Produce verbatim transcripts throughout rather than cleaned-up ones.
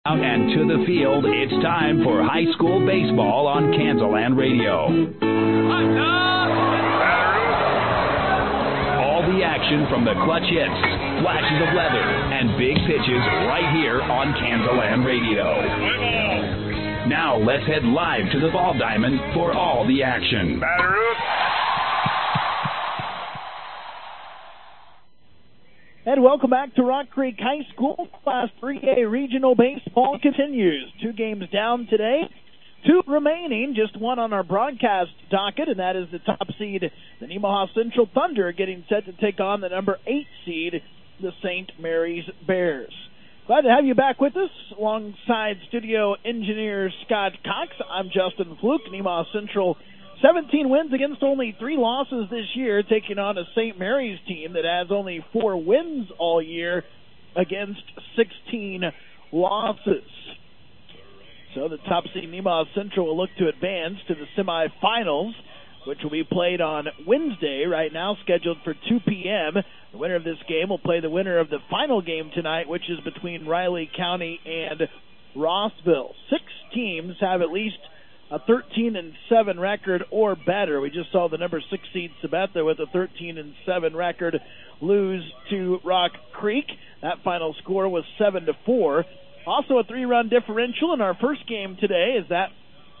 Out and to the field, it's time for high school baseball on Kansaland Radio. All the action from the clutch hits, flashes of leather, and big pitches right here on Kansaland Radio. Now let's head live to the ball diamond for all the action. And welcome back to Rock Creek High School. Class three A Regional Baseball continues. Two games down today, two remaining, just one on our broadcast docket, and that is the top seed, the Nemaha Central Thunder, getting set to take on the number eight seed, the Saint Mary's Bears. Glad to have you back with us alongside studio engineer Scott Cox. I'm Justin Fluke. Nemaha Central seventeen wins against only three losses this year, taking on a Saint Mary's team that has only four wins all year against sixteen losses. So the top seed Nemaha Central will look to advance to the semifinals, which will be played on Wednesday, right now scheduled for two p.m. The winner of this game will play the winner of the final game tonight, which is between Riley County and Rossville. Six teams have at least a thirteen and seven record or better. We just saw the number six seed Sabetha with a thirteen and seven record lose to Rock Creek. That final score was seven to four. Also a three-run differential in our first game today, as that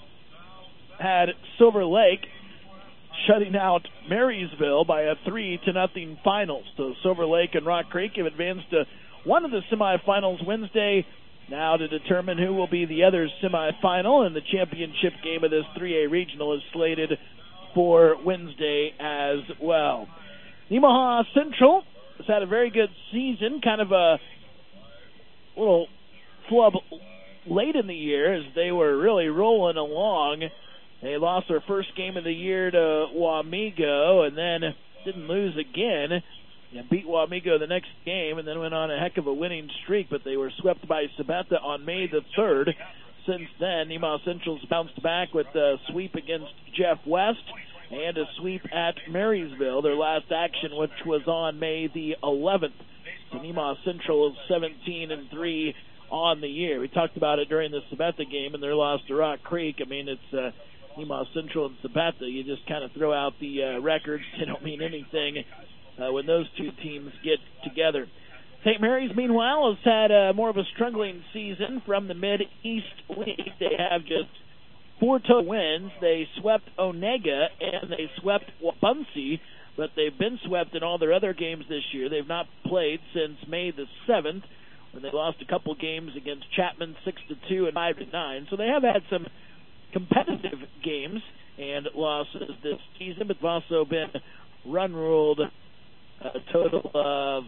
had Silver Lake shutting out Marysville by a three to nothing final. So Silver Lake and Rock Creek have advanced to one of the semifinals Wednesday. Now to determine who will be the other semifinal, and the championship game of this three A regional is slated for Wednesday as well. Nemaha Central has had a very good season, kind of a little flub late in the year as they were really rolling along. They lost their first game of the year to Wamego and then didn't lose again. Yeah, beat Wamego the next game and then went on a heck of a winning streak, but they were swept by Sabetha on May the third. Since then, Nemaha Central's bounced back with a sweep against Jeff West and a sweep at Marysville, their last action, which was on May the eleventh. So Nemaha Central is seventeen and three on the year. We talked about it during the Sabetha game and their loss to Rock Creek. I mean, it's uh, Nemaha Central and Sabetha. You just kind of throw out the uh, records. They don't mean anything Uh, when those two teams get together. Saint Mary's, meanwhile, has had uh, more of a struggling season from the Mid-East League. They have just four total wins. They swept Onega and they swept Wabaunsee, but they've been swept in all their other games this year. They've not played since May the seventh, when they lost a couple games against Chapman six to two and five to nine. So they have had some competitive games and losses this season, but they've also been run-ruled a total of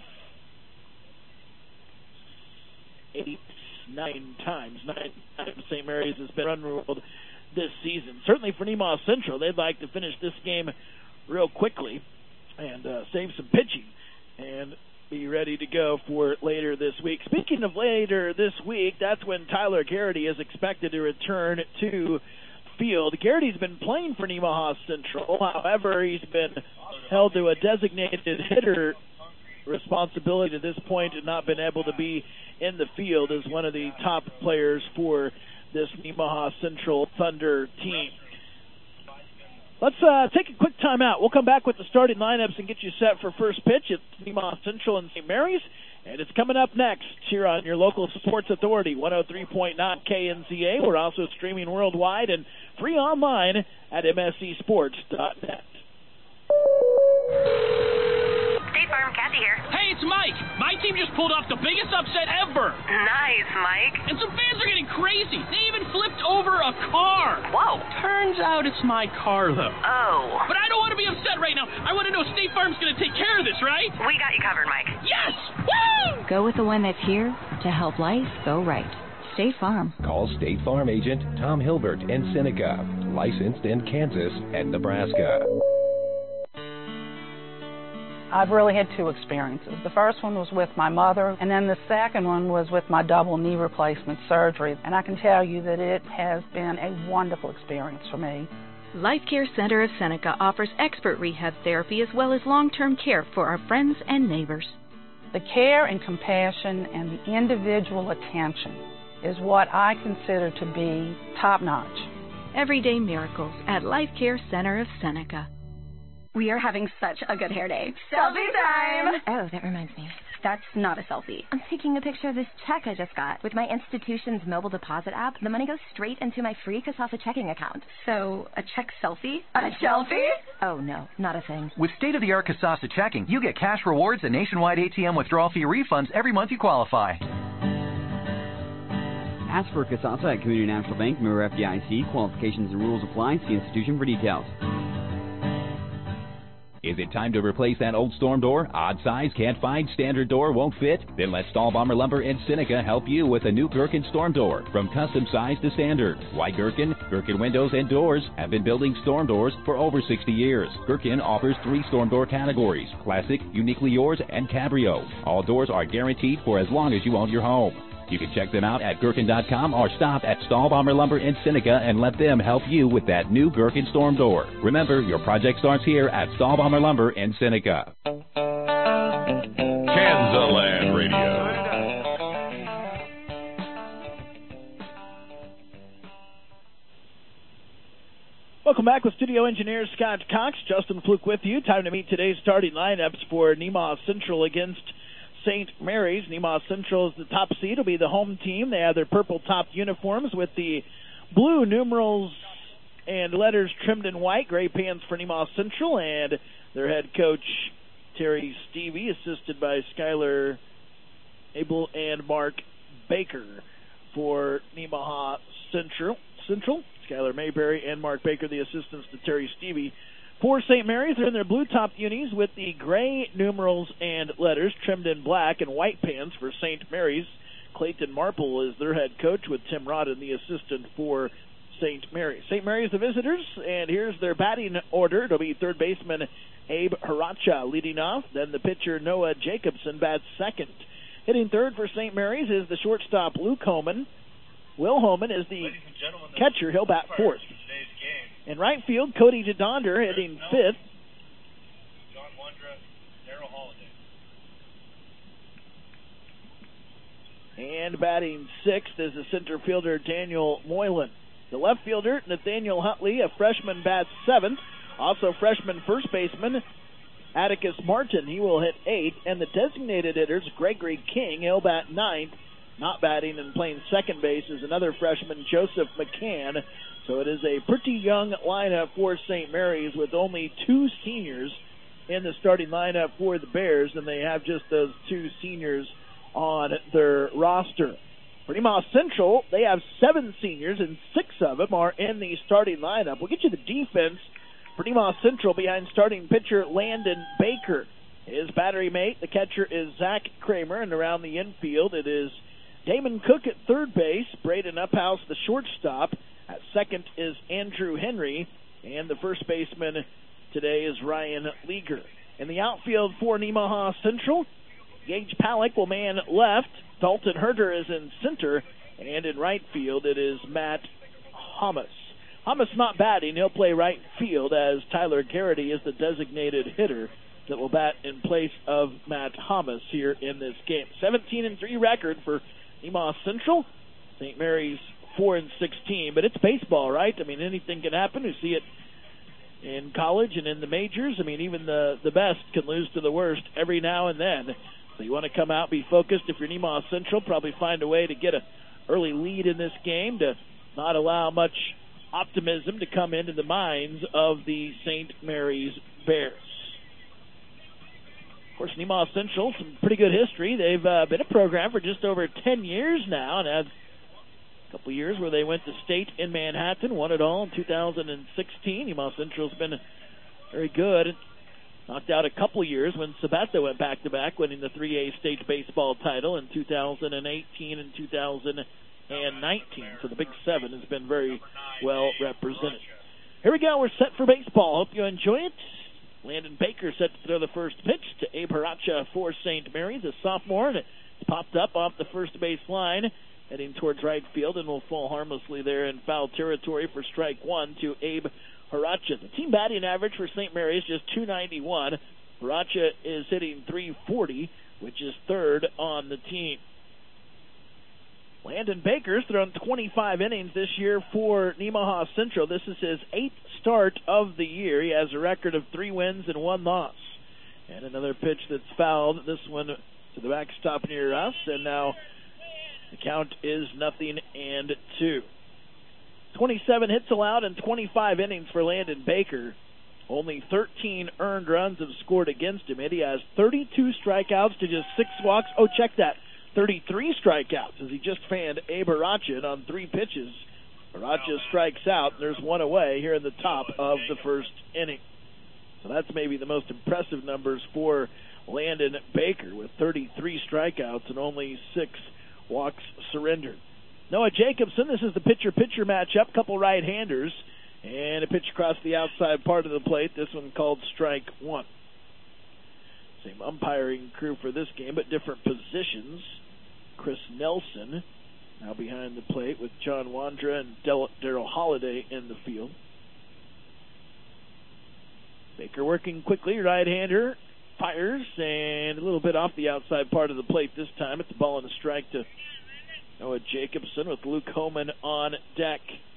eight, nine times. Nine times Saint Mary's has been run-ruled this season. Certainly for Nemaha Central, they'd like to finish this game real quickly and uh, save some pitching and be ready to go for later this week. Speaking of later this week, that's when Tyler Garrity is expected to return to field. Garrity's been playing for Nemaha Central. However, he's been held to a designated hitter responsibility to this point and not been able to be in the field as one of the top players for this Nemaha Central Thunder team. Let's uh, take a quick time out. We'll come back with the starting lineups and get you set for first pitch. It's Nemaha Central and Saint Mary's, and it's coming up next here on your local sports authority, one oh three point nine K N Z A. We're also streaming worldwide and free online at M S C sports dot net. State Farm, Kathy here. Hey, it's Mike. My team just pulled off the biggest upset ever. Nice, Mike. And some fans are getting crazy. They even flipped over a car. Whoa. Turns out it's my car, though. Oh. But I don't want to be upset right now. I want to know State Farm's going to take care of this, right? We got you covered, Mike. Yes! Woo! Go with the one that's here to help life go right. State Farm. Call State Farm agent Tom Hilbert in Seneca, licensed in Kansas and Nebraska. I've really had two experiences. The first one was with my mother, and then the second one was with my double knee replacement surgery. And I can tell you that it has been a wonderful experience for me. Life Care Center of Seneca offers expert rehab therapy as well as long-term care for our friends and neighbors. The care and compassion and the individual attention is what I consider to be top-notch. Everyday miracles at Life Care Center of Seneca. We are having such a good hair day. Selfie time! Oh, that reminds me. That's not a selfie. I'm taking a picture of this check I just got. With my institution's mobile deposit app, the money goes straight into my free Kasasa checking account. So, a check selfie? A selfie? Oh, no, not a thing. With state-of-the-art Kasasa checking, you get cash rewards and nationwide A T M withdrawal fee refunds every month you qualify. Ask for Kasasa at Community National Bank, member F D I C. Qualifications and rules apply. See institution for details. Is it time to replace that old storm door? Odd size, can't find, standard door, won't fit? Then let Stahl Bomber Lumber in Seneca help you with a new Gherkin storm door. From custom size to standard, White Gherkin, Gherkin windows and doors have been building storm doors for over sixty years. Gherkin offers three storm door categories: classic, uniquely yours, and cabrio. All doors are guaranteed for as long as you own your home. You can check them out at Gherkin dot com or stop at Stahl Bomber Lumber in Seneca and let them help you with that new Gherkin storm door. Remember, your project starts here at Stahl Bomber Lumber in Seneca. Kansaland Radio. Welcome back with studio engineer Scott Cox. Justin Fluke with you. Time to meet today's starting lineups for Nemaha Central against Saint Mary's. Nemaha Central is the top seed. Will be the home team. They have their purple top uniforms with the blue numerals and letters trimmed in white. Gray pants for Nemaha Central, and their head coach Terry Stevie, assisted by Skylar Abel and Mark Baker for Nemaha Central. Central. Skylar Mayberry and Mark Baker, the assistants to Terry Stevie. For Saint Mary's, they're in their blue top unis with the gray numerals and letters trimmed in black, and white pants for Saint Mary's. Clayton Marple is their head coach with Tim Rodden, the assistant for Saint Mary's. Saint Mary's the visitors, and here's their batting order. It'll be third baseman Abe Haracha leading off. Then the pitcher Noah Jacobson bats second. Hitting third for Saint Mary's is the shortstop Luke Homan. Will Homan is the catcher. He'll bat fourth. In right field, Cody DeDonder hitting fifth. John Wondra, Darryl Holiday. And batting sixth is the center fielder Daniel Moylan. The left fielder, Nathaniel Huntley, a freshman, bats seventh. Also freshman first baseman Atticus Martin, he will hit eighth. And the designated hitters, Gregory King, he'll bat ninth. Not batting and playing second base is another freshman, Joseph McCann. So it is a pretty young lineup for Saint Mary's with only two seniors in the starting lineup for the Bears, and they have just those two seniors on their roster. For Nemaha Central, they have seven seniors, and six of them are in the starting lineup. We'll get you the defense for Nemaha Central behind starting pitcher Landon Baker. His battery mate, the catcher, is Zach Kramer, and around the infield it is Damon Cook at third base, Braden Uphouse the shortstop. At second is Andrew Henry, and the first baseman today is Ryan Leager. In the outfield for Nemaha Central, Gage Palak will man left, Dalton Herter is in center, and in right field it is Matt Hamas. Hamas not batting, he'll play right field as Tyler Garrity is the designated hitter that will bat in place of Matt Hamas here in this game. seventeen and three record for Nemaha Central. Saint Mary's four and sixteen, but it's baseball, right? I mean, anything can happen. We see it in college and in the majors. I mean, even the the best can lose to the worst every now and then. So you want to come out, be focused. If you're Nemaha Central, probably find a way to get a early lead in this game to not allow much optimism to come into the minds of the Saint Mary's Bears. Of course, Nemaha Central, some pretty good history. They've uh, been a program for just over ten years now and had a couple years where they went to state in Manhattan, won it all in two thousand sixteen. Nemaha Central's been very good. Knocked out a couple years when Sabetha went back-to-back, winning the three A state baseball title in two thousand eighteen and two thousand nineteen. So the Big Seven has been very well represented. Here we go. We're set for baseball. Hope you enjoy it. Landon Baker set to throw the first pitch to Abe Haracha for Saint Mary's, a sophomore, and it's popped up off the first base line, heading towards right field, and will fall harmlessly there in foul territory for strike one to Abe Haracha. The team batting average for Saint Mary's just two ninety-one. Haracha is hitting three forty, which is third on the team. Landon Baker's thrown twenty-five innings this year for Nemaha Central. This is his eighth start of the year. He has a record of three wins and one loss. And another pitch that's fouled, this one to the backstop near us, and now the count is nothing and two. twenty-seven hits allowed and twenty-five innings for Landon Baker. Only thirteen earned runs have scored against him, and he has thirty-two strikeouts to just six walks. Oh, check that. thirty-three strikeouts as he just fanned Abe Arachin on three pitches. Aracha strikes out, and there's one away here in the top of the first inning. So that's maybe the most impressive numbers for Landon Baker with thirty-three strikeouts and only six walks surrendered. Noah Jacobson, this is the pitcher-pitcher matchup, couple right-handers, and a pitch across the outside part of the plate. This one called strike one. Same umpiring crew for this game, but different positions. Chris Nelson now behind the plate with John Wandra and Daryl Holliday in the field. Baker working quickly, right-hander, fires, and a little bit off the outside part of the plate this time. It's a ball and a strike to Noah Jacobson with Luke Homan on deck.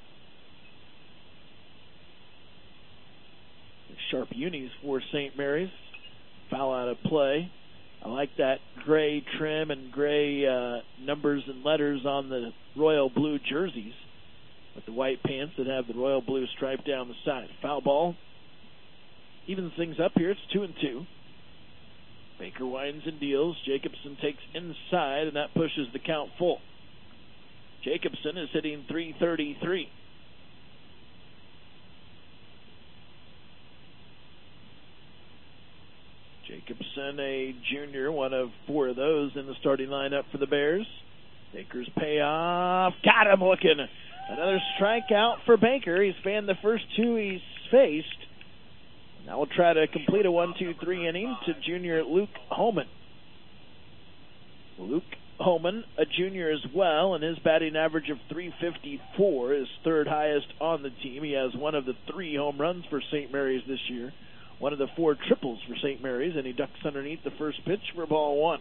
Sharp unis for Saint Mary's. Foul out of play. I like that gray trim and gray uh, numbers and letters on the royal blue jerseys with the white pants that have the royal blue stripe down the side. Foul ball. Evens things up here. It's two and two. Baker winds and deals. Jacobson takes inside, and that pushes the count full. Jacobson is hitting three thirty-three. Jacobson, a junior, one of four of those in the starting lineup for the Bears. Baker's payoff. Got him looking. Another strikeout for Baker. He's fanned the first two he's faced. Now we'll try to complete a one two three inning to junior Luke Homan. Luke Homan, a junior as well, and his batting average of three fifty-four is third highest on the team. He has one of the three home runs for Saint Mary's this year. One of the four triples for Saint Mary's, and he ducks underneath the first pitch for ball one.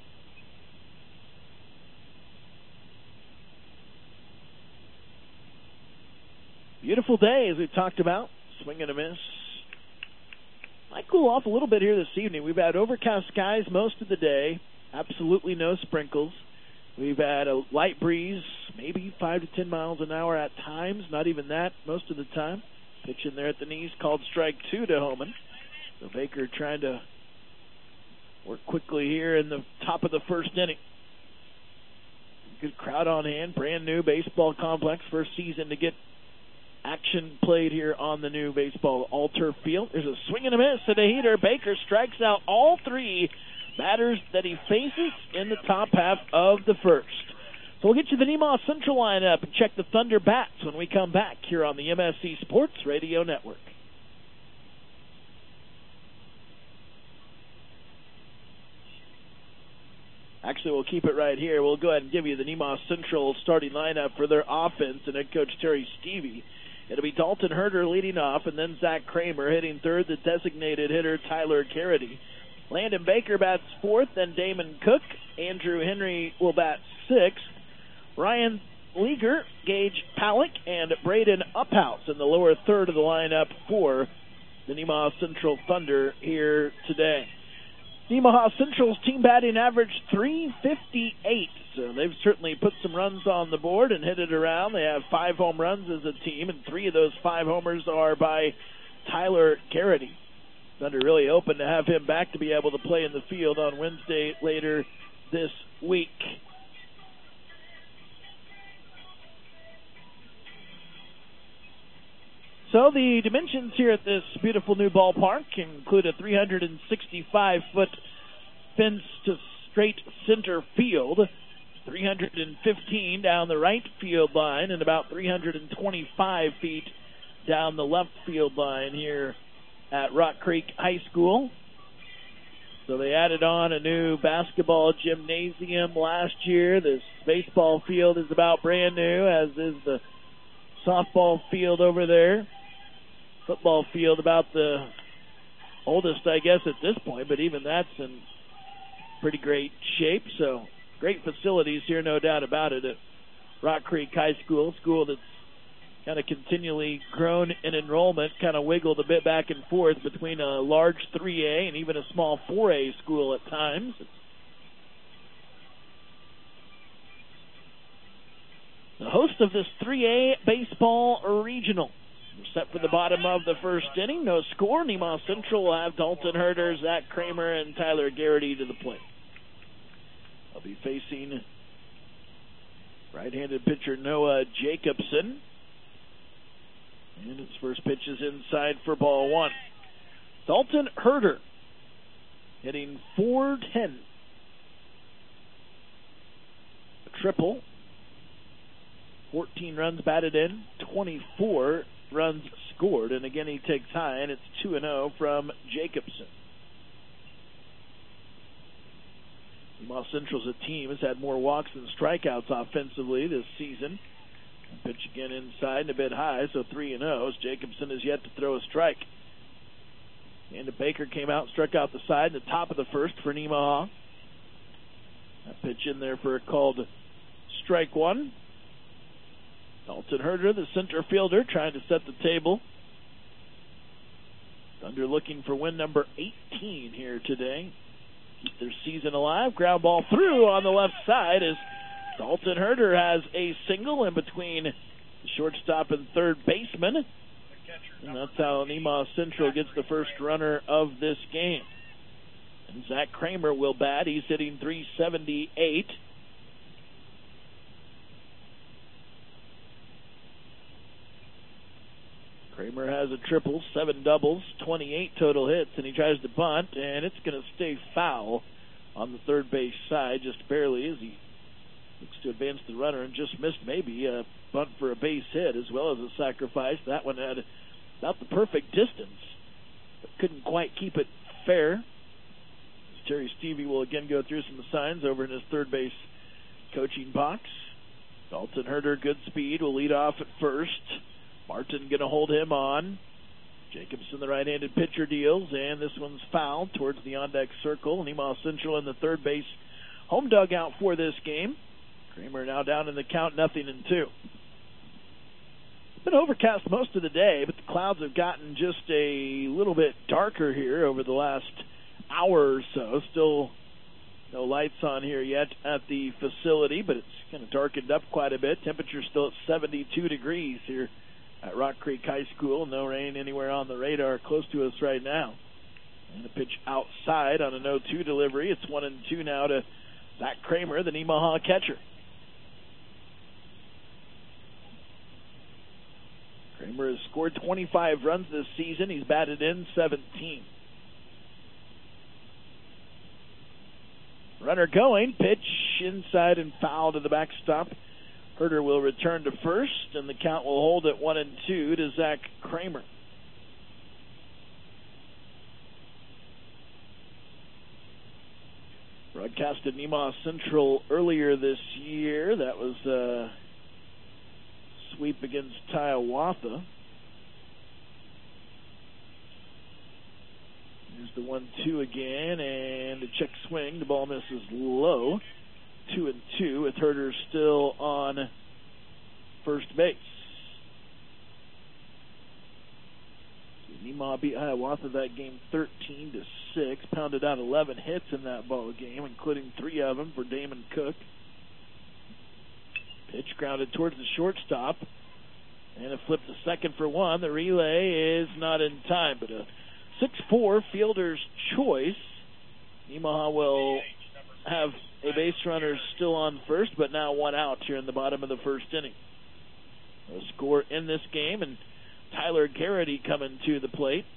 Beautiful day, as we talked about. Swing and a miss. Might cool off a little bit here this evening. We've had overcast skies most of the day. Absolutely no sprinkles. We've had a light breeze, maybe five to ten miles an hour at times. Not even that most of the time. Pitch in there at the knees called strike two to Homan. So Baker trying to work quickly here in the top of the first inning. Good crowd on hand. Brand new baseball complex. First season to get action played here on the new baseball all-turf field. There's a swing and a miss and a heater. Baker strikes out all three batters that he faces in the top half of the first. So we'll get you the Nemaha Central lineup and check the Thunder bats when we come back here on the M S C Sports Radio Network. Actually, we'll keep it right here. We'll go ahead and give you the Nemaha Central starting lineup for their offense and head coach Terry Stevie. It'll be Dalton Herder leading off, and then Zach Kramer hitting third, the designated hitter Tyler Garrity. Landon Baker bats fourth, then Damon Cook. Andrew Henry will bat sixth. Ryan Leager, Gage Palak, and Braden Uphouse in the lower third of the lineup for the Nemaha Central Thunder here today. Nemaha Central's team batting average three fifty-eight, so they've certainly put some runs on the board and hit it around. They have five home runs as a team, and three of those five homers are by Tyler Garrity. Thunder really open to have him back to be able to play in the field on Wednesday later this week. So the dimensions here at this beautiful new ballpark include a three hundred sixty-five foot fence to straight center field, three hundred fifteen down the right field line, and about three hundred twenty-five feet down the left field line here at Rock Creek High School. So they added on a new basketball gymnasium last year. This baseball field is about brand new, as is the softball field over there. Football field about the oldest, I guess, at this point, but even that's in pretty great shape. So great facilities here, no doubt about it, at Rock Creek High School, school that's kind of continually grown in enrollment, kind of wiggled a bit back and forth between a large three A and even a small four A school at times. The host of this three A baseball regional. We're set for the bottom of the first inning. No score. Nemaha Central will have Dalton Herder, Zach Kramer, and Tyler Garrity to the plate. They'll be facing right-handed pitcher Noah Jacobson. And his first pitch is inside for ball one. Dalton Herder hitting four ten. A triple. fourteen runs batted in, twenty-four runs scored, and again he takes high, and it's two and oh from Jacobson. Nemaha Central as a team has had more walks than strikeouts offensively this season. Pitch again inside and a bit high, so three and oh. Jacobson has yet to throw a strike. And Baker came out and struck out the side in the top of the first for Nemaha. That pitch in there for a called strike one. Dalton Herder, the center fielder, trying to set the table. Thunder looking for win number eighteen here today. Keep their season alive. Ground ball through on the left side as Dalton Herder has a single in between the shortstop and third baseman. And that's how Nemaha Central gets the first runner of this game. And Zach Kramer will bat. He's hitting three seventy-eight. Kramer has a triple, seven doubles, twenty-eight total hits, and he tries to bunt, and it's going to stay foul on the third base side, just barely, as he looks to advance the runner and just missed maybe a bunt for a base hit as well as a sacrifice. That one had about the perfect distance, but couldn't quite keep it fair. Terry Stevie will again go through some signs over in his third base coaching box. Dalton Herder, good speed, will lead off at first. Martin going to hold him on. Jacobson, the right-handed pitcher, deals, and this one's fouled towards the on-deck circle. Nemaha Central in the third base home dugout for this game. Kramer now down in the count, nothing and two. It's been overcast most of the day, but the clouds have gotten just a little bit darker here over the last hour or so. Still no lights on here yet at the facility, but it's kind of darkened up quite a bit. Temperature's still at seventy-two degrees here at Rock Creek High School. No rain anywhere on the radar close to us right now. And a pitch outside on an oh two delivery. It's one and two now to Zach Kramer, the Nemaha catcher. Kramer has scored twenty-five runs this season. He's batted in seventeen. Runner going, pitch inside and foul to the backstop. Herder will return to first, and the count will hold at one and two to Zach Kramer. Broadcasted Nemaha Central earlier this year. That was a sweep against Hiawatha. Here's the one two again, and a check swing. The ball misses low. Two and two with Herder still on first base. Nemaha beat Hiawatha that game thirteen to six. Pounded out eleven hits in that ball game, including three of them for Damon Cook. Pitch grounded towards the shortstop, and a flip to second for one. The relay is not in time, but a six four fielder's choice. Nemaha will have a base runner still on first, but now one out here in the bottom of the first inning. A score in this game, and Tyler Garrity coming to the plate.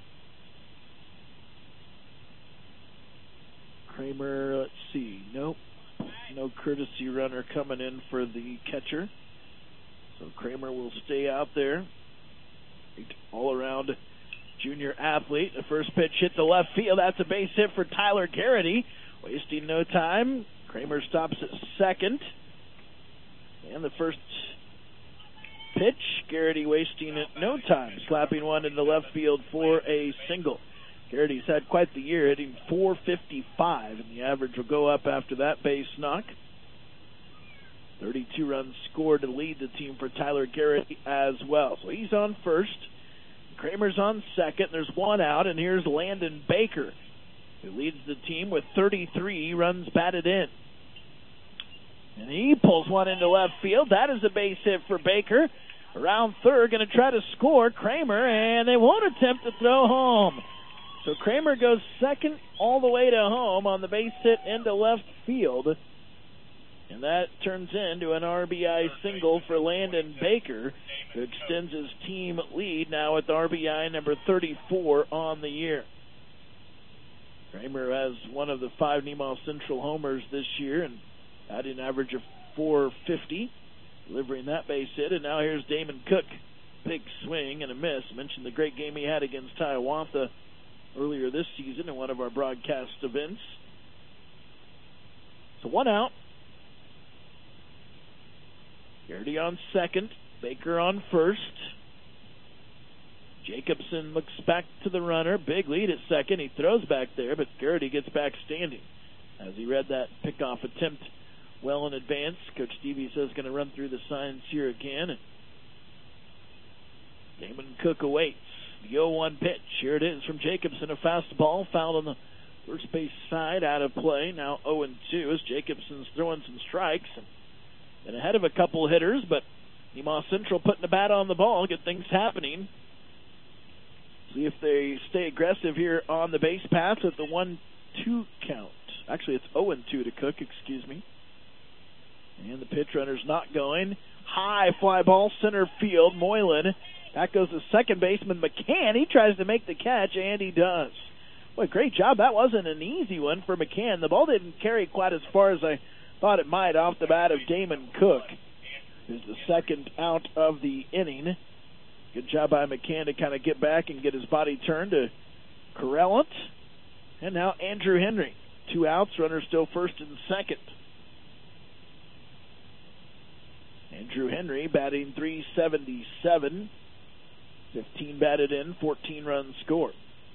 Kramer, let's see, nope, no courtesy runner coming in for the catcher. So Kramer will stay out there. All around junior athlete. The first pitch hit the left field. That's a base hit for Tyler Garrity. Wasting no time. Kramer stops at second. And the first pitch, Garrity wasting no time, slapping one into left field for a single. Garrity's had quite the year, hitting four fifty-five, and the average will go up after that base knock. thirty-two runs scored to lead the team for Tyler Garrity as well. So he's on first. Kramer's on second. There's one out, and here's Landon Baker, who leads the team with thirty-three runs batted in. And he pulls one into left field. That is a base hit for Baker. Around third, going to try to score Kramer, and they won't attempt to throw home. So Kramer goes second all the way to home on the base hit into left field. And that turns into an R B I single for Landon Baker, who extends his team lead now with R B I number thirty-four on the year. Kramer has one of the five Nemaha Central homers this year and had an average of four fifty, delivering that base hit. And now here's Damon Cook. Big swing and a miss. I mentioned the great game he had against Hiawatha earlier this season in one of our broadcast events. So one out. Garrity on second. Baker on first. Jacobson looks back to the runner. Big lead at second. He throws back there, but Garrity gets back standing as he read that pickoff attempt well in advance. Coach Stevie says going to run through the signs here again. And Damon Cook awaits the oh one pitch. Here it is from Jacobson. A fastball fouled on the first base side, out of play. Now oh and two as Jacobson's throwing some strikes. And and ahead of a couple hitters, but Nemaha Central putting the bat on the ball, get things happening. See if they stay aggressive here on the base pass at the one two count. Actually, it's oh and two to Cook, excuse me. And the pitch runner's not going. High fly ball, center field, Moylan. That goes to second baseman McCann. He tries to make the catch, and he does. Boy, great job. That wasn't an easy one for McCann. The ball didn't carry quite as far as I thought it might off the bat of Damon Cook. There's the second out of the inning. Good job by McCann to kind of get back and get his body turned to corral it. And now Andrew Henry. Two outs, runner still first and second. Andrew Henry batting three seventy-seven. fifteen batted in, fourteen runs scored.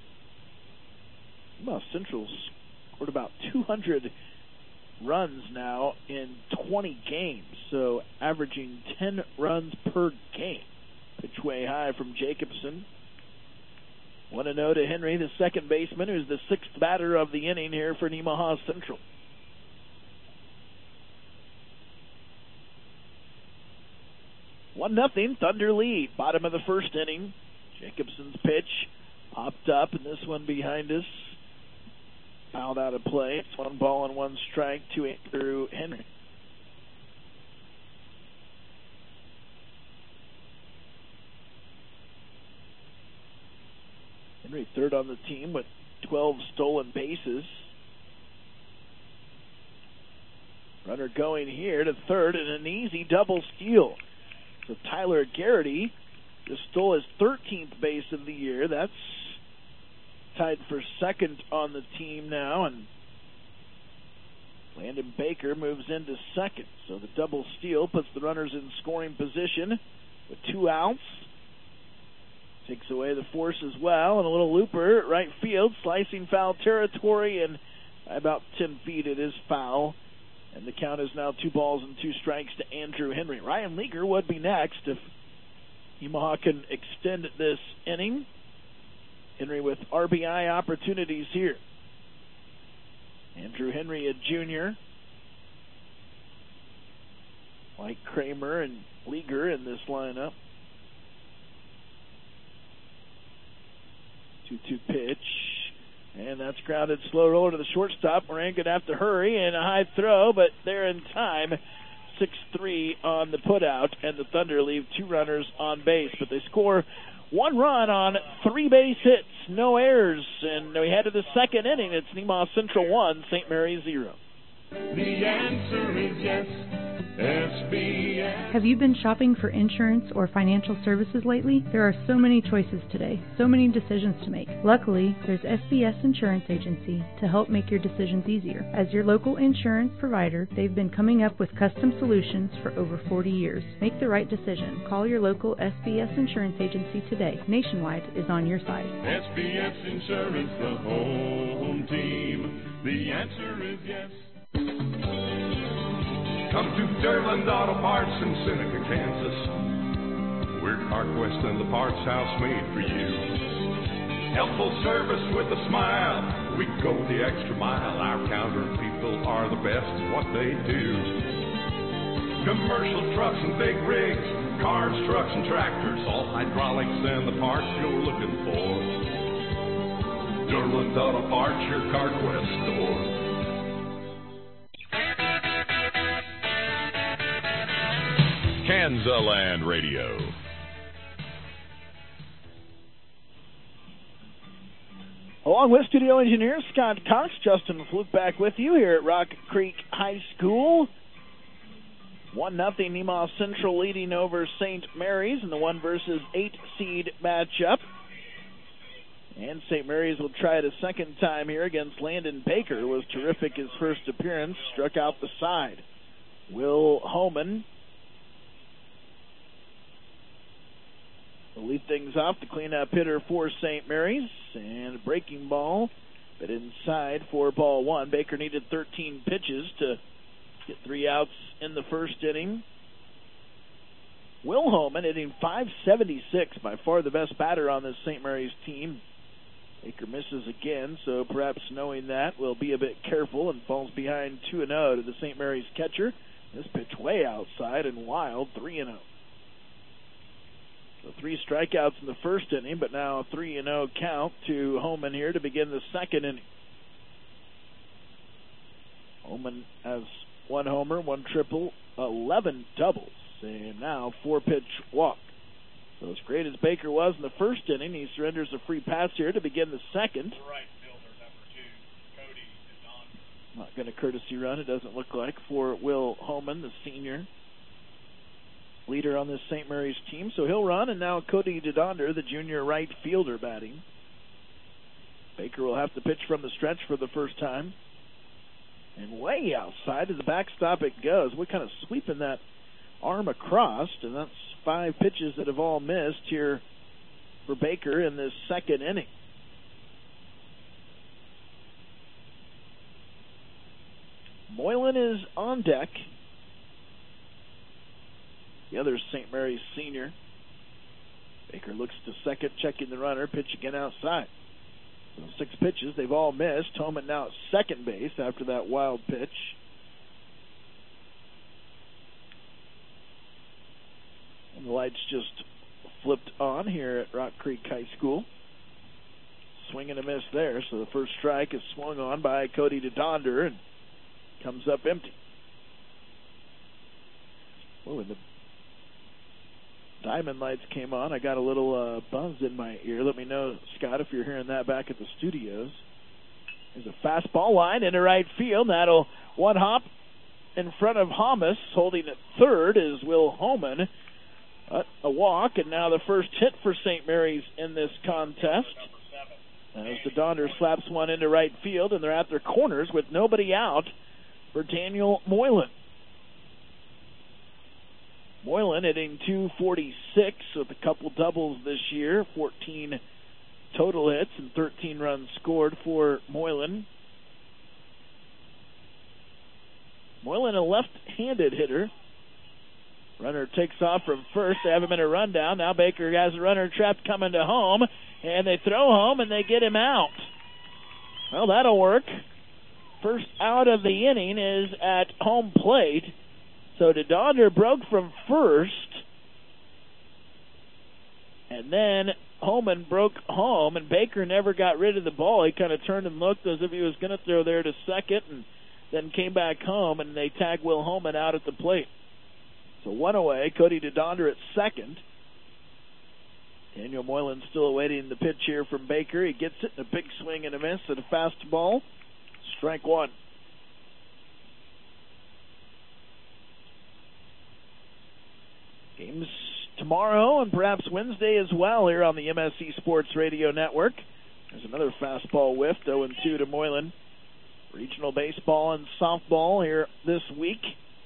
Well, Central's scored about two hundred runs now in twenty games, so averaging ten runs per game. Pitch way high from Jacobson. one and oh to Henry, the second baseman, who's the sixth batter of the inning here for Nemaha Central. one nothing, Thunder lead. Bottom of the first inning. Jacobson's pitch popped up, and this one behind us. Fouled out of play. It's one ball and one strike to Andrew Henry. Henry third on the team with twelve stolen bases. Runner going here to third and an easy double steal. So Tyler Garrity just stole his thirteenth base of the year. That's tied for second on the team now, and Landon Baker moves into second. So the double steal puts the runners in scoring position with two outs. Takes away the force as well, and a little looper at right field, slicing foul territory, and by about ten feet it is foul. And the count is now two balls and two strikes to Andrew Henry. Ryan Leager would be next if Nemaha can extend this inning. Henry with R B I opportunities here. Andrew Henry, a junior. Like Kramer and Leager in this lineup. two two pitch. And that's grounded slow roller to the shortstop. Moran going to have to hurry and a high throw, but they're in time. six three on the putout, and the Thunder leave two runners on base. But they score one run on three base hits, no errors. And we head to the second inning. It's Nemaha Central one, Saint Mary zero. The answer is yes, S B S. Have you been shopping for insurance or financial services lately? There are so many choices today, so many decisions to make. Luckily, there's S B S Insurance Agency to help make your decisions easier. As your local insurance provider, they've been coming up with custom solutions for over forty years. Make the right decision. Call your local S B S Insurance Agency today. Nationwide is on your side. S B S Insurance, the home team. The answer is yes. Come to Durland Auto Parts in Seneca, Kansas. We're CarQuest and the parts house made for you. Helpful service with a smile. We go the extra mile. Our counter people are the best at what they do. Commercial trucks and big rigs, cars, trucks, and tractors, all hydraulics and the parts you're looking for. Durland Auto Parts, your CarQuest store. Kansaland Radio. Along with studio engineer Scott Cox, Justin Fluke back with you here at Rock Creek High School. one nothing Nemaw Central leading over Saint Mary's in the one versus eight seed matchup. And Saint Mary's will try it a second time here against Landon Baker, who was terrific his first appearance, struck out the side. Will Homan will lead things off, the cleanup hitter for Saint Mary's, and a breaking ball, but inside for ball one. Baker needed thirteen pitches to get three outs in the first inning. Will Homan hitting five seventy-six, by far the best batter on this Saint Mary's team. Baker misses again, so perhaps knowing that, will be a bit careful and falls behind two and oh to the Saint Mary's catcher. This pitch way outside and wild, three and oh. So three strikeouts in the first inning, but now a three and oh count to Homan here to begin the second inning. Homan has one homer, one triple, eleven doubles, and now four-pitch walk. So as great as Baker was in the first inning, he surrenders a free pass here to begin the second. Right fielder number two, Cody Dedon. Not going to courtesy run, it doesn't look like, for Will Homan, the senior leader on this Saint Mary's team. So he'll run, and now Cody Dedonder, the junior right fielder, batting. Baker will have to pitch from the stretch for the first time. And way outside to the backstop it goes. We're kind of sweeping that arm across, and that's five pitches that have all missed here for Baker in this second inning. Moylan is on deck. The other Saint Mary's senior. Baker looks to second, checking the runner, pitch again outside. So six pitches, they've all missed. Homan now at second base after that wild pitch. And the lights just flipped on here at Rock Creek High School. Swing and a miss there, so the first strike is swung on by Cody Dedonder and comes up empty. Oh, and the diamond lights came on. I got a little uh, buzz in my ear. Let me know, Scott, if you're hearing that back at the studios. There's a fastball line into right field. That'll one hop in front of Hamas. Holding at third is Will Homan. Uh, a walk, and now the first hit for Saint Mary's in this contest. As Dedonder slaps one into right field, and they're at their corners with nobody out for Daniel Moylan. Moylan hitting two forty-six with a couple doubles this year, fourteen total hits and thirteen runs scored for Moylan. Moylan, a left-handed hitter. Runner takes off from first. They have him in a rundown. Now Baker has a runner trapped coming to home, and they throw home and they get him out. Well, that'll work. First out of the inning is at home plate. So Dedonder broke from first, and then Homan broke home, and Baker never got rid of the ball. He kind of turned and looked as if he was going to throw there to second, and then came back home, and they tag Will Homan out at the plate. So one away, Cody Dedonder at second. Daniel Moylan still awaiting the pitch here from Baker. He gets it in a big swing and a miss at a fastball. Strike one. Games tomorrow and perhaps Wednesday as well here on the M S C Sports Radio Network. There's another fastball whiff, oh and two to Moylan. Regional baseball and softball here this week.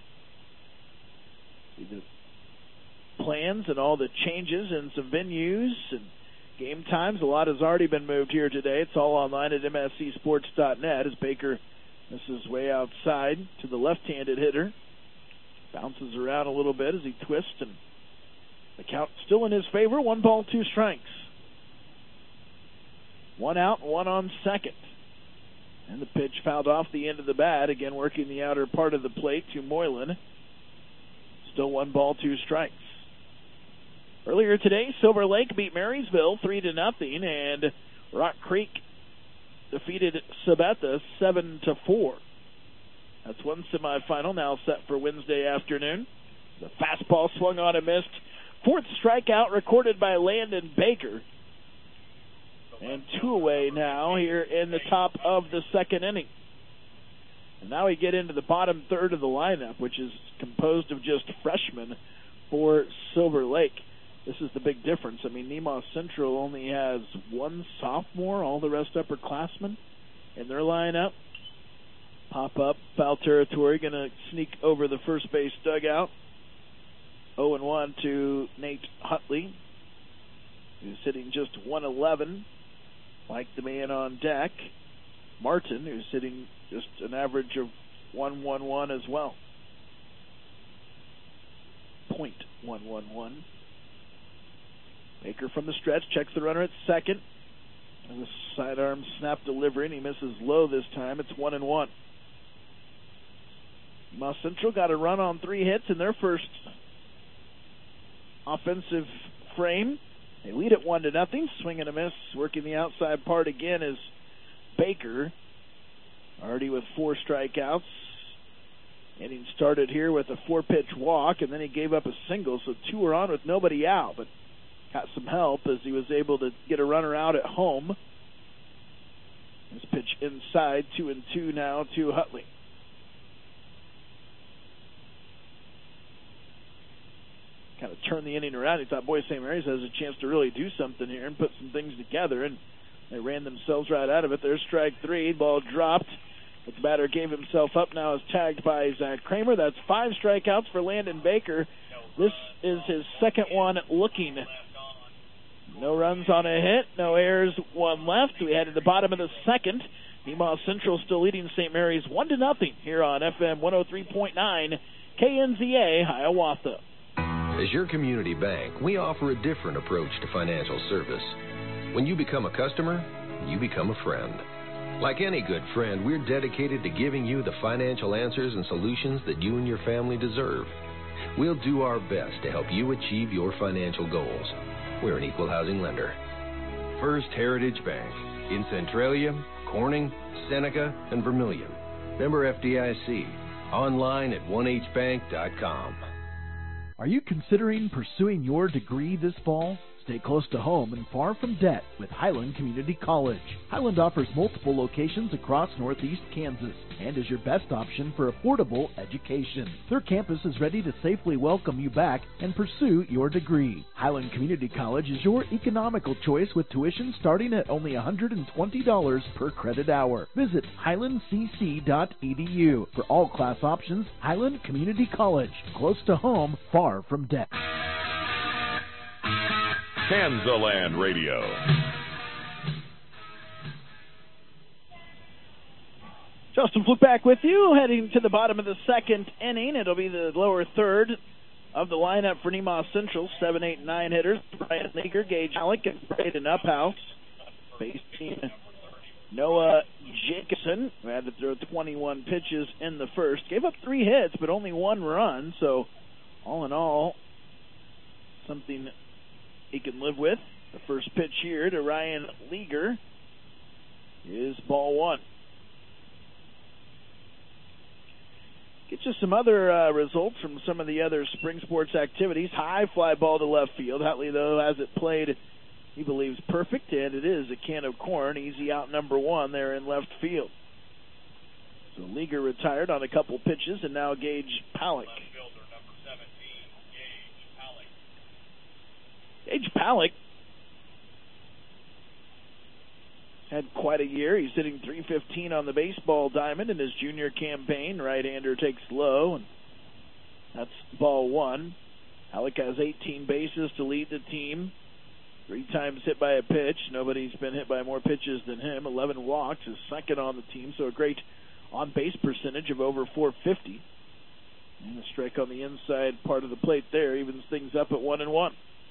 See the plans and all the changes and some venues and game times. A lot has already been moved here today. It's all online at M S C sports dot net as Baker misses way outside to the left-handed hitter. Bounces around a little bit as he twists, and the count still in his favor. One ball, two strikes. One out, one on second. And the pitch fouled off the end of the bat, again working the outer part of the plate to Moylan. Still one ball, two strikes. Earlier today, Silver Lake beat Marysville three to nothing, and Rock Creek defeated Sabetha seven to four. That's one semifinal now set for Wednesday afternoon. The fastball swung on and missed. Fourth strikeout recorded by Landon Baker. And two away now here in the top of the second inning. And now we get into the bottom third of the lineup, which is composed of just freshmen for Silver Lake. This is the big difference. I mean, Nemaw Central only has one sophomore, all the rest upperclassmen in their lineup. Pop up, foul territory, going to sneak over the first base dugout. oh and one to Nate Hutley, who's hitting just one eleven, like the man on deck. Martin, who's hitting just an average of one eleven as well. point one one one. Baker from the stretch checks the runner at second. And the sidearm snap delivery, and he misses low this time. It's one and one. Nemaw Central got a run on three hits in their first offensive frame. They lead it one to nothing. Swing and a miss. Working the outside part again is Baker, already with four strikeouts. Inning started here with a four-pitch walk, and then he gave up a single, so two are on with nobody out, but got some help as he was able to get a runner out at home. This pitch inside, two and two now to Hutley. Kind of turned the inning around. He thought, boy, Saint Mary's has a chance to really do something here and put some things together, and they ran themselves right out of it. There's strike three. Ball dropped. The batter gave himself up, now is tagged by Zach Kramer. That's five strikeouts for Landon Baker. This is his second one looking. No runs on a hit, no errors, one left. We head to the bottom of the second. Nemaw Central still leading Saint Mary's one to nothing here on F M one oh three point nine K N Z A Hiawatha. As your community bank, we offer a different approach to financial service. When you become a customer, you become a friend. Like any good friend, we're dedicated to giving you the financial answers and solutions that you and your family deserve. We'll do our best to help you achieve your financial goals. We're an equal housing lender. First Heritage Bank in Centralia, Corning, Seneca, and Vermilion. Member F D I C. Online at one h bank dot com. Are you considering pursuing your degree this fall? Stay close to home and far from debt with Highland Community College. Highland offers multiple locations across northeast Kansas and is your best option for affordable education. Their campus is ready to safely welcome you back and pursue your degree. Highland Community College is your economical choice with tuition starting at only one hundred twenty dollars per credit hour. Visit highland c c dot e d u for all class options. Highland Community College, close to home, far from debt. Kansaland Radio. Justin Fluke back with you, heading to the bottom of the second inning. It'll be the lower third of the lineup for Nemaw Central. Seven, eight, nine hitters. Brian Leaker, Gage Alec, and Braden Uphouse. Base team Noah Jacobson, who had to throw twenty-one pitches in the first. Gave up three hits, but only one run. So, all in all, something he can live with. The first pitch here to Ryan Leager is ball one. Get you some other uh, results from some of the other spring sports activities. High fly ball to left field. Hutley, though, has it played, he believes, perfect, and it is a can of corn. Easy out number one there in left field. So Leager retired on a couple pitches, and now Gage Palak. Gage Palak had quite a year. He's hitting three fifteen on the baseball diamond in his junior campaign. Right-hander takes low, and that's ball one. Palak has eighteen bases to lead the team. Three times hit by a pitch. Nobody's been hit by more pitches than him. eleven walks, is second on the team, so a great on-base percentage of over four fifty. And the strike on the inside part of the plate there evens things up at one and one.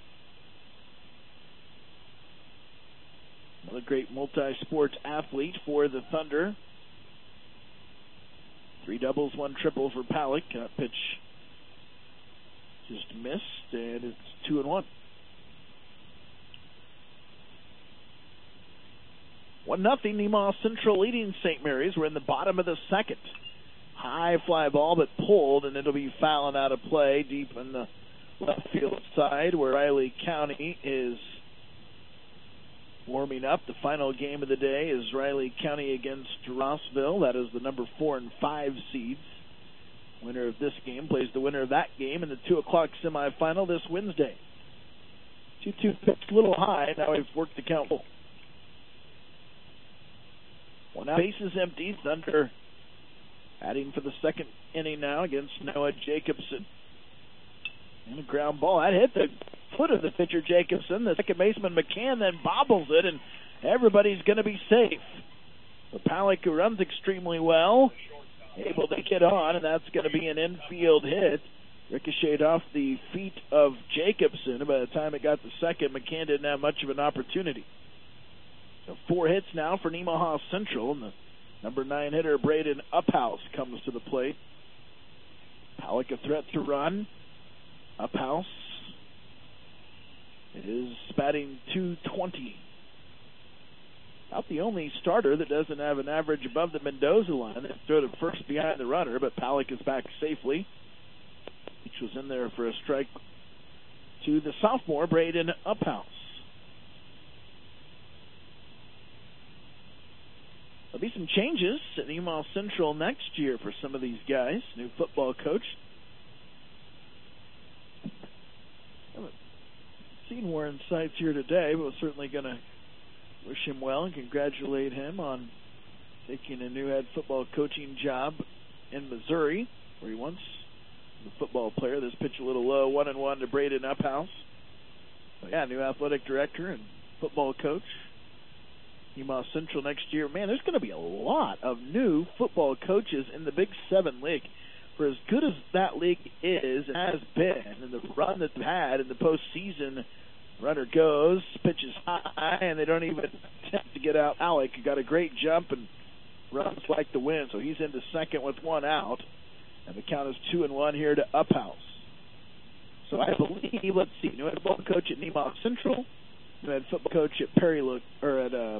Another great multi-sport athlete for the Thunder. Three doubles, one triple for Palak. That pitch just missed, and it's two and one. One nothing. Nemaha Central leading Saint Mary's. We're in the bottom of the second. High fly ball, but pulled, and it'll be fouling out of play deep in the left field side, where Riley County is warming up. The final game of the day is Riley County against Rossville. That is the number four and five seeds. Winner of this game plays the winner of that game in the two o'clock semifinal this Wednesday. two two pitched a little high. Now we've worked the count full. One out. Bases empty. Thunder adding for the second inning now against Noah Jacobson. And a ground ball. That hit the foot of the pitcher, Jacobson. The second baseman, McCann, then bobbles it, and everybody's going to be safe. The Palak, who runs extremely well, able to get on, and that's going to be an infield hit. Ricocheted off the feet of Jacobson. By the time it got to second, McCann didn't have much of an opportunity. So four hits now for Nemaha Central, and the number nine hitter, Braden Uphouse, comes to the plate. Palak a threat to run. Uphouse is batting two twenty. About the only starter that doesn't have an average above the Mendoza line. They throw to first behind the runner, but Palak is back safely. Which was in there for a strike to the sophomore, Braden Uphouse. There'll be some changes at Nemaha Central next year for some of these guys. New football coach. Haven't seen Warren Sites here today, but we're certainly going to wish him well and congratulate him on taking a new head football coaching job in Missouri, where he once was a football player. This pitch a little low, one and one to Braden Uphouse. So yeah, new athletic director and football coach. Nemaha Central next year. Man, there's going to be a lot of new football coaches in the Big Seven League. For as good as that league is and has been, and the run that they've had in the postseason, runner goes, pitches high, and they don't even attempt to get out. Alec got a great jump and runs like the wind, so he's into second with one out, and the count is two and one here to Uphouse. So I believe, let's see, new head football coach at Nemaha Central, new head football coach at Perry Look or at um,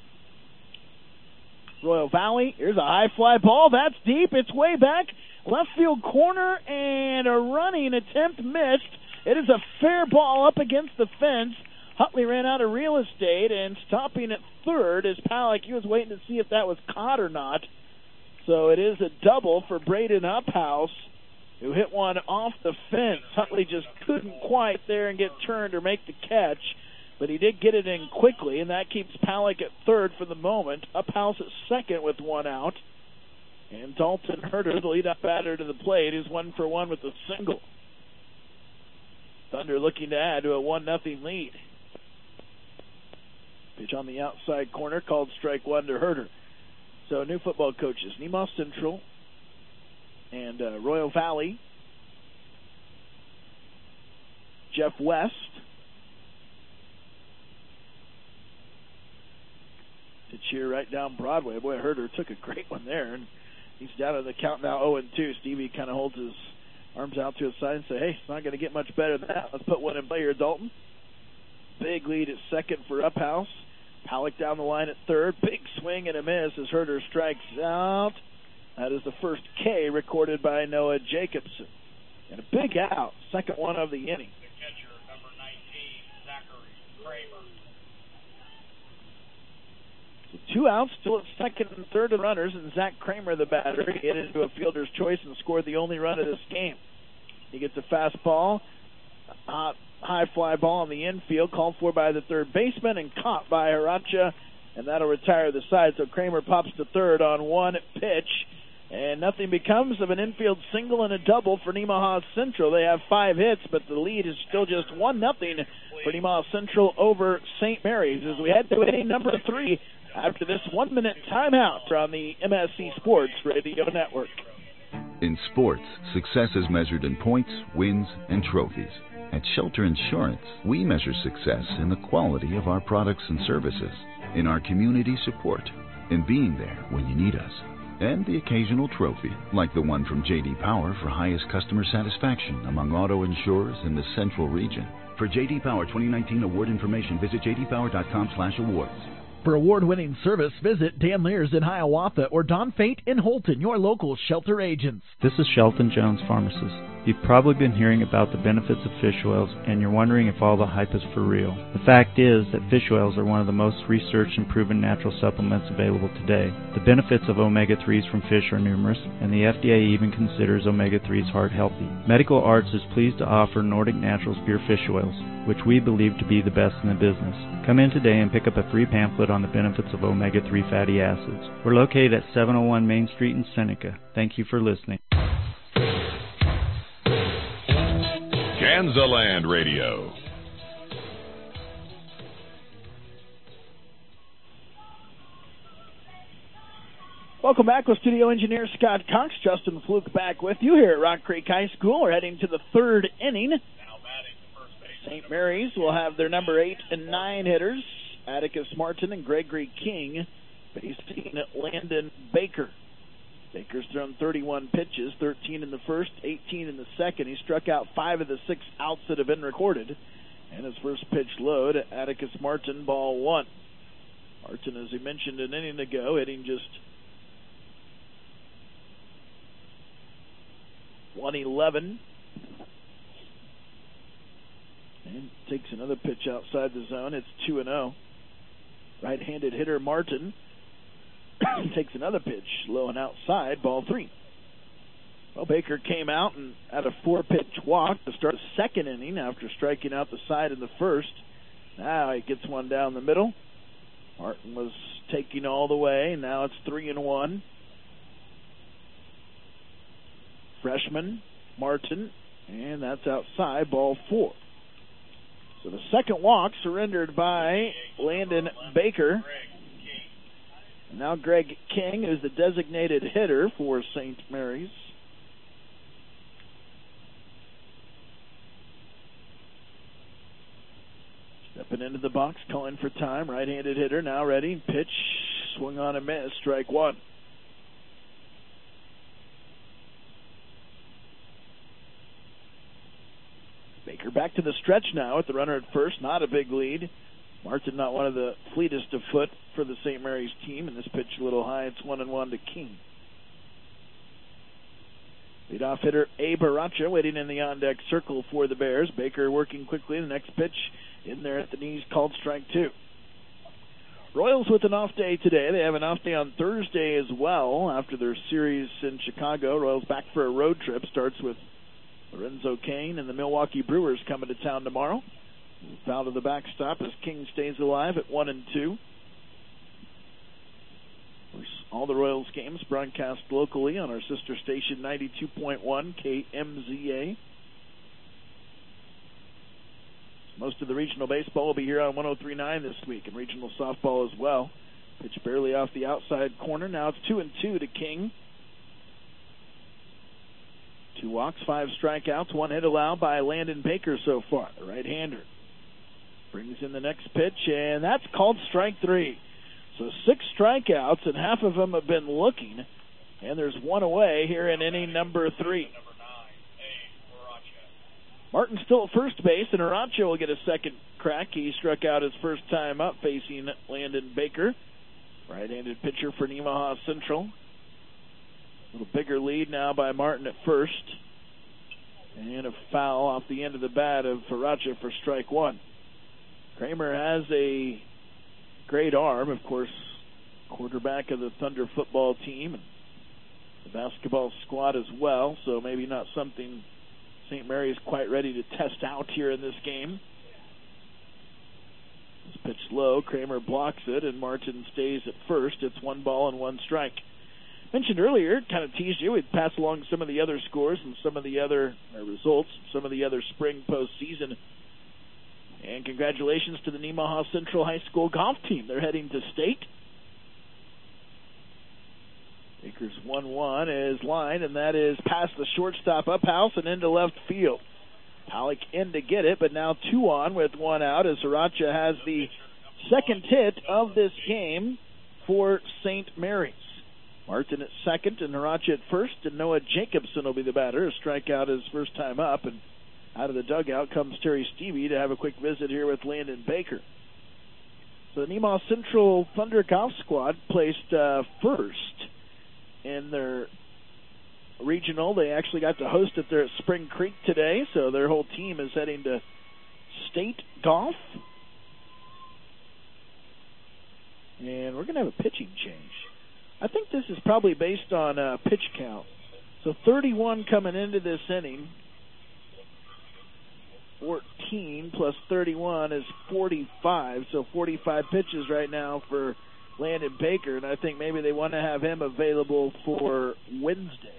Royal Valley. Here's a high fly ball. That's deep. It's way back. Left field corner, and a running attempt missed. It is a fair ball up against the fence. Hutley ran out of real estate, and stopping at third is Palak. He was waiting to see if that was caught or not. So it is a double for Braden Uphouse, who hit one off the fence. Hutley just couldn't quite there and get turned or make the catch, but he did get it in quickly, and that keeps Palak at third for the moment. Uphouse at second with one out. And Dalton Herter, the leadoff batter to the plate, is one for one with a single. Thunder looking to add to a one nothing lead. Pitch on the outside corner, called strike one to Herter. So new football coaches, Nemaha Central and uh, Royal Valley. Jeff West. To cheer right down Broadway. Boy, Herter took a great one there, and he's down on the count now, oh and two. Stevie kind of holds his arms out to his side and say, hey, it's not going to get much better than that. Let's put one in play here, Dalton. Big lead at second for Uphouse. Palak down the line at third. Big swing and a miss as Herter strikes out. That is the first K recorded by Noah Jacobson. And a big out, second one of the inning. The catcher, number nineteen, Zachary Kramer. Two outs, still at second and third of the runners, and Zach Kramer, the batter, hit into a fielder's choice and scored the only run of this game. He gets a fastball, hot, high fly ball in the infield, called for by the third baseman and caught by Haracha, and that'll retire the side. So Kramer pops to third on one pitch, and nothing becomes of an infield single and a double for Nemaha Central. They have five hits, but the lead is still just one nothing for Nemaha Central over Saint Mary's as we head to inning number three after this one-minute timeout on the M S C Sports Radio Network. In sports, success is measured in points, wins, and trophies. At Shelter Insurance, we measure success in the quality of our products and services, in our community support, in being there when you need us, and the occasional trophy, like the one from J D Power for highest customer satisfaction among auto insurers in the Central Region. For J D Power twenty nineteen award information, visit j d power dot com slash awards. For award-winning service, visit Dan Lears in Hiawatha or Don Fate in Holton, your local Shelter agents. This is Shelton Jones, pharmacist. You've probably been hearing about the benefits of fish oils, and you're wondering if all the hype is for real. The fact is that fish oils are one of the most researched and proven natural supplements available today. The benefits of omega threes from fish are numerous, and the F D A even considers omega threes heart healthy. Medical Arts is pleased to offer Nordic Naturals Pure Fish Oils, which we believe to be the best in the business. Come in today and pick up a free pamphlet on the benefits of omega three fatty acids. We're located at seven oh one Main Street in Seneca. Thank you for listening. Kansaland Radio. Welcome back with studio engineer Scott Cox. Justin Fluke back with you here at Rock Creek High School. We're heading to the third inning. Saint Mary's will have their number eight and nine hitters, Atticus Martin and Gregory King, facing Landon Baker. Baker's thrown thirty-one pitches, thirteen in the first, eighteen in the second. He struck out five of the six outs that have been recorded. And his first pitch low to Atticus Martin, ball one. Martin, as he mentioned an inning ago, hitting just one eleven. And takes another pitch outside the zone. It's two and oh. Right-handed hitter Martin takes another pitch low and outside, ball three. Well, Baker came out and had a four-pitch walk to start the second inning after striking out the side in the first. Now he gets one down the middle. Martin was taking all the way. Now it's three and one. Freshman Martin, and that's outside, ball four. So the second walk surrendered by Landon Baker. And now Greg King is the designated hitter for Saint Mary's. Stepping into the box, calling for time. Right-handed hitter now ready. Pitch, swung on a miss, strike one. Baker back to the stretch now with the runner at first. Not a big lead. Martin not one of the fleetest of foot for the Saint Mary's team, and this pitch a little high. It's one and one to King. Leadoff hitter Abe Aracha waiting in the on-deck circle for the Bears. Baker working quickly. The next pitch in there at the knees, called strike two. Royals with an off day today. They have an off day on Thursday as well after their series in Chicago. Royals back for a road trip. Starts with Lorenzo Cain and the Milwaukee Brewers coming to town tomorrow. Foul to the backstop as King stays alive at one and two. All the Royals games broadcast locally on our sister station ninety-two point one K M Z A. Most of the regional baseball will be here on one oh three point nine this week, and regional softball as well. Pitch barely off the outside corner. Now it's two and two to King. Two walks, five strikeouts, one hit allowed by Landon Baker so far, the right-hander. Brings in the next pitch, and that's called strike three. So six strikeouts, and half of them have been looking, and there's one away here in inning number three. Martin's still at first base, and Aracha will get a second crack. He struck out his first time up facing Landon Baker. Right-handed pitcher for Nemaha Central. A little bigger lead now by Martin at first. And a foul off the end of the bat of Aracha for strike one. Kramer has a great arm, of course, quarterback of the Thunder football team and the basketball squad as well, so maybe not something Saint Mary's quite ready to test out here in this game. This pitch low, Kramer blocks it, and Martin stays at first. It's one ball and one strike. Mentioned earlier, kind of teased you, we'd pass along some of the other scores and some of the other uh, results, some of the other spring postseason. And congratulations to the Nemaha Central High School golf team. They're heading to state. Baker's one one is lined, and that is past the shortstop up house and into left field. Pollock in to get it, but now two on with one out as Sriracha has the second hit of this game for Saint Mary's. Martin at second and Sriracha at first, and Noah Jacobson will be the batter. A strikeout his first time up, and out of the dugout comes Terry Stevie to have a quick visit here with Landon Baker. So the Nemaha Central Thunder Golf Squad placed uh, first in their regional. They actually got to host it there at Spring Creek today, so their whole team is heading to state golf. And we're going to have a pitching change. I think this is probably based on uh, pitch count. So thirty-one coming into this inning. fourteen plus thirty-one is forty-five. So forty-five pitches right now for Landon Baker, and I think maybe they want to have him available for Wednesday.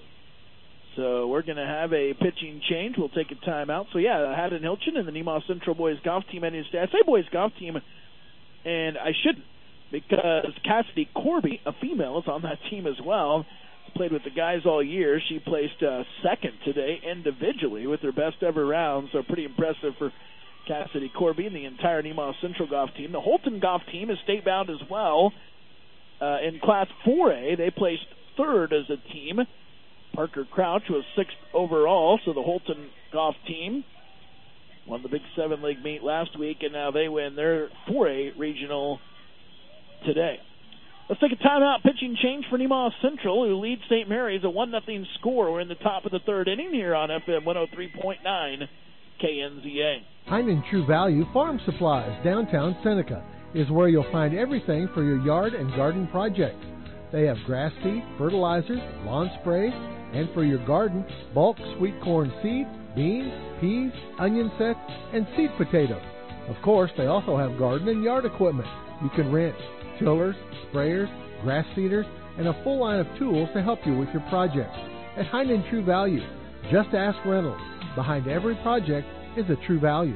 So we're going to have a pitching change. We'll take a timeout. So, yeah, Haddon Hilton and the Nemaha Central Boys Golf Team. And I say Boys Golf Team, and I shouldn't, because Cassidy Corby, a female, is on that team as well. Played with the guys all year. She placed uh, second today individually with her best ever round, so pretty impressive for Cassidy Corby and the entire Nemaha Central Golf Team. The Holton Golf Team is state-bound as well. Uh, in Class four A, they placed third as a team. Parker Crouch was sixth overall, so the Holton Golf Team won the Big Seven League meet last week, and now they win their four A regional today. Let's take a timeout. Pitching change for Nemaha Central, who leads Saint Mary's a one nothing score. We're in the top of the third inning here on F M one oh three point nine K N Z A. Heinen True Value Farm Supplies, downtown Seneca, is where you'll find everything for your yard and garden projects. They have grass seed, fertilizers, lawn sprays, and for your garden, bulk sweet corn seed, beans, peas, onion sets, and seed potatoes. Of course, they also have garden and yard equipment. You can rent tillers, sprayers, grass seeders, and a full line of tools to help you with your projects. At Heinen True Value, just ask Reynolds. Behind every project is a true value.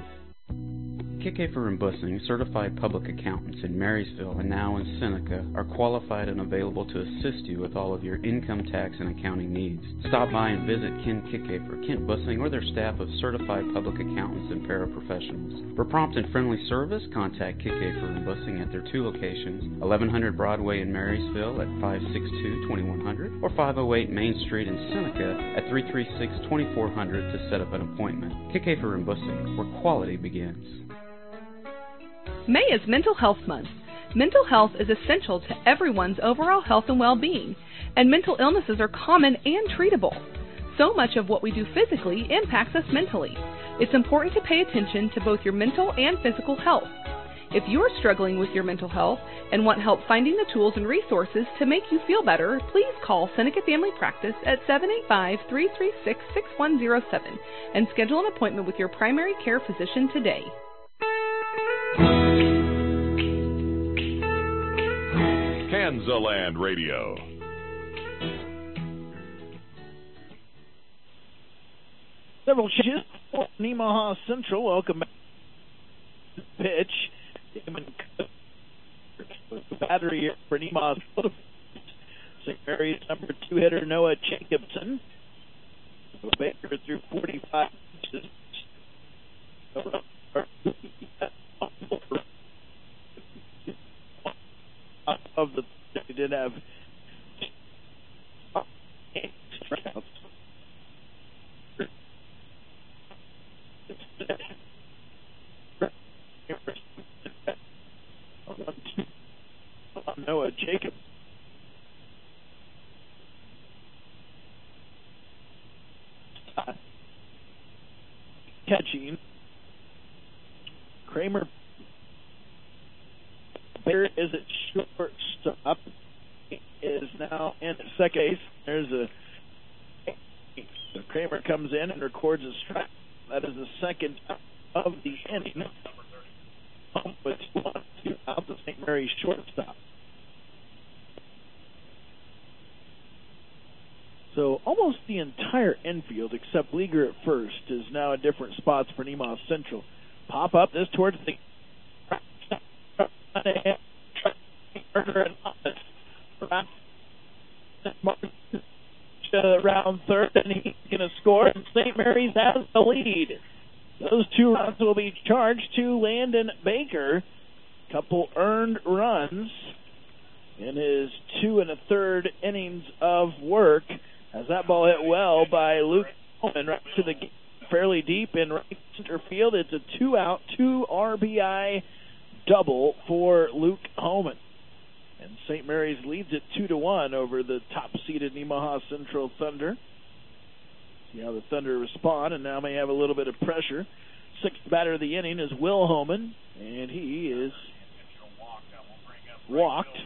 Kickafer and Bussing, certified public accountants in Marysville and now in Seneca, are qualified and available to assist you with all of your income tax and accounting needs. Stop by and visit Ken Kickafer, Kent Bussing, or their staff of certified public accountants and paraprofessionals. For prompt and friendly service, contact Kickafer and Bussing at their two locations, eleven hundred Broadway in Marysville at five six two, two one zero zero or five oh eight Main Street in Seneca at three three six, two four zero zero to set up an appointment. Kickafer and Bussing, where quality begins. May is Mental Health Month. Mental health is essential to everyone's overall health and well-being, and mental illnesses are common and treatable. So much of what we do physically impacts us mentally. It's important to pay attention to both your mental and physical health. If you're struggling with your mental health and want help finding the tools and resources to make you feel better, please call Seneca Family Practice at seven eight five, three three six, six one zero seven and schedule an appointment with your primary care physician today. Kansaland Radio. Several changes for Nemaha Central. Welcome back to the pitch. Damon battery here for Nemaha Central. Saint Mary's number two hitter Noah Jacobson. Baker through forty-five pitches. Of the they did have Noah Jacob. Catching Kramer. There is a shortstop. Is now in second base. There's a so Kramer comes in and records a strike. That is the second of the inning. With one, two out the Saint Mary's shortstop. So almost the entire infield, except Leaguer at first, is now in different spots for Nemaha Central. Pop up this towards the around third, and he's going to score, and Saint Mary's has the lead. Those two runs will be charged to Landon Baker. Couple earned runs in his two and a third innings of work, as that ball hit well by Luke Holman right to the fairly deep in right center field. It's a two-out, two R B I double for Luke Holman. And Saint Mary's leads it two to one over the top-seeded Nemaha Central Thunder. See how the Thunder respond, and now may have a little bit of pressure. Sixth batter of the inning is Will Holman, and he is walked.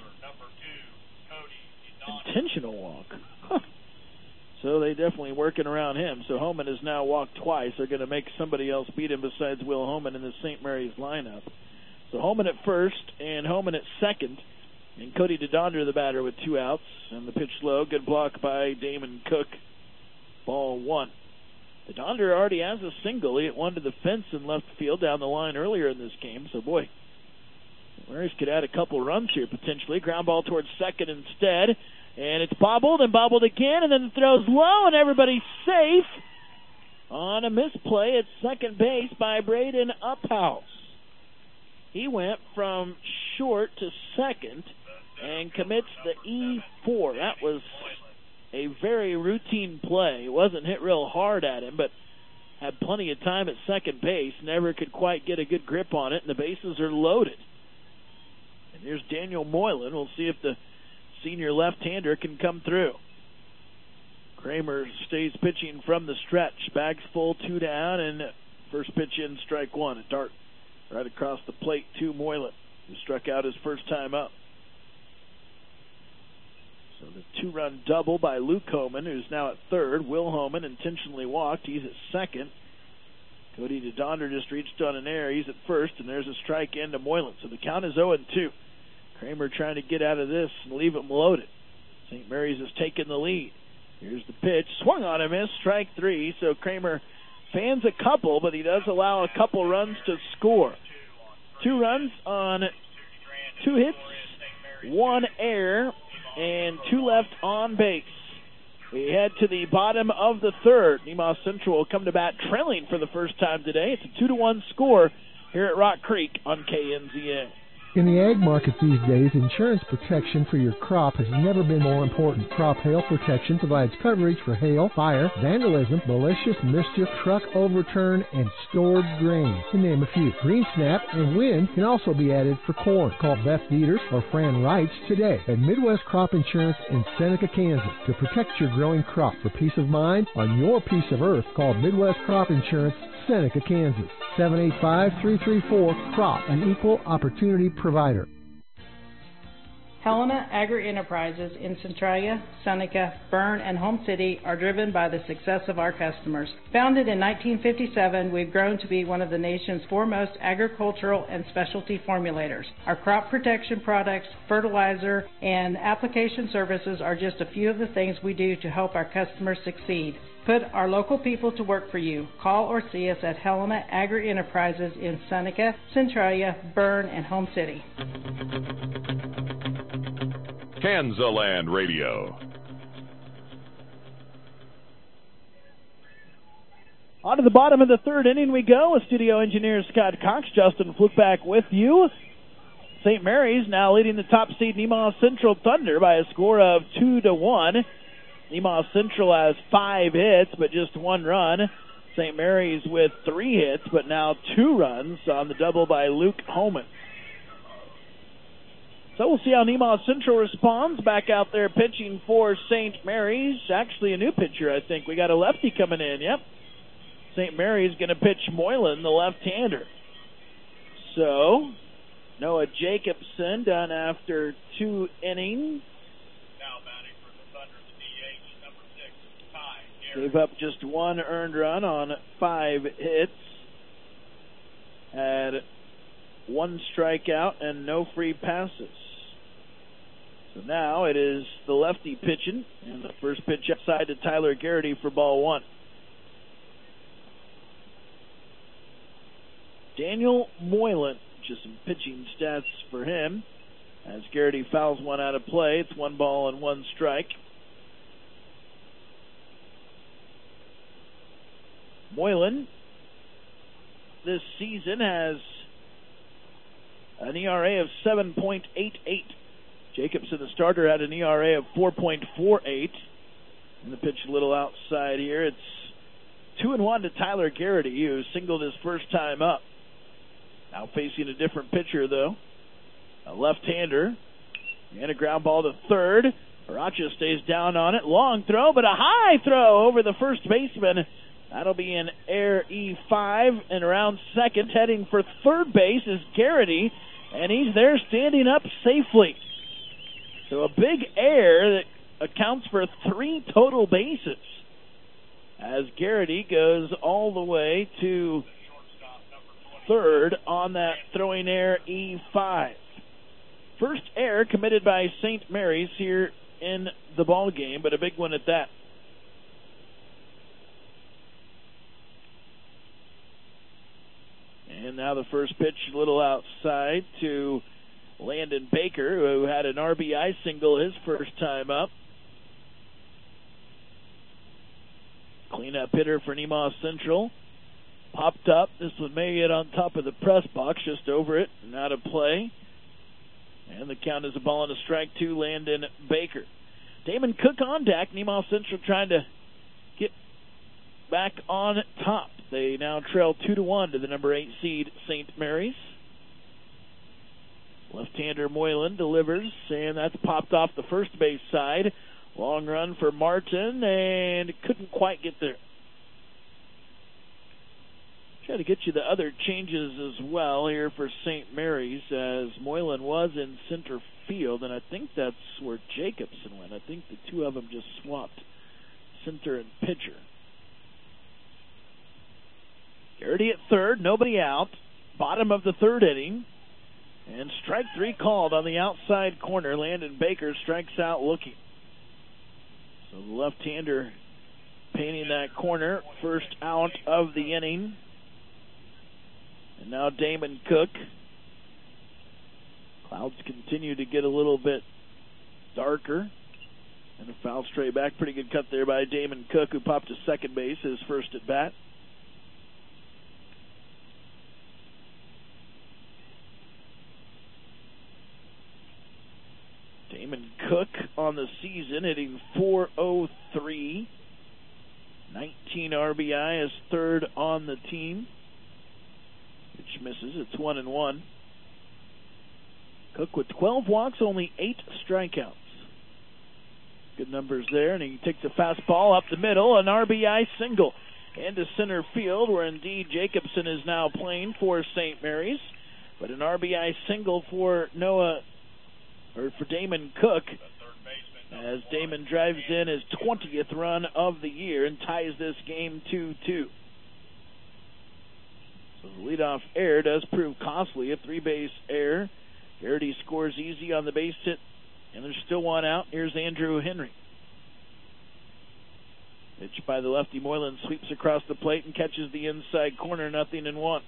Intentional walk. Huh. So they definitely working around him. So Holman has now walked twice. They're going to make somebody else beat him besides Will Holman in the Saint Mary's lineup. So Holman at first and Holman at second. And Cody DeDonder, the batter, with two outs. And the pitch low. Good block by Damon Cook. Ball one. DeDonder already has a single. He hit one to the fence in left field down the line earlier in this game. So, boy, Mary's could add a couple runs here potentially. Ground ball towards second instead. And it's bobbled and bobbled again. And then throws low and everybody's safe on a misplay at second base by Braden Uphouse. He went from short to second and commits the E four. That was a very routine play. It wasn't hit real hard at him, but had plenty of time at second base. Never could quite get a good grip on it, and the bases are loaded. And here's Daniel Moylan. We'll see if the senior left-hander can come through. Kramer stays pitching from the stretch. Bags full, two down, and first pitch in, strike one. A dart right across the plate to Moylan, who struck out his first time up. So the two-run double by Luke Holman, who's now at third. Will Holman intentionally walked. He's at second. Cody DeDonder just reached on an error. He's at first, and there's a strike into Moylan. So the count is oh and two. Kramer trying to get out of this and leave him loaded. Saint Mary's has taken the lead. Here's the pitch. Swung on a miss. Strike three. So Kramer fans a couple, but he does allow a couple runs to score. Two runs on two hits, one error, and two left on base. We head to the bottom of the third. Nemaha Central will come to bat trailing for the first time today. It's a two to one score here at Rock Creek on K N Z A. In the ag market these days, insurance protection for your crop has never been more important. Crop Hail Protection provides coverage for hail, fire, vandalism, malicious mischief, truck overturn, and stored grain, to name a few. Green snap and wind can also be added for corn. Call Beth Dieters or Fran Reitz today at Midwest Crop Insurance in Seneca, Kansas, to protect your growing crop. For peace of mind on your piece of earth, call Midwest Crop Insurance, Seneca, Kansas. seven eight five, three three four, C R O P, an equal opportunity provider. Helena Agri-Enterprises in Centralia, Seneca, Bern, and Home City are driven by the success of our customers. Founded in nineteen fifty-seven, we've grown to be one of the nation's foremost agricultural and specialty formulators. Our crop protection products, fertilizer, and application services are just a few of the things we do to help our customers succeed. Put our local people to work for you. Call or see us at Helena Agri-Enterprises in Seneca, Centralia, Bern, and Home City. Kansaland Radio. On to the bottom of the third inning we go with studio engineer Scott Cox. Justin Fluke back with you. Saint Mary's now leading the top seed Nemaha Central Thunder by a score of two to one. Nemaha Central has five hits, but just one run. Saint Mary's with three hits, but now two runs on the double by Luke Holman. So we'll see how Nemaha Central responds. Back out there pitching for Saint Mary's. Actually a new pitcher, I think. We got a lefty coming in, yep. Saint Mary's going to pitch Moylan, the left-hander. So, Noah Jacobson done after two innings. Now batting for the Thunder, the D H, number six, Ty Garrett. Gave up just one earned run on five hits. Had one strikeout and no free passes. So now it is the lefty pitching, and the first pitch outside to Tyler Garrity for ball one. Daniel Moylan, just some pitching stats for him. As Garrity fouls one out of play, it's one ball and one strike. Moylan this season has an E R A of seven point eight eight. Jacobson, the starter, had an E R A of four point four eight. And the pitch a little outside here. It's two and one to Tyler Garrity, who singled his first time up. Now facing a different pitcher, though. A left-hander. And a ground ball to third. Paracha stays down on it. Long throw, but a high throw over the first baseman. That'll be an air E five. And around second, heading for third base, is Garrity. And he's there standing up safely. So a big air that accounts for three total bases as Garrity goes all the way to third on that throwing air E five. First error committed by Saint Mary's here in the ball game, but a big one at that. And now the first pitch a little outside to Landon Baker, who had an R B I single his first time up. Cleanup hitter for Nemaw Central. Popped up. This one may get on top of the press box, just over it, and out of play. And the count is a ball and a strike to Landon Baker. Damon Cook on deck. Nemaw Central trying to get back on top. They now trail two to one to the number eight seed Saint Mary's. Left-hander Moylan delivers, and that's popped off the first base side. Long run for Martin, and couldn't quite get there. Try to get you the other changes as well here for Saint Mary's, as Moylan was in center field, and I think that's where Jacobson went. I think the two of them just swapped center and pitcher. Garrity at third, nobody out. Bottom of the third inning. And strike three called on the outside corner. Landon Baker strikes out looking. So the left-hander painting that corner. First out of the inning. And now Damon Cook. Clouds continue to get a little bit darker. And a foul straight back. Pretty good cut there by Damon Cook, who popped to second base his first at bat. Damon Cook on the season hitting four oh three. nineteen R B I, is third on the team. Which misses. It's one and one. Cook with twelve walks, only eight strikeouts. Good numbers there, and he takes a fastball up the middle, an R B I single into center field, where indeed Jacobson is now playing for Saint Mary's. But an R B I single for Noah, or for Damon Cook, as Damon drives in his twentieth run of the year and ties this game two two. So the leadoff error does prove costly, a three-base error. Garrity scores easy on the base hit, and there's still one out. Here's Andrew Henry. Pitch by the lefty. Moylan sweeps across the plate and catches the inside corner, nothing in one.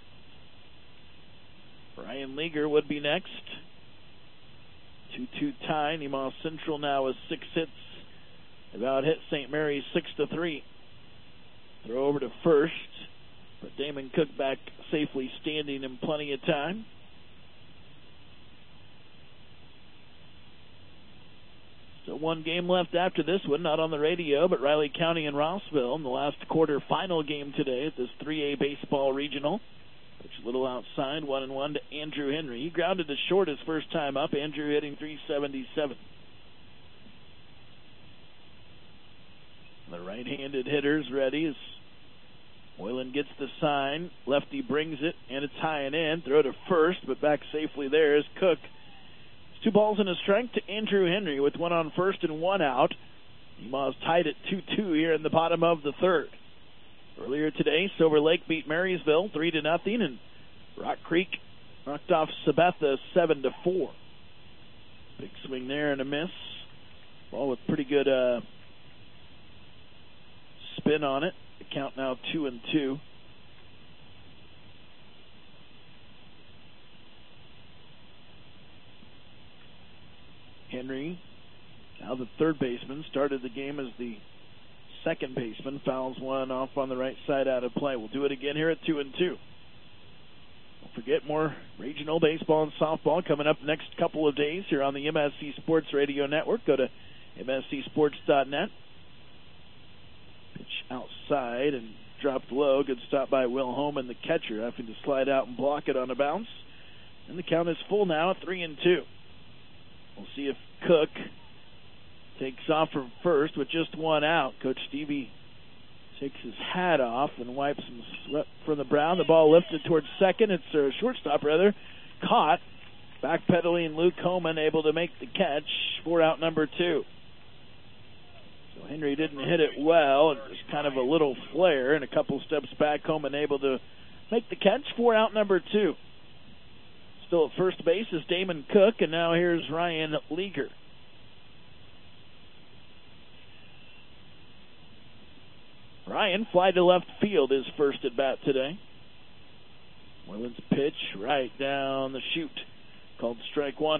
Brian Leager would be next. two two tie. Nemaw Central now with six hits. About hit Saint Mary's six to three. Throw over to first, but Damon Cook back safely standing in plenty of time. So one game left after this one, not on the radio, but Riley County and Rossville in the last quarterfinal game today at this three A baseball regional. Pitch a little outside, one and one to Andrew Henry. He grounded to short his first time up. Andrew hitting three seventy-seven. The right-handed hitter's ready as Moylan gets the sign. Lefty brings it, and it's high and in. Throw to first, but back safely there is Cook. It's two balls and a strike to Andrew Henry with one on first and one out. Nemaw's tied at two two here in the bottom of the third. Earlier today, Silver Lake beat Marysville three to nothing, and Rock Creek knocked off Sabetha seven to four. Big swing there and a miss. Ball with pretty good uh, spin on it. The count now two and two. Henry, now the third baseman, started the game as the second baseman, fouls one off on the right side out of play. We'll do it again here at two and two. Don't forget, more regional baseball and softball coming up next couple of days here on the M S C Sports Radio Network. Go to M S C sports dot net. Pitch outside and dropped low. Good stop by Will Holman, the catcher, having to slide out and block it on a bounce. And the count is full now at three and two. We'll see if Cook takes off from first with just one out. Coach Stevie takes his hat off and wipes some sweat from the brow. The ball lifted towards second. It's a shortstop, rather. Caught. Backpedaling Luke Holman, able to make the catch for out number two. So Henry didn't hit it well. It was kind of a little flare, and a couple steps back, Holman able to make the catch for out number two. Still at first base is Damon Cook, and now here's Ryan Leager. Ryan fly to left field, his first at bat today. Moreland's pitch right down the chute, called strike one.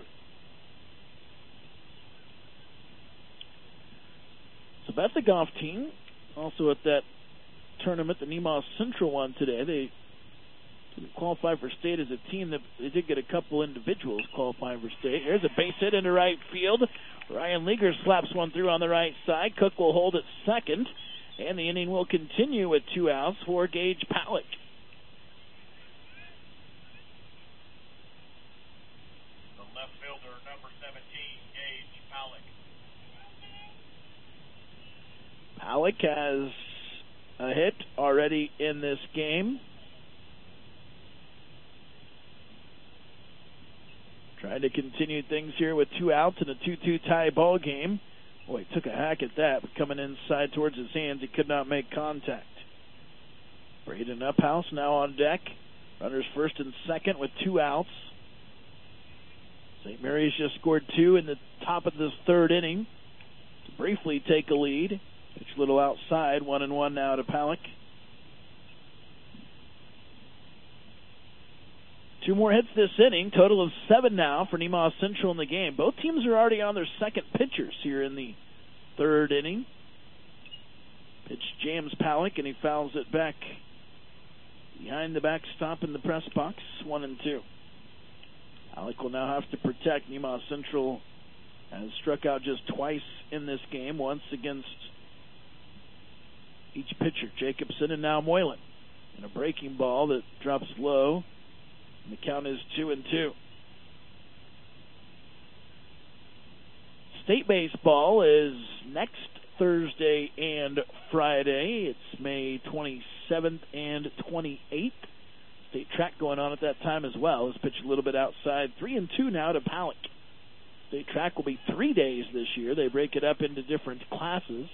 So Bethlegoff team also at that tournament, the Nemaw Central one today. They didn't qualify for state as a team. That they did get a couple individuals qualifying for state. Here's a base hit into right field. Ryan Leager slaps one through on the right side. Cook will hold at second. And the inning will continue with two outs for Gage Palick. The left fielder, number seventeen, Gage Palick. Palick has a hit already in this game. Trying to continue things here with two outs in a two two tie ball game. Boy, he took a hack at that, but coming inside towards his hands, he could not make contact. Braden Uphouse now on deck. Runners first and second with two outs. Saint Mary's just scored two in the top of this third inning to briefly take a lead. Pitch a little outside, one and one now to Palick. Two more hits this inning, total of seven now for Nemaw Central in the game. Both teams are already on their second pitchers here in the third inning. Pitch jams Palick, and he fouls it back behind the backstop in the press box, one and two. Palick will now have to protect. Nemaw Central has struck out just twice in this game, once against each pitcher, Jacobson and now Moylan. And a breaking ball that drops low. And the count is two and two. State baseball is next Thursday and Friday. It's May twenty-seventh and twenty-eighth. State track going on at that time as well. It's pitched a little bit outside. Three and two now to Palick. State track will be three days this year. They break it up into different classes.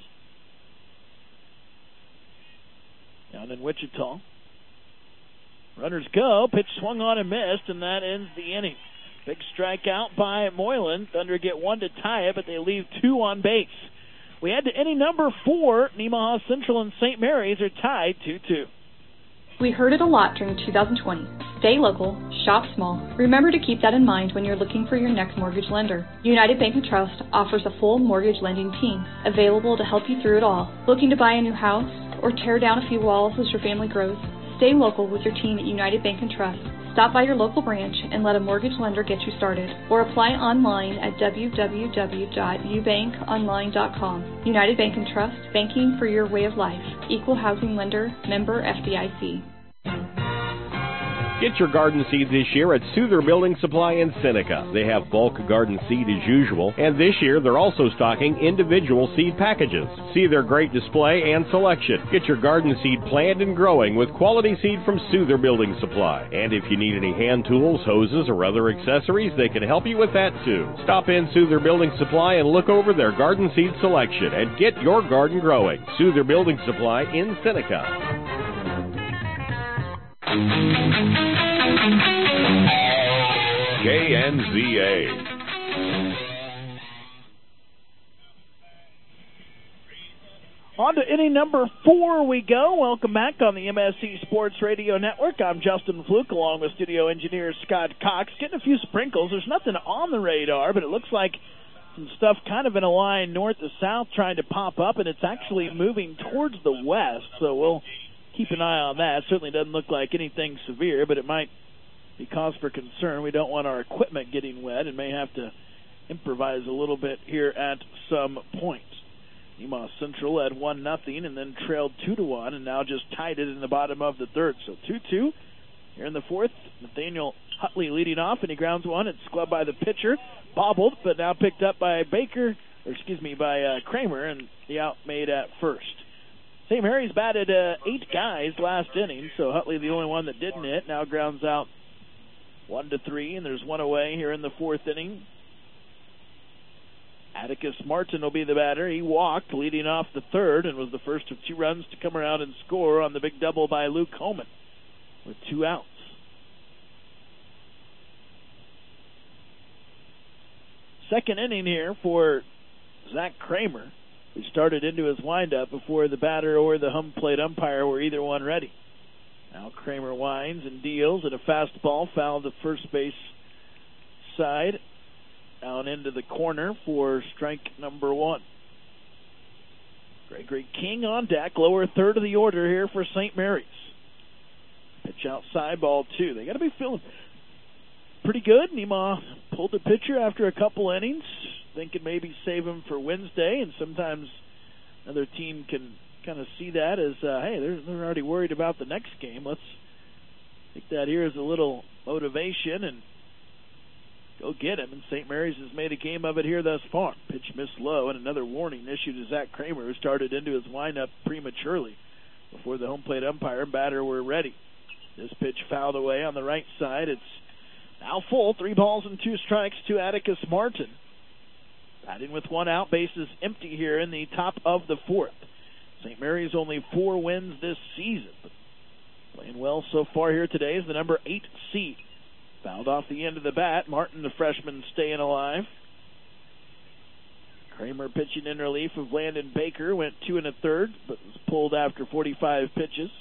Down in Wichita. Runners go. Pitch swung on and missed, and that ends the inning. Big strikeout by Moylan. Thunder get one to tie it, but they leave two on base. We head to inning number four. Nemaha Central and Saint Mary's are tied two two. We heard it a lot during two thousand twenty. Stay local, shop small. Remember to keep that in mind when you're looking for your next mortgage lender. United Bank and Trust offers a full mortgage lending team available to help you through it all. Looking to buy a new house or tear down a few walls as your family grows? Stay local with your team at United Bank and Trust. Stop by your local branch and let a mortgage lender get you started, or apply online at w w w dot u bank online dot com. United Bank and Trust, banking for your way of life. Equal housing lender, member F D I C. Get your garden seed this year at Souther Building Supply in Seneca. They have bulk garden seed as usual, and this year they're also stocking individual seed packages. See their great display and selection. Get your garden seed planted and growing with quality seed from Souther Building Supply. And if you need any hand tools, hoses, or other accessories, they can help you with that too. Stop in Souther Building Supply and look over their garden seed selection and get your garden growing. Souther Building Supply in Seneca. K N Z A. On to inning number four we go. Welcome back on the M S C Sports Radio Network. I'm Justin Fluke along with studio engineer Scott Cox. Getting a few sprinkles. There's nothing on the radar, but it looks like some stuff kind of in a line north to south trying to pop up, and it's actually moving towards the west, so we'll keep an eye on that. It certainly doesn't look like anything severe, but it might be cause for concern. We don't want our equipment getting wet and may have to improvise a little bit here at some point. Emaw Central led one nothing and then trailed two to one, and now just tied it in the bottom of the third. So two two here in the fourth. Nathaniel Hutley leading off, and he grounds one. It's gloved by the pitcher, bobbled, but now picked up by Baker, or excuse me, by uh, Kramer, and the out made at first. Saint Mary's batted uh, eight guys last inning, so Hutley the only one that didn't hit. Now grounds out one to three, and there's one away here in the fourth inning. Atticus Martin will be the batter. He walked, leading off the third, and was the first of two runs to come around and score on the big double by Luke Homan with two outs. Second inning here for Zach Kramer, who started into his windup before the batter or the home plate umpire were either one ready. Now Kramer winds and deals, and a fastball fouled the first base side, down into the corner for strike number one. Gregory King on deck, lower third of the order here for Saint Mary's. Pitch outside, ball two. They got to be feeling pretty good. Nemaw pulled the pitcher after a couple innings, thinking maybe save him for Wednesday, and sometimes another team can kind of see that as, uh, hey, they're, they're already worried about the next game. Let's take that here as a little motivation and go get him. And Saint Mary's has made a game of it here thus far. Pitch missed low, and another warning issued to Zach Kramer, who started into his windup prematurely before the home plate umpire and batter were ready. This pitch fouled away on the right side. It's now full, three balls and two strikes to Atticus Martin. Batting with one out, bases empty here in the top of the fourth. Saint Mary's only four wins this season, but playing well so far here today is the number eight seed. Fouled off the end of the bat. Martin, the freshman, staying alive. Kramer pitching in relief of Landon Baker, went two and a third, but was pulled after forty-five pitches.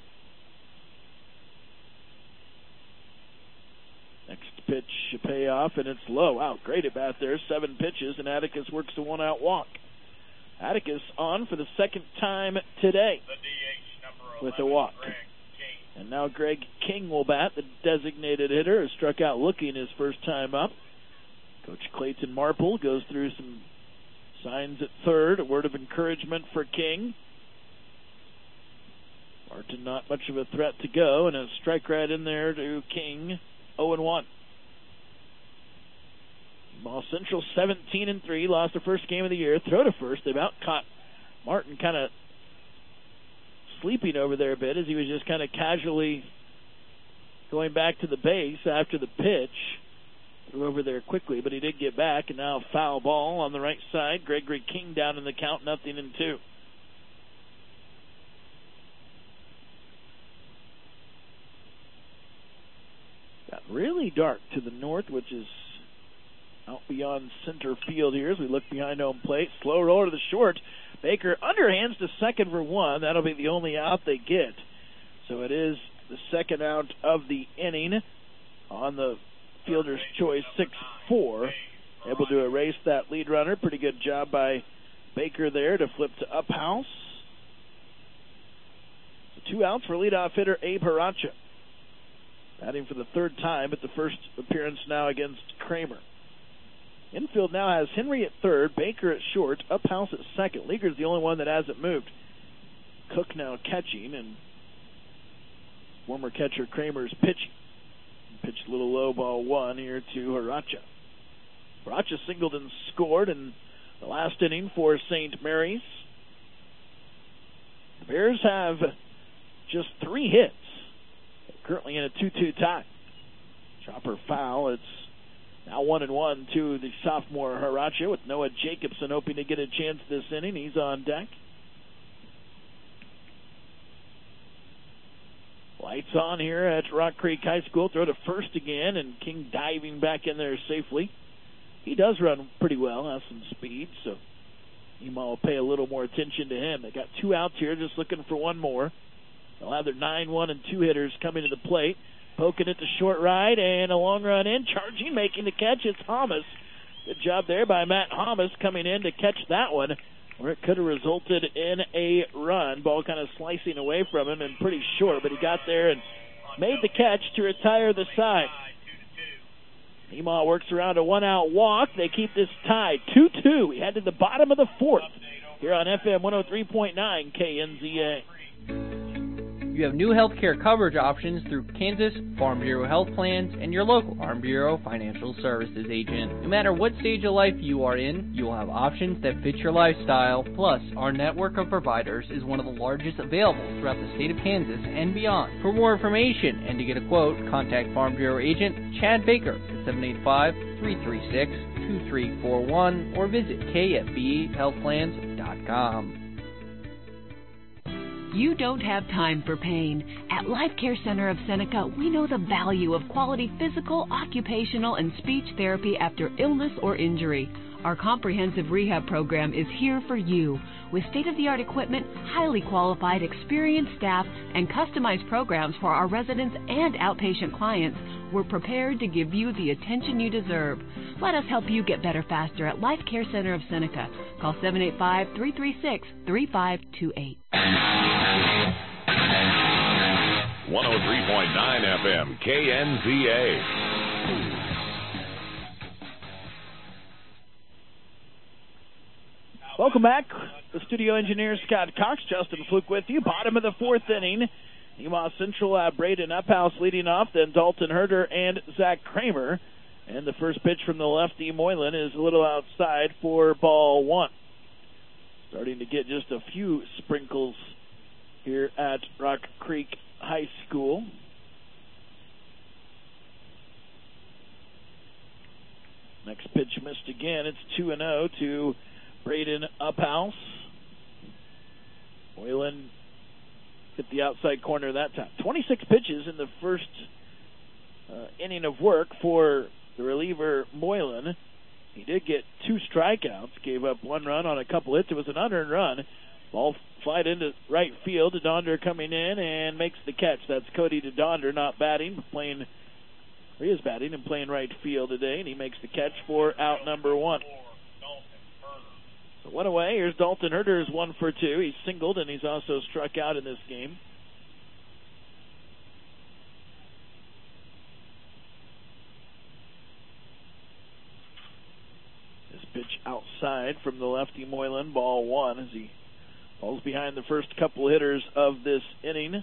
Next pitch, a payoff, and it's low. Wow, great at bat there. Seven pitches, and Atticus works the one-out walk. Atticus on for the second time today with a walk. And now Greg King will bat, the designated hitter, has struck out looking his first time up. Coach Clayton Marple goes through some signs at third, a word of encouragement for King. Martin not much of a threat to go, and a strike right in there to King. oh and one. Ball Central seventeen and three, lost the first game of the year. Throw to first. They've out caught Martin kind of sleeping over there a bit as he was just kind of casually going back to the base after the pitch. Threw over there quickly, but he did get back, and now foul ball on the right side. Gregory King down in the count, nothing in two. Got really dark to the north, which is out beyond center field here as we look behind home plate. Slow roller to the short. Baker underhands to second for one. That'll be the only out they get. So it is the second out of the inning on the fielder's choice, six four. Able to erase that lead runner. Pretty good job by Baker there to flip to Uphouse. So two outs for leadoff hitter Abe Haracha. Batting for the third time, but the first appearance now against Kramer. Infield now has Henry at third, Baker at short, Uphouse at second. Leaguer's the only one that hasn't moved. Cook now catching, and former catcher Kramer's pitching. Pitched a little low ball one here to Haracha. Haracha singled and scored in the last inning for Saint Mary's. The Bears have just three hits. Currently in a two two tie. Chopper foul. It's now one and one to the sophomore Haracha, with Noah Jacobson hoping to get a chance this inning. He's on deck. Lights on here at Rock Creek High School. Throw to first again, and King diving back in there safely. He does run pretty well, has some speed, so you might pay a little more attention to him. They got two outs here, just looking for one more. They'll have their nine one and two hitters coming to the plate. Poking it to short right, and a long run in. Charging, making the catch. It's Thomas. Good job there by Matt Hamas coming in to catch that one, where it could have resulted in a run. Ball kind of slicing away from him and pretty short, but he got there and made the catch to retire the side. Nemaha works around a one-out walk. They keep this tied two two. We head to the bottom of the fourth here on F M one oh three point nine K N Z A. You have new health care coverage options through Kansas Farm Bureau Health Plans and your local Farm Bureau Financial Services agent. No matter what stage of life you are in, you will have options that fit your lifestyle. Plus, our network of providers is one of the largest available throughout the state of Kansas and beyond. For more information and to get a quote, contact Farm Bureau agent Chad Baker at seven eight five, three three six, two three four one or visit K F B health plans dot com. You don't have time for pain. At Life Care Center of Seneca, we know the value of quality physical, occupational, and speech therapy after illness or injury. Our comprehensive rehab program is here for you. With state-of-the-art equipment, highly qualified, experienced staff, and customized programs for our residents and outpatient clients, we're prepared to give you the attention you deserve. Let us help you get better faster at Life Care Center of Seneca. Call seven eight five, three three six, three five two eight. one oh three point nine F M, K N Z A. Welcome back. The studio engineer, Scott Cox, Justin Fluke with you. Bottom of the fourth inning. Nemaha Central, uh, Braden Uphouse leading off, then Dalton Herder and Zach Kramer. And the first pitch from the lefty, Moylan, is a little outside for ball one. Starting to get just a few sprinkles here at Rock Creek High School. Next pitch missed again. It's two and oh to Braden Uphouse. Moylan hit the outside corner that time. twenty-six pitches in the first uh, inning of work for the reliever Moylan. He did get two strikeouts, gave up one run on a couple hits. It was an unearned run. Ball flied into right field. DeDonder coming in and makes the catch. That's Cody DeDonder, not batting, but playing. He is batting and playing right field today, and he makes the catch for out number one. So one away. Here's Dalton Herder, is one for two. He's singled, and he's also struck out in this game. This pitch outside from the lefty Moylan, ball one, as he falls behind the first couple hitters of this inning.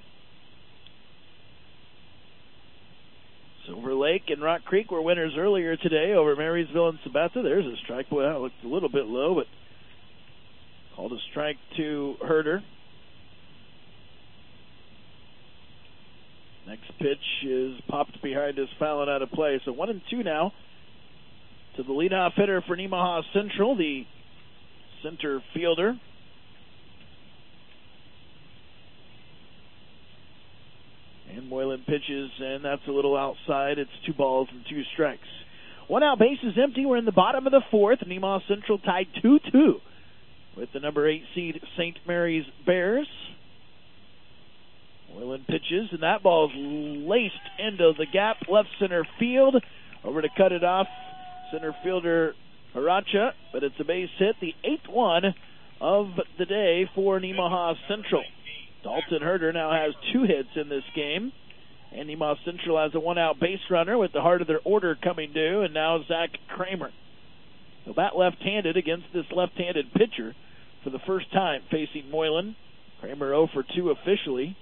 Silver Lake and Rock Creek were winners earlier today over Marysville and Sabetha. There's a strike. Well, that looked a little bit low, but called a strike to Herder. Next pitch is popped behind his fouling out of play. So one and two now to the leadoff hitter for Nemaha Central, the center fielder. And Moylan pitches, and that's a little outside. It's two balls and two strikes. One out, base is empty. We're in the bottom of the fourth. Nemaha Central tied two two with the number eight seed Saint Mary's Bears. Moylan pitches, and that ball's laced into the gap, left center field. Over to cut it off, center fielder Haracha, but it's a base hit, the eighth one of the day for Nemaha Central. Dalton Herder now has two hits in this game, and Nemaha Central has a one-out base runner with the heart of their order coming due, and now Zach Kramer. So bat left-handed against this left-handed pitcher for the first time facing Moylan. Kramer oh for two officially.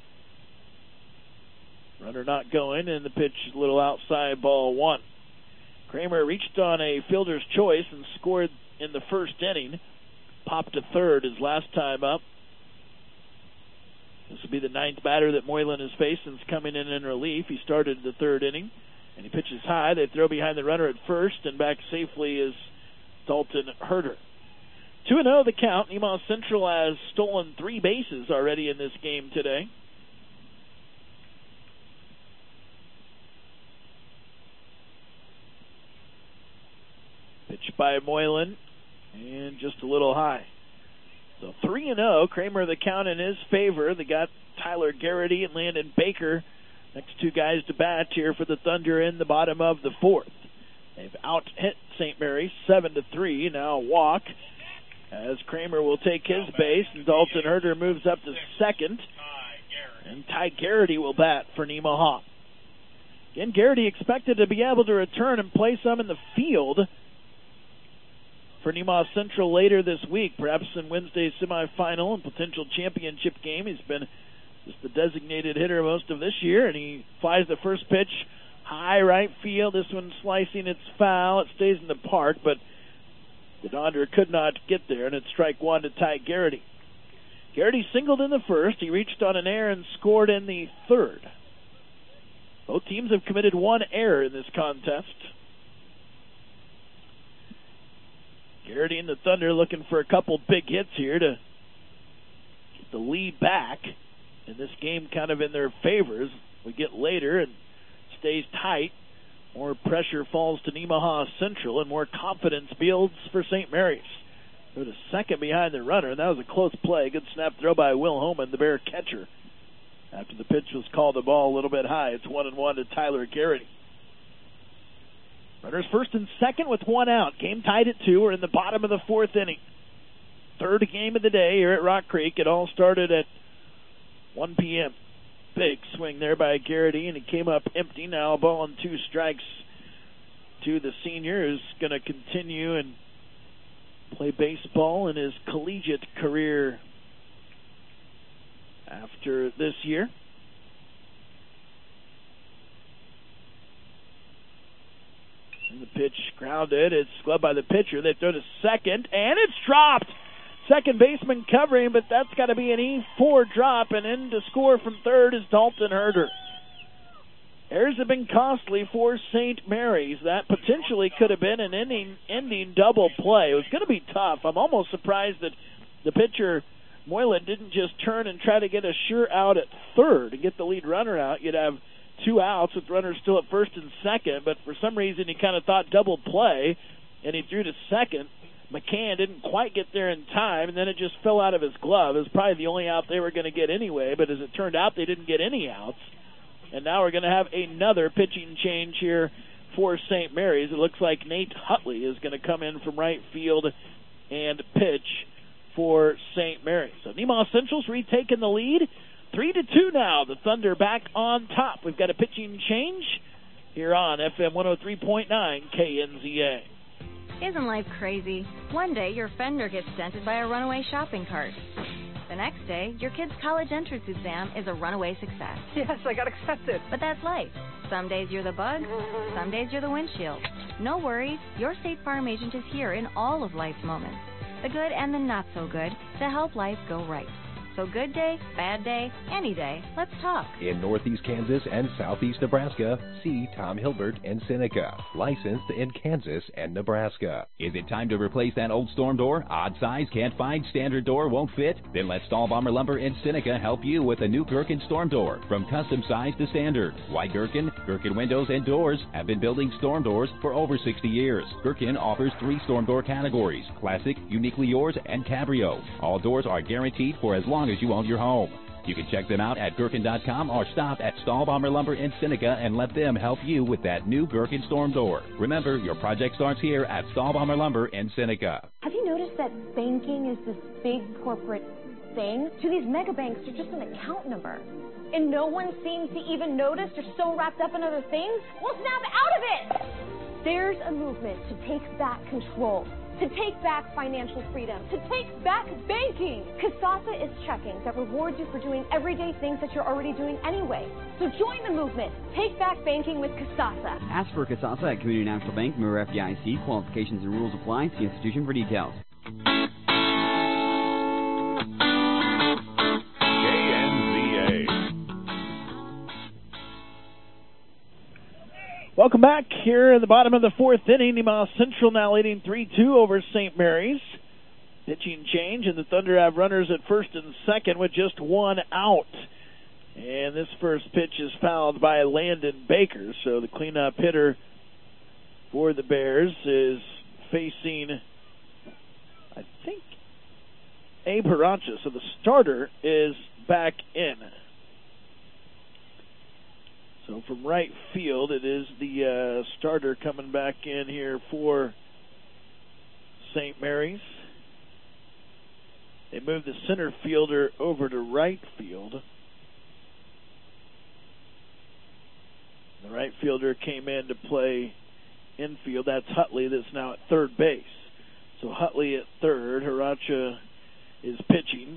Runner not going, and the pitch is a little outside, ball one. Kramer reached on a fielder's choice and scored in the first inning. Popped to third his last time up. This will be the ninth batter that Moylan has faced since coming in in relief. He started the third inning, and he pitches high. They throw behind the runner at first, and back safely is Dalton Herder. two and oh the count. Nemaha Central has stolen three bases already in this game today. Pitch by Moylan, and just a little high. So three and oh, Kramer the count in his favor. They got Tyler Garrity and Landon Baker, next two guys to bat here for the Thunder in the bottom of the fourth. They've out-hit Saint Mary's seven to three. Now a walk as Kramer will take his base, and Dalton Herder moves up to second. And Ty Garrity will bat for Nemaha. Again, Garrity expected to be able to return and play some in the field for Nemaha Central later this week, perhaps in Wednesday's semifinal and potential championship game. He's been just the designated hitter most of this year, and he flies the first pitch high right field. This one slicing, it's foul. It stays in the park, but the Donder could not get there, and it's strike one to Ty Garrity. Garrity singled in the first. He reached on an error and scored in the third. Both teams have committed one error in this contest. Garrity and the Thunder looking for a couple big hits here to get the lead back. And this game kind of in their favor as we get later and stays tight. More pressure falls to Nemaha Central and more confidence builds for Saint Mary's. They're the second behind the runner, and that was a close play. Good snap throw by Will Homan, the Bear catcher. After the pitch was called, the ball a little bit high. It's one and one to Tyler Garrity. Runners first and second with one out. Game tied at two. We're in the bottom of the fourth inning. Third game of the day here at Rock Creek. It all started at one p.m. Big swing there by Garrity, and he came up empty. Now a ball and two strikes to the senior, who's going to continue and play baseball in his collegiate career after this year. And the pitch grounded. It's gloved by the pitcher. They throw to second, and it's dropped. Second baseman covering, but that's got to be an E four drop, and in to score from third is Dalton Herder. Errors have been costly for Saint Mary's. That potentially could have been an ending, ending double play. It was going to be tough. I'm almost surprised that the pitcher, Moylan, didn't just turn and try to get a sure out at third and get the lead runner out. You'd have two outs with runners still at first and second, but for some reason he kind of thought double play, and he threw to second. McCann didn't quite get there in time, and then it just fell out of his glove. It was probably the only out they were going to get anyway, but as it turned out, they didn't get any outs. And now we're going to have another pitching change here for Saint Mary's. It looks like Nate Hutley is going to come in from right field and pitch for Saint Mary's. So Nemaha Central's retaking the lead. Three to two now. The Thunder back on top. We've got a pitching change here on F M one oh three point nine K N Z A. Isn't life crazy? One day your fender gets dented by a runaway shopping cart. The next day, your kid's college entrance exam is a runaway success. Yes, I got accepted. But that's life. Some days you're the bug, some days you're the windshield. No worries, your State Farm agent is here in all of life's moments, the good and the not so good, to help life go right. So good day, bad day, any day, let's talk. In Northeast Kansas and Southeast Nebraska, see Tom Hilbert and Seneca, licensed in Kansas and Nebraska. Is it time to replace that old storm door? Odd size, can't find, standard door won't fit? Then let Stahlbomber Lumber in Seneca help you with a new Gherkin storm door. From custom size to standard, White Gherkin, Gherkin windows, and doors have been building storm doors for over sixty years. Gherkin offers three storm door categories: classic, uniquely yours, and cabrio. All doors are guaranteed for as long as you own your home. You can check them out at Gherkin dot com or stop at Stahlbomber Lumber in Seneca and let them help you with that new Gherkin storm door. Remember, your project starts here at Stahlbomber Lumber in Seneca. Have you noticed that banking is this big corporate thing? To these mega banks, they're just an account number. And no one seems to even notice they're so wrapped up in other things. Well, snap out of it! There's a movement to take back control, to take back financial freedom, to take back banking. Kasasa is checking that rewards you for doing everyday things that you're already doing anyway. So join the movement. Take back banking with Kasasa. Ask for Kasasa at Community National Bank, member F D I C. Qualifications and rules apply. See institution for details. Welcome back here in the bottom of the fourth inning. Nemaha Central now leading three two over Saint Mary's. Pitching change, and the Thunder have runners at first and second with just one out. And this first pitch is fouled by Landon Baker, so the cleanup hitter for the Bears is facing, I think, Abe Haracha. So the starter is back in. So from right field, it is the uh, starter coming back in here for Saint Mary's. They moved the center fielder over to right field. The right fielder came in to play infield. That's Hutley that's now at third base. So Hutley at third. Haracha is pitching.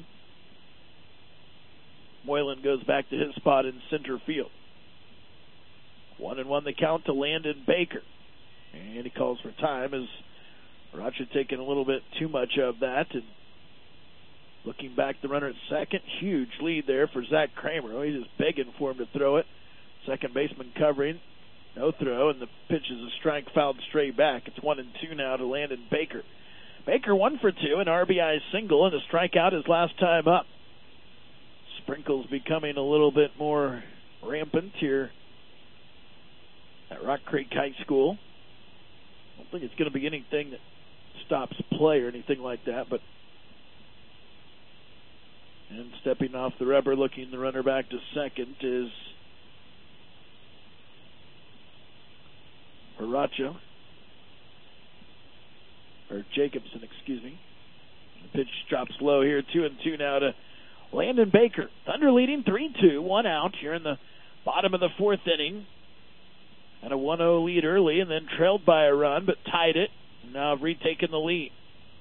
Moylan goes back to his spot in center field. One and one the count to Landon Baker. And he calls for time as Haracha taking a little bit too much of that. And looking back, the runner at second. Huge lead there for Zach Kramer. Oh, he's just begging for him to throw it. Second baseman covering. No throw, and the pitch is a strike fouled straight back. It's one and two now to Landon Baker. Baker one for two, an R B I single, and a strikeout his last time up. Sprinkles becoming a little bit more rampant here at Rock Creek High School. I don't think it's going to be anything that stops play or anything like that, but and stepping off the rubber, looking the runner back to second is Haracha, or Jacobson, excuse me. The pitch drops low here, two and two now to Landon Baker. Thunder leading three two, one out here in the bottom of the fourth inning. Had a one oh lead early and then trailed by a run, but tied it. And now have retaken the lead.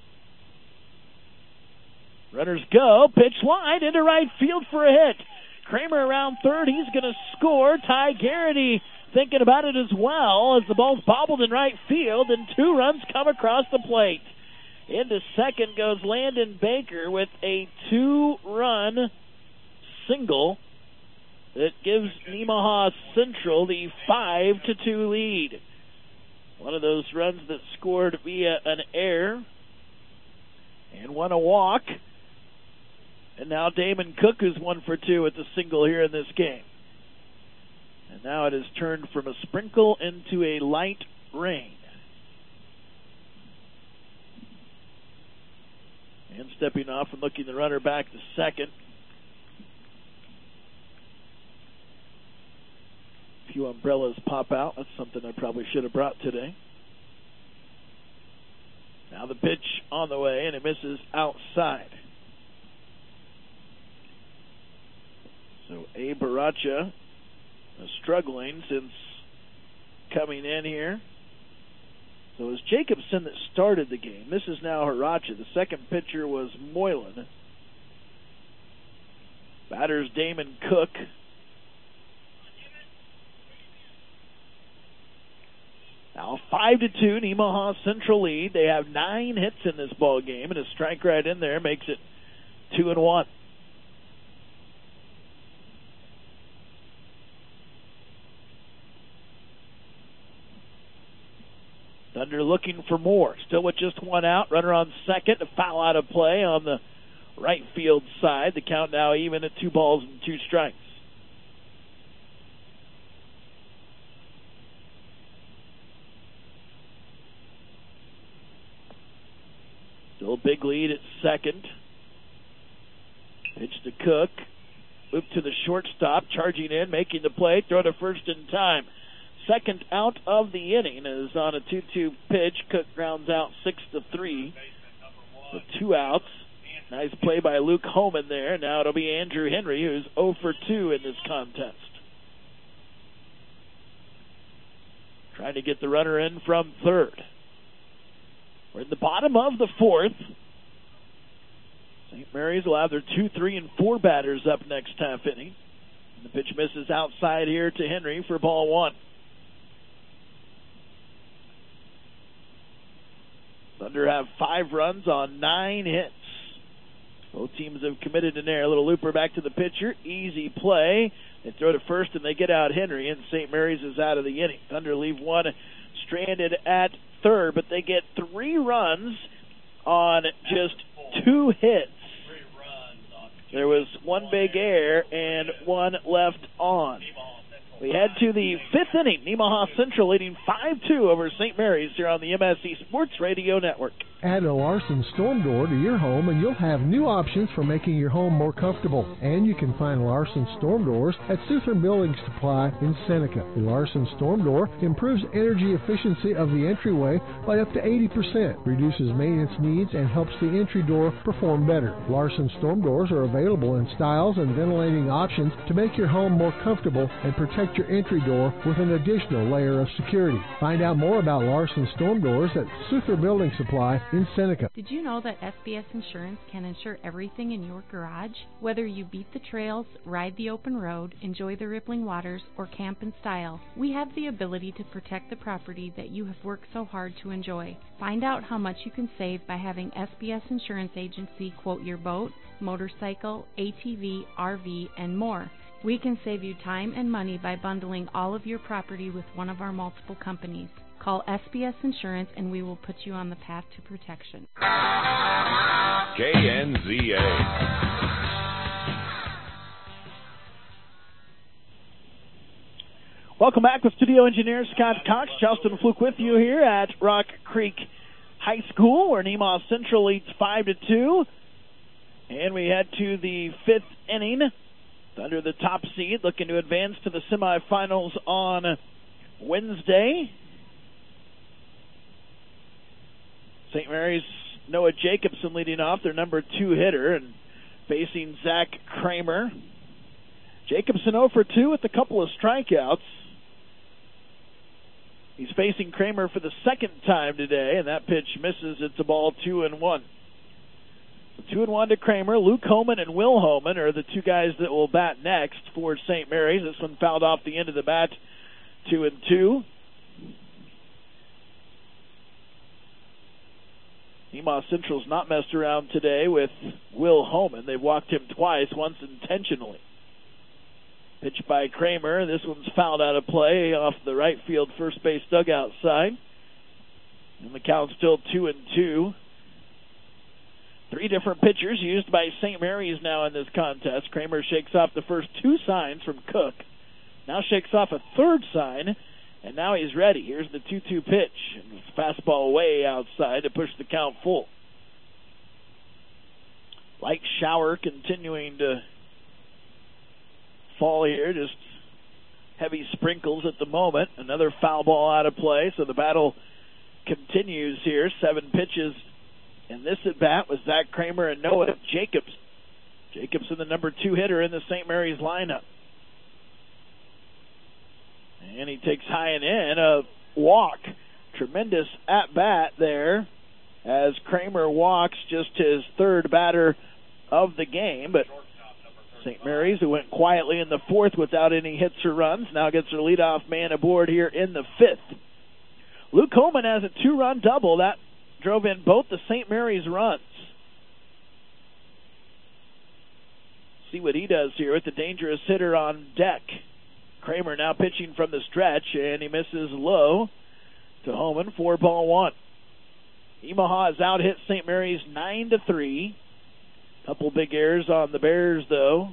Runners go, pitch line into right field for a hit. Kramer around third, he's going to score. Ty Garrity thinking about it as well as the ball's bobbled in right field and two runs come across the plate. Into second goes Landon Baker with a two-run single that gives Nemaha Central the five to two lead. One of those runs that scored via an error and won a walk. And now Damon Cook is one for two with the single here in this game. And now it has turned from a sprinkle into a light rain. And stepping off and looking the runner back to second. A few umbrellas pop out. That's something I probably should have brought today. Now the pitch on the way, and it misses outside. So Abe Haracha is struggling since coming in here. So it was Jacobson that started the game. This is now Haracha. The second pitcher was Moylan. Batters Damon Cook. Now five to two, Nemaha Central lead. They have nine hits in this ball game, and a strike right in there makes it two and one. Thunder looking for more. Still with just one out. Runner on second. A foul out of play on the right field side. The count now even at two balls and two strikes. Still a big lead at second. Pitch to Cook. Loop to the shortstop. Charging in, making the play. Throw to first in time. Second out of the inning is on a two two pitch. Cook grounds out six to three with two outs. Nice play by Luke Holman there. Now it'll be Andrew Henry, who's oh for two in this contest. Trying to get the runner in from third. We're in the bottom of the fourth. Saint Mary's will have their two, three, and four batters up next half inning. And the pitch misses outside here to Henry for ball one. Thunder have five runs on nine hits. Both teams have committed an error. A little looper back to the pitcher. Easy play. They throw to first and they get out Henry, and Saint Mary's is out of the inning. Thunder leave one stranded at third, but they get three runs on just two hits. There was one big error and one left on. We head to the fifth inning. Nemaha Central leading five two over Saint Mary's here on the M S C Sports Radio Network. Add a Larson Storm Door to your home and you'll have new options for making your home more comfortable. And you can find Larson Storm Doors at Southern Building Supply in Seneca. The Larson Storm Door improves energy efficiency of the entryway by up to eighty percent, reduces maintenance needs, and helps the entry door perform better. Larson Storm Doors are available in styles and ventilating options to make your home more comfortable and protect your entry door with an additional layer of security. Find out more about Larson Storm Doors at Southern Building Supply in Seneca. Did you know that S B S Insurance can insure everything in your garage? Whether you beat the trails, ride the open road, enjoy the rippling waters, or camp in style, we have the ability to protect the property that you have worked so hard to enjoy. Find out how much you can save by having S B S Insurance Agency quote your boat, motorcycle, A T V, R V, and more. We can save you time and money by bundling all of your property with one of our multiple companies. Call S B S Insurance and we will put you on the path to protection. K N Z A. Welcome back with studio engineer Scott Cox. Justin Fluke with you here at Rock Creek High School, where Nemaha Central leads five to two. And we head to the fifth inning. Under the top seed, looking to advance to the semifinals on Wednesday. Saint Mary's Noah Jacobson leading off, their number two hitter, and facing Zach Kramer. Jacobson oh for two with a couple of strikeouts. He's facing Kramer for the second time today, and that pitch misses. It's a ball two and one. Two and one to Kramer. Luke Homan and Will Homan are the two guys that will bat next for Saint Mary's. This one fouled off the end of the bat. Two and two. Nemaha Central's not messed around today with Will Homan. They've walked him twice, once intentionally. Pitch by Kramer. This one's fouled out of play off the right field first base dugout side. And the count's still two and two. Three different pitchers used by Saint Mary's now in this contest. Kramer shakes off the first two signs from Cook. Now shakes off a third sign, and now he's ready. Here's the two two pitch. And fastball way outside to push the count full. Light shower continuing to fall here. Just heavy sprinkles at the moment. Another foul ball out of play, so the battle continues here. Seven pitches. And this at bat was Zach Kramer and Noah Jacobs. Jacobson, the number two hitter in the Saint Mary's lineup. And he takes high and in a walk. Tremendous at bat there as Kramer walks, just his third batter of the game. But Saint Mary's, who went quietly in the fourth without any hits or runs, now gets their leadoff man aboard here in the fifth. Luke Coleman has a two-run double. That drove in both the Saint Mary's runs. See what he does here with the dangerous hitter on deck. Kramer now pitching from the stretch, and he misses low to Homan. Four ball one. Nemaha has out hit Saint Mary's nine to three. Couple big errors on the Bears though.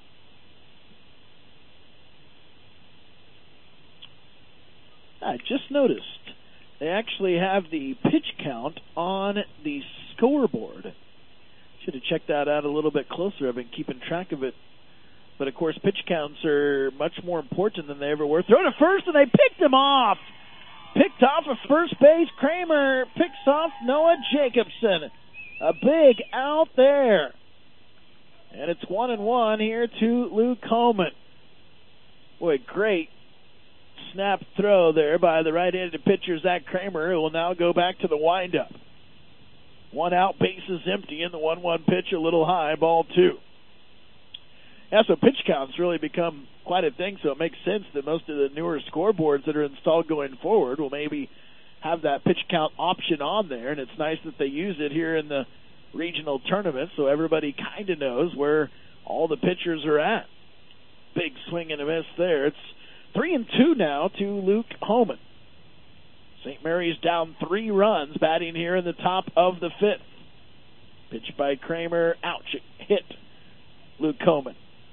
I just noticed they actually have the pitch count on the scoreboard. Should have checked that out a little bit closer. I've been keeping track of it. But, of course, pitch counts are much more important than they ever were. Throw to first, and they picked him off. Picked off of first base. Kramer picks off Noah Jacobson. A big out there. And it's one and one here to Luke Coleman. Boy, great snap throw there by the right-handed pitcher, Zach Kramer, who will now go back to the windup. One out, bases empty, and the one one pitch a little high, ball two. Yeah, so pitch counts really become quite a thing, so it makes sense that most of the newer scoreboards that are installed going forward will maybe have that pitch count option on there, and it's nice that they use it here in the regional tournament so everybody kind of knows where all the pitchers are at. Big swing and a miss there. It's Three and two now to Luke Homan. Saint Mary's down three runs, batting here in the top of the fifth. Pitch by Kramer, ouch, it hit Luke Homan.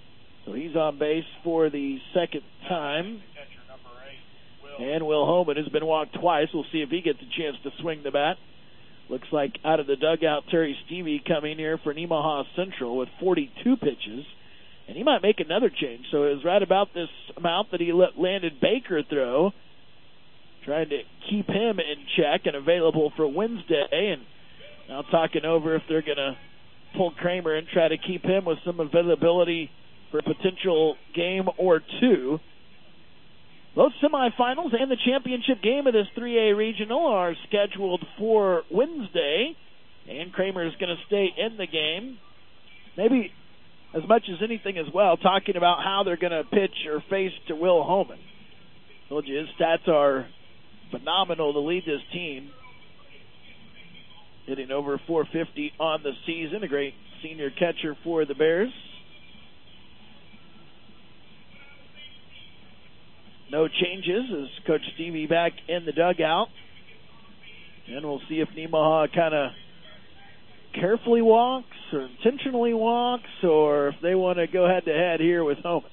So he's on base for the second time. And Will Homan has been walked twice. We'll see if he gets a chance to swing the bat. Looks like out of the dugout, Terry Stevie coming here for Nemaha Central with forty-two pitches. And he might make another change. So it was right about this amount that he let Landon Baker throw, trying to keep him in check and available for Wednesday. And now talking over if they're going to pull Kramer and try to keep him with some availability for a potential game or two. Both semifinals and the championship game of this three A regional are scheduled for Wednesday, and Kramer is going to stay in the game. Maybe as much as anything as well, talking about how they're going to pitch or face to Will Homan. Told you his stats are phenomenal to lead this team. Hitting over four fifty on the season, a great senior catcher for the Bears. No changes as Coach Stevie back in the dugout. And we'll see if Nemaha kind of carefully walks or intentionally walks, or if they want to go head-to-head here with Homan.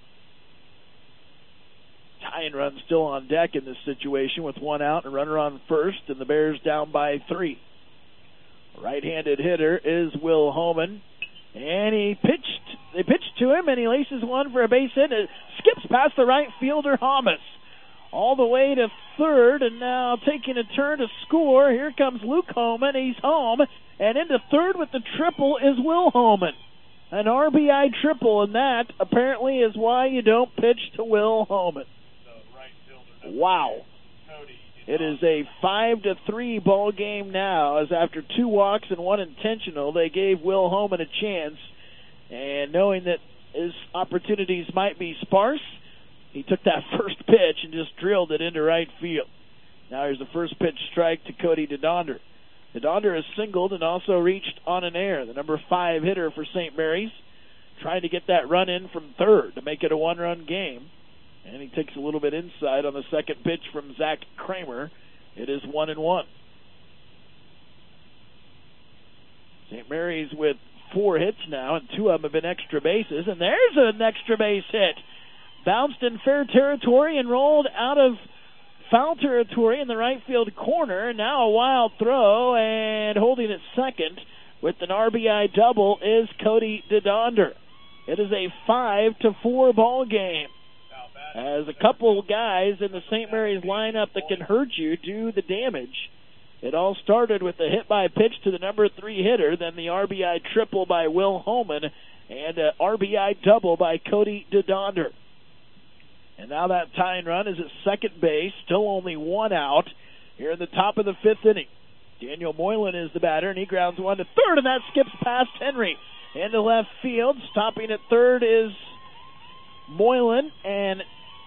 Tying run still on deck in this situation with one out and runner on first, and the Bears down by three. Right-handed hitter is Will Homan. And he pitched, they pitched to him, and he laces one for a base hit. It skips past the right fielder, Hamas, all the way to third, and now taking a turn to score. Here comes Luke Homan. He's home, and into third with the triple is Will Homan. An R B I triple, and that apparently is why you don't pitch to Will Homan. Wow. It is a five to three ball game now, as after two walks and one intentional, they gave Will Homan a chance. And knowing that his opportunities might be sparse, he took that first pitch and just drilled it into right field. Now here's the first pitch strike to Cody DeDonder. DeDonder has singled and also reached on an air. The number five hitter for Saint Mary's, trying to get that run in from third to make it a one-run game. And he takes a little bit inside on the second pitch from Zach Kramer. It is one and one. Saint Mary's with four hits now, and two of them have been extra bases. And there's an extra base hit. Bounced in fair territory and rolled out of foul territory in the right field corner. Now a wild throw, and holding it second with an R B I double is Cody DeDonder. It is a five to four ball game, as a couple guys in the Saint Mary's lineup that can hurt you do the damage. It all started with a hit by pitch to the number three hitter, then the R B I triple by Will Homan, and an R B I double by Cody DeDonder. And now that tying run is at second base, still only one out here in the top of the fifth inning. Daniel Moylan is the batter, and he grounds one to third, and that skips past Henry into left field. Stopping at third is Moylan, and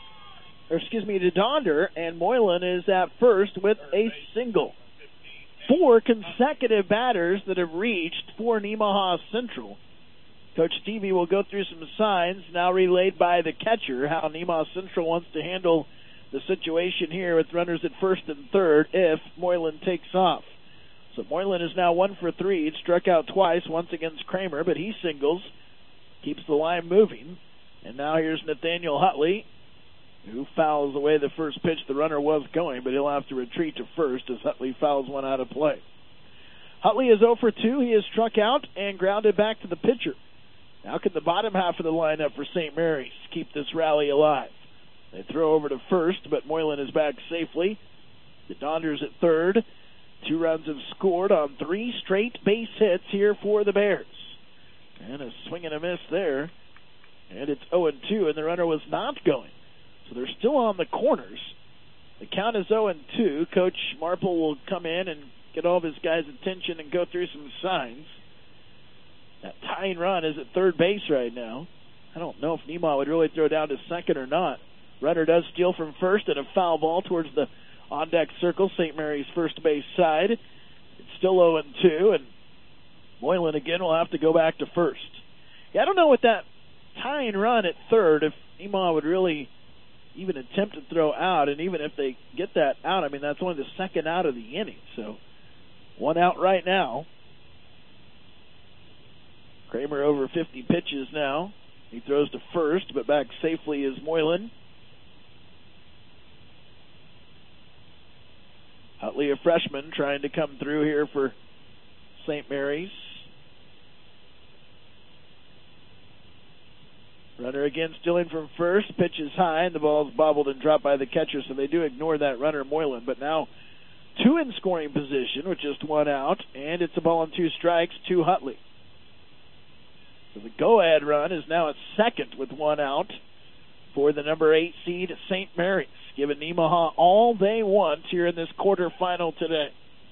or excuse me, DeDonder, and Moylan is at first with a single. Four consecutive batters that have reached for Nemaha Central. Coach Stevie will go through some signs, now relayed by the catcher, how Nemaha Central wants to handle the situation here with runners at first and third if Moylan takes off. So Moylan is now one for three. He struck out twice, once against Kramer, but he singles, keeps the line moving. And now here's Nathaniel Hutley, who fouls away the first pitch. The runner was going, but he'll have to retreat to first as Hutley fouls one out of play. Hutley is zero for two. He is struck out and grounded back to the pitcher. Now can the bottom half of the lineup for Saint Mary's keep this rally alive? They throw over to first, but Moylan is back safely. The Donders at third. Two runs have scored on three straight base hits here for the Bears. And a swing and a miss there. And it's oh and two, and the runner was not going. So they're still on the corners. The count is oh and two. Coach Marple will come in and get all of his guys' attention and go through some signs. That tying run is at third base right now. I don't know if Nemaha would really throw down to second or not. Runner does steal from first, and a foul ball towards the on-deck circle, Saint Mary's first base side. It's still oh and two, and Moylan again will have to go back to first. Yeah, I don't know what that tying run at third, if Nemaha would really even attempt to throw out, and even if they get that out, I mean, that's only the second out of the inning, so one out right now. Kramer over fifty pitches now. He throws to first, but back safely is Moylan. Utley, a freshman, trying to come through here for Saint Mary's. Runner again stealing from first. Pitch is high, and the ball's bobbled and dropped by the catcher, so they do ignore that runner, Moylan. But now two in scoring position with just one out, and it's a ball and two strikes to Utley. So the go-ahead run is now at second with one out for the number eight seed Saint Mary's, giving Nemaha all they want here in this quarterfinal today.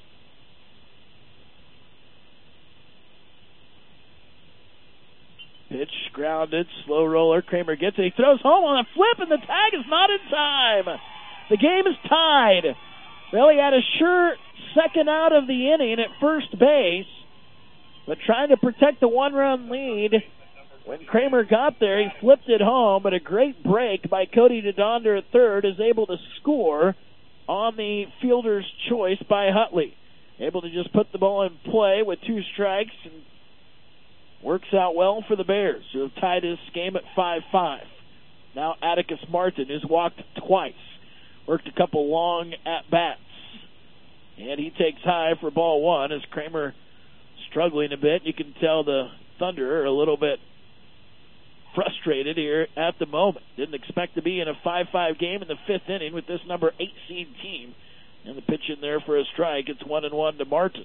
Pitch grounded, slow roller. Kramer gets it. He throws home on a flip, and the tag is not in time. The game is tied. Well, he had a sure second out of the inning at first base, but trying to protect the one-run lead. When Kramer got there, he flipped it home, but a great break by Cody DeDonder at third is able to score on the fielder's choice by Utley. Able to just put the ball in play with two strikes, and works out well for the Bears, who have tied this game at five five. Now Atticus Martin, who's walked twice, worked a couple long at-bats, and he takes high for ball one as Kramer struggling a bit. You can tell the Thunder are a little bit frustrated here at the moment. Didn't expect to be in a five five game in the fifth inning with this number eight seed team. And the pitch in there for a strike. It's one and one to Martin.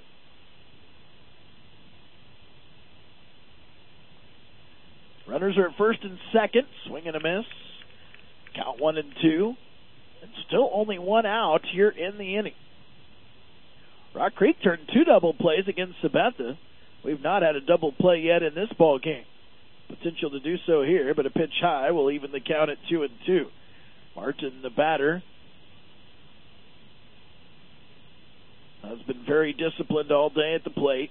Runners are at first and second. Swing and a miss. Count one and two. And still only one out here in the inning. Rock Creek turned two double plays against Sabetha. We've not had a double play yet in this ball game. Potential to do so here, but a pitch high will even the count at two and two. Martin, the batter, has been very disciplined all day at the plate.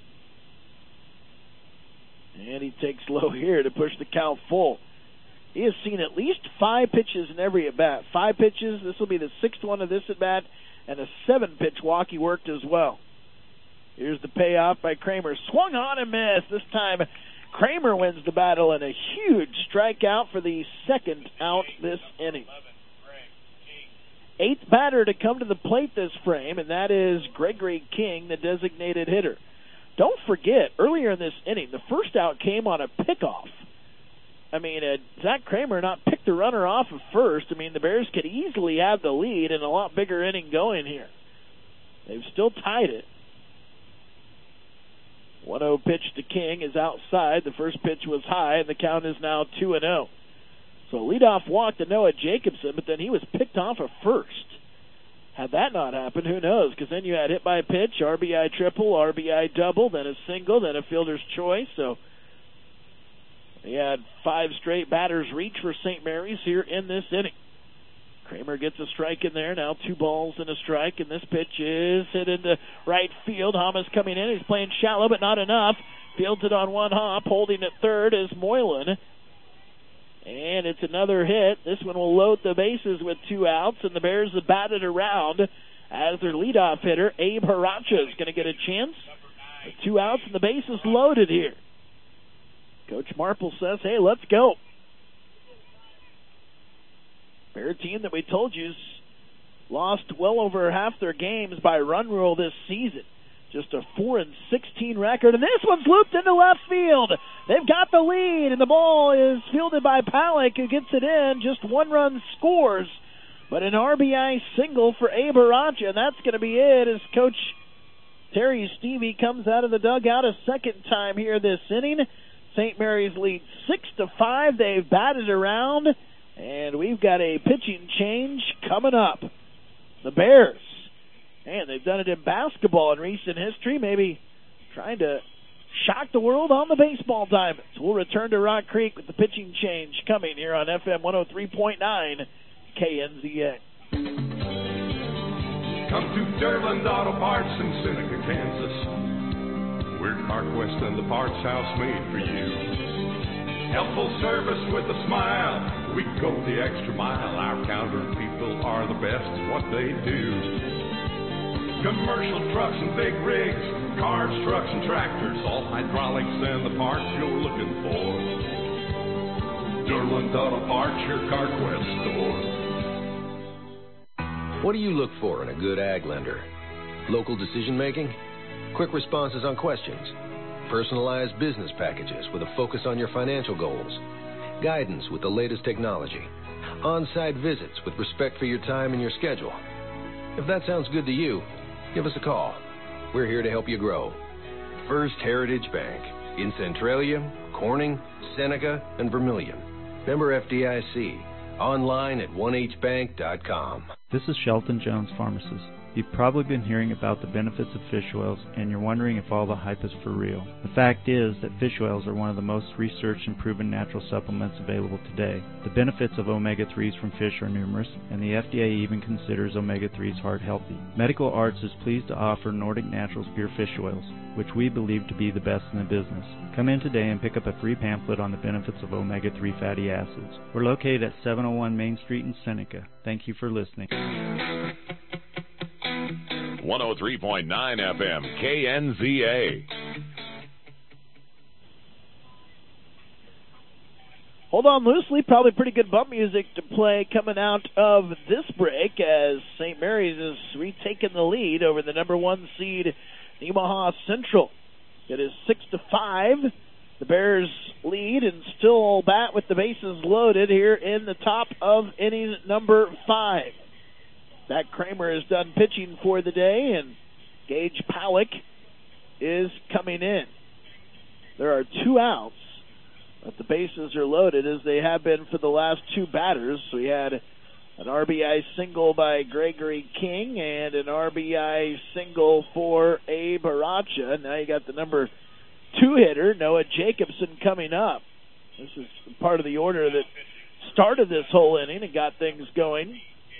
And he takes low here to push the count full. He has seen at least five pitches in every at-bat. Five pitches. This will be the sixth one of this at-bat, and a seven-pitch walk he worked as well. Here's the payoff by Kramer. Swung on and missed. This time Kramer wins the battle, and a huge strikeout for the second out this inning. Eighth batter to come to the plate this frame, and that is Gregory King, the designated hitter. Don't forget, earlier in this inning, the first out came on a pickoff. I mean, uh, Zach Kramer not picked the runner off of first. I mean, the Bears could easily have the lead and a lot bigger inning going here. They've still tied it. one oh pitch to King is outside. The first pitch was high, and the count is now two and oh. So leadoff walk to Noah Jacobson, but then he was picked off of first. Had that not happened, who knows? Because then you had hit by a pitch, R B I triple, R B I double, then a single, then a fielder's choice. So he had five straight batters reach for Saint Mary's here in this inning. Kramer gets a strike in there. Now two balls and a strike, and this pitch is hit into right field. Hamas coming in. He's playing shallow, but not enough. Fields it on one hop. Holding at third is Moylan. And it's another hit. This one will load the bases with two outs, and the Bears have batted around as their leadoff hitter, Abe Haracha, is going to get a chance. With two outs and the bases loaded here. Coach Marple says, hey, let's go. Bear team that we told you's lost well over half their games by run rule this season. Just a four and sixteen record, and this one's looped into left field. They've got the lead, and the ball is fielded by Palak, who gets it in. Just one run scores, but an R B I single for Abe Haracha, and that's going to be it as Coach Terry Stevie comes out of the dugout a second time here this inning. Saint Mary's lead six to five. They've batted around, and we've got a pitching change coming up. The Bears. And they've done it in basketball in recent history, maybe trying to shock the world on the baseball diamonds. We'll return to Rock Creek with the pitching change coming here on F M one oh three point nine K N Z A. Come to Derland Auto Parts in Seneca, Kansas. We're CarQuest and the parts house made for you. Helpful service with a smile. We go the extra mile. Our counter people are the best at what they do. Commercial trucks and big rigs, cars, trucks, and tractors, all hydraulics and the parts you're looking for. Derwent's Auto Parts, your CarQuest store. What do you look for in a good ag lender? Local decision making? Quick responses on questions? Personalized business packages with a focus on your financial goals? Guidance with the latest technology? On-site visits with respect for your time and your schedule? If that sounds good to you, give us a call. We're here to help you grow. First Heritage Bank in Centralia, Corning, Seneca, and Vermilion. Member F D I C. Online at one h bank dot com. This is Shelton Jones, pharmacist. You've probably been hearing about the benefits of fish oils, and you're wondering if all the hype is for real. The fact is that fish oils are one of the most researched and proven natural supplements available today. The benefits of omega threes from fish are numerous, and the F D A even considers omega threes heart healthy. Medical Arts is pleased to offer Nordic Naturals Pure Fish Oils, which we believe to be the best in the business. Come in today and pick up a free pamphlet on the benefits of omega three fatty acids. We're located at seven oh one Main Street in Seneca. Thank you for listening. one oh three point nine F M, K N Z A. Hold on loosely, probably pretty good bump music to play coming out of this break as Saint Mary's is retaking the lead over the number one seed, Nemaha Central. It is six to five. The Bears lead and still bat with the bases loaded here in the top of inning number five. Zach Kramer is done pitching for the day, and Gage Powlick is coming in. There are two outs, but the bases are loaded as they have been for the last two batters. We had an R B I single by Gregory King and an R B I single for Abe Aracha. Now you got the number two hitter, Noah Jacobson, coming up. This is part of the order that started this whole inning and got things going.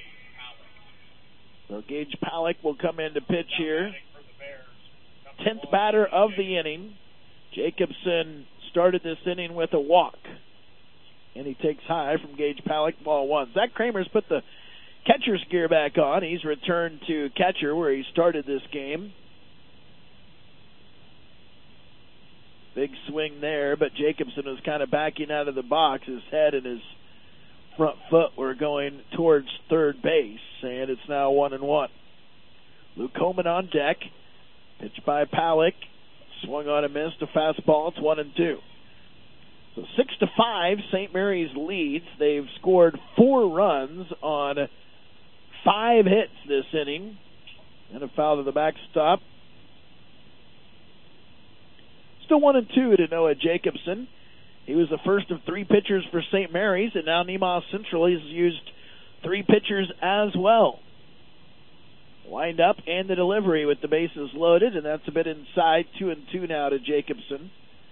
So Gage Powlick will come in to pitch here. Tenth batter of the inning. Jacobson started this inning with a walk. And he takes high from Gage Powlick, ball one. Zach Kramer's put the catcher's gear back on. He's returned to catcher where he started this game. Big swing there, but Jacobson was kind of backing out of the box. His head and his front foot were going towards third base, and it's now one and one. Luke Coleman on deck. Pitch by Powlick. Swung on a miss to fastball. It's one and two. So six to five, Saint Mary's leads. They've scored four runs on five hits this inning, and a foul to the backstop. Still one and two to Noah Jacobson. He was the first of three pitchers for Saint Mary's, and now Nemaha Central has used three pitchers as well. Wind up and the delivery with the bases loaded, and that's a bit inside. Two and two now to Jacobson.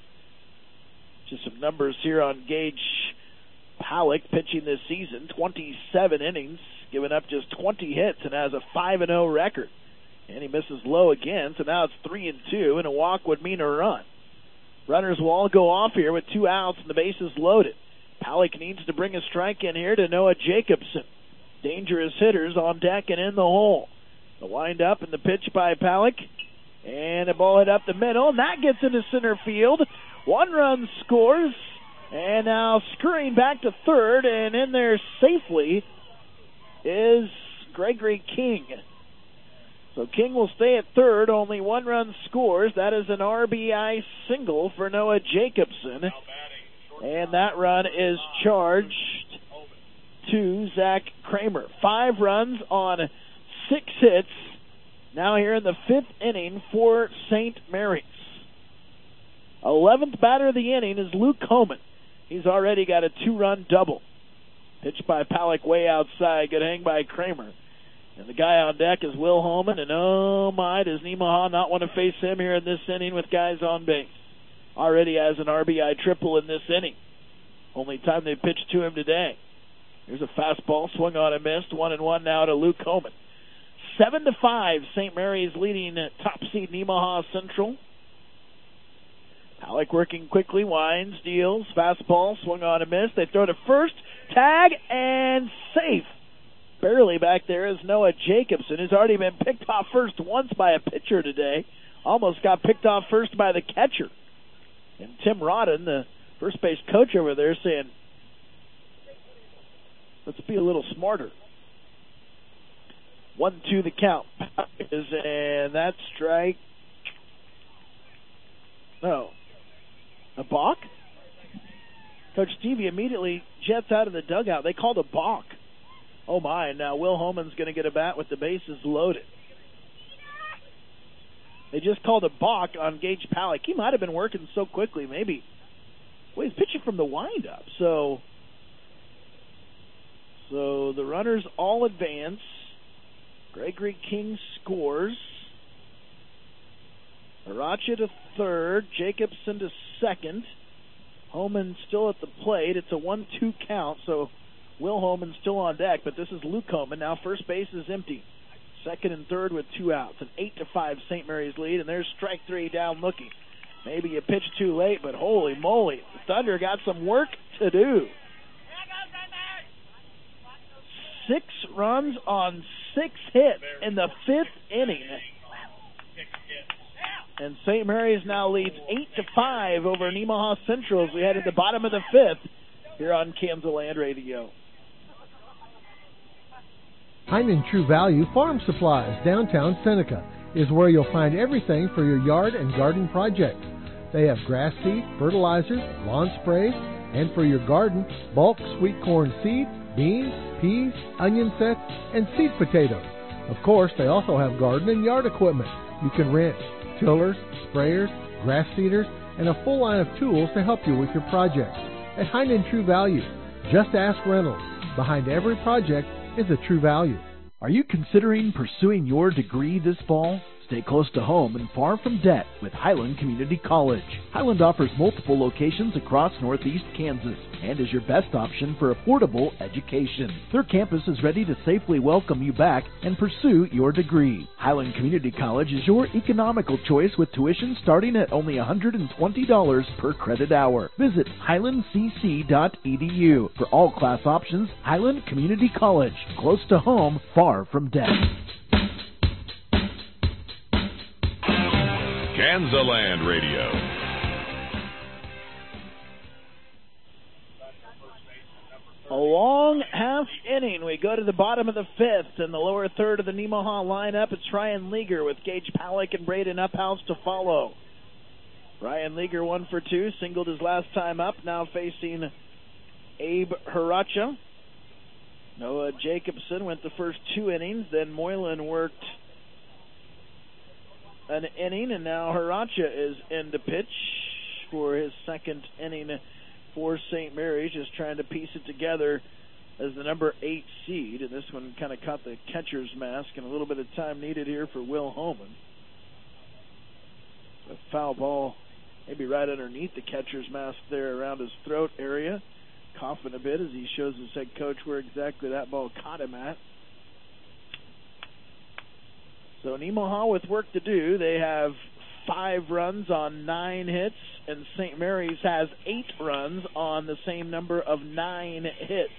Just some numbers here on Gage Powlick pitching this season. twenty-seven innings, giving up just twenty hits, and has a five and oh record. And he misses low again, so now it's three and two, and a walk would mean a run. Runners will all go off here with two outs and the bases loaded. Powlick needs to bring a strike in here to Noah Jacobson. Dangerous hitters on deck and in the hole. The wind up and the pitch by Powlick. And a ball hit up the middle, and that gets into center field. One run scores, and now scurrying back to third, and in there safely is Gregory King. So King will stay at third. Only one run scores. That is an R B I single for Noah Jacobson. And that run is charged to Zach Kramer. Five runs on six hits. Now here in the fifth inning for Saint Mary's. Eleventh batter of the inning is Luke Coleman. He's already got a two-run double. Pitched by Powlick way outside. Good hang by Kramer. And the guy on deck is Will Holman, and oh my, does Nemaha not want to face him here in this inning with guys on base. Already has an R B I triple in this inning. Only time they pitched to him today. Here's a fastball, swung on and missed. One and one now to Luke Holman. Seven to five, Saint Mary's leading top seed Nemaha Central. Powlick working quickly, winds, deals, fastball, swung on and missed. They throw to first, tag, and safe. Barely back there is Noah Jacobson, who's already been picked off first once by a pitcher today. Almost got picked off first by the catcher. And Tim Rodden, the first base coach over there, saying, Let's be a little smarter. One, two, the count. And that strike. No. A balk? Coach Stevie immediately jets out of the dugout. They called a balk. Oh, my. Now Will Holman's going to get a bat with the bases loaded. They just called a balk on Gage Palick. He might have been working so quickly, maybe. Well, he's pitching from the windup. So, so the runners all advance. Gregory King scores. Haracha to third. Jacobson to second. Holman still at the plate. It's a one two count, so Will Holman still on deck, but this is Luke Holman. Now first base is empty. Second and third with two outs. An eight to five Saint Mary's lead, and there's strike three down looking. Maybe you pitched too late, but holy moly, the Thunder got some work to do. Six runs on six hits in the fifth inning. And Saint Mary's now leads eight to five over Nemaha Central as we head to the bottom of the fifth here on Kansas Land Radio. Heinen True Value Farm Supplies, downtown Seneca, is where you'll find everything for your yard and garden projects. They have grass seed, fertilizers, lawn sprays, and for your garden, bulk sweet corn seed, beans, peas, onion sets, and seed potatoes. Of course, they also have garden and yard equipment. You can rent tillers, sprayers, grass seeders, and a full line of tools to help you with your projects. At Heinen True Value, just ask Reynolds. Behind every project is a true value. Are you considering pursuing your degree this fall? Stay close to home and far from debt with Highland Community College. Highland offers multiple locations across northeast Kansas and is your best option for affordable education. Their campus is ready to safely welcome you back and pursue your degree. Highland Community College is your economical choice with tuition starting at only one hundred twenty dollars per credit hour. Visit highland c c dot e d u for all class options. Highland Community College, close to home, far from debt. Kansaland Radio. A long half inning. We go to the bottom of the fifth in the lower third of the Nemaha lineup. It's Ryan Leager with Gage Palick and Braden Uphouse to follow. Ryan Leager one for two, singled his last time up, now facing Abe Haracha. Noah Jacobson went the first two innings, then Moylan worked an inning, and now Haracha is in to pitch for his second inning for Saint Mary's, just trying to piece it together as the number eight seed, and this one kind of caught the catcher's mask, and a little bit of time needed here for Will Holman. A foul ball maybe right underneath the catcher's mask there around his throat area, coughing a bit as he shows his head coach where exactly that ball caught him at. So Nemaha with work to do. They have five runs on nine hits, and Saint Mary's has eight runs on the same number of nine hits.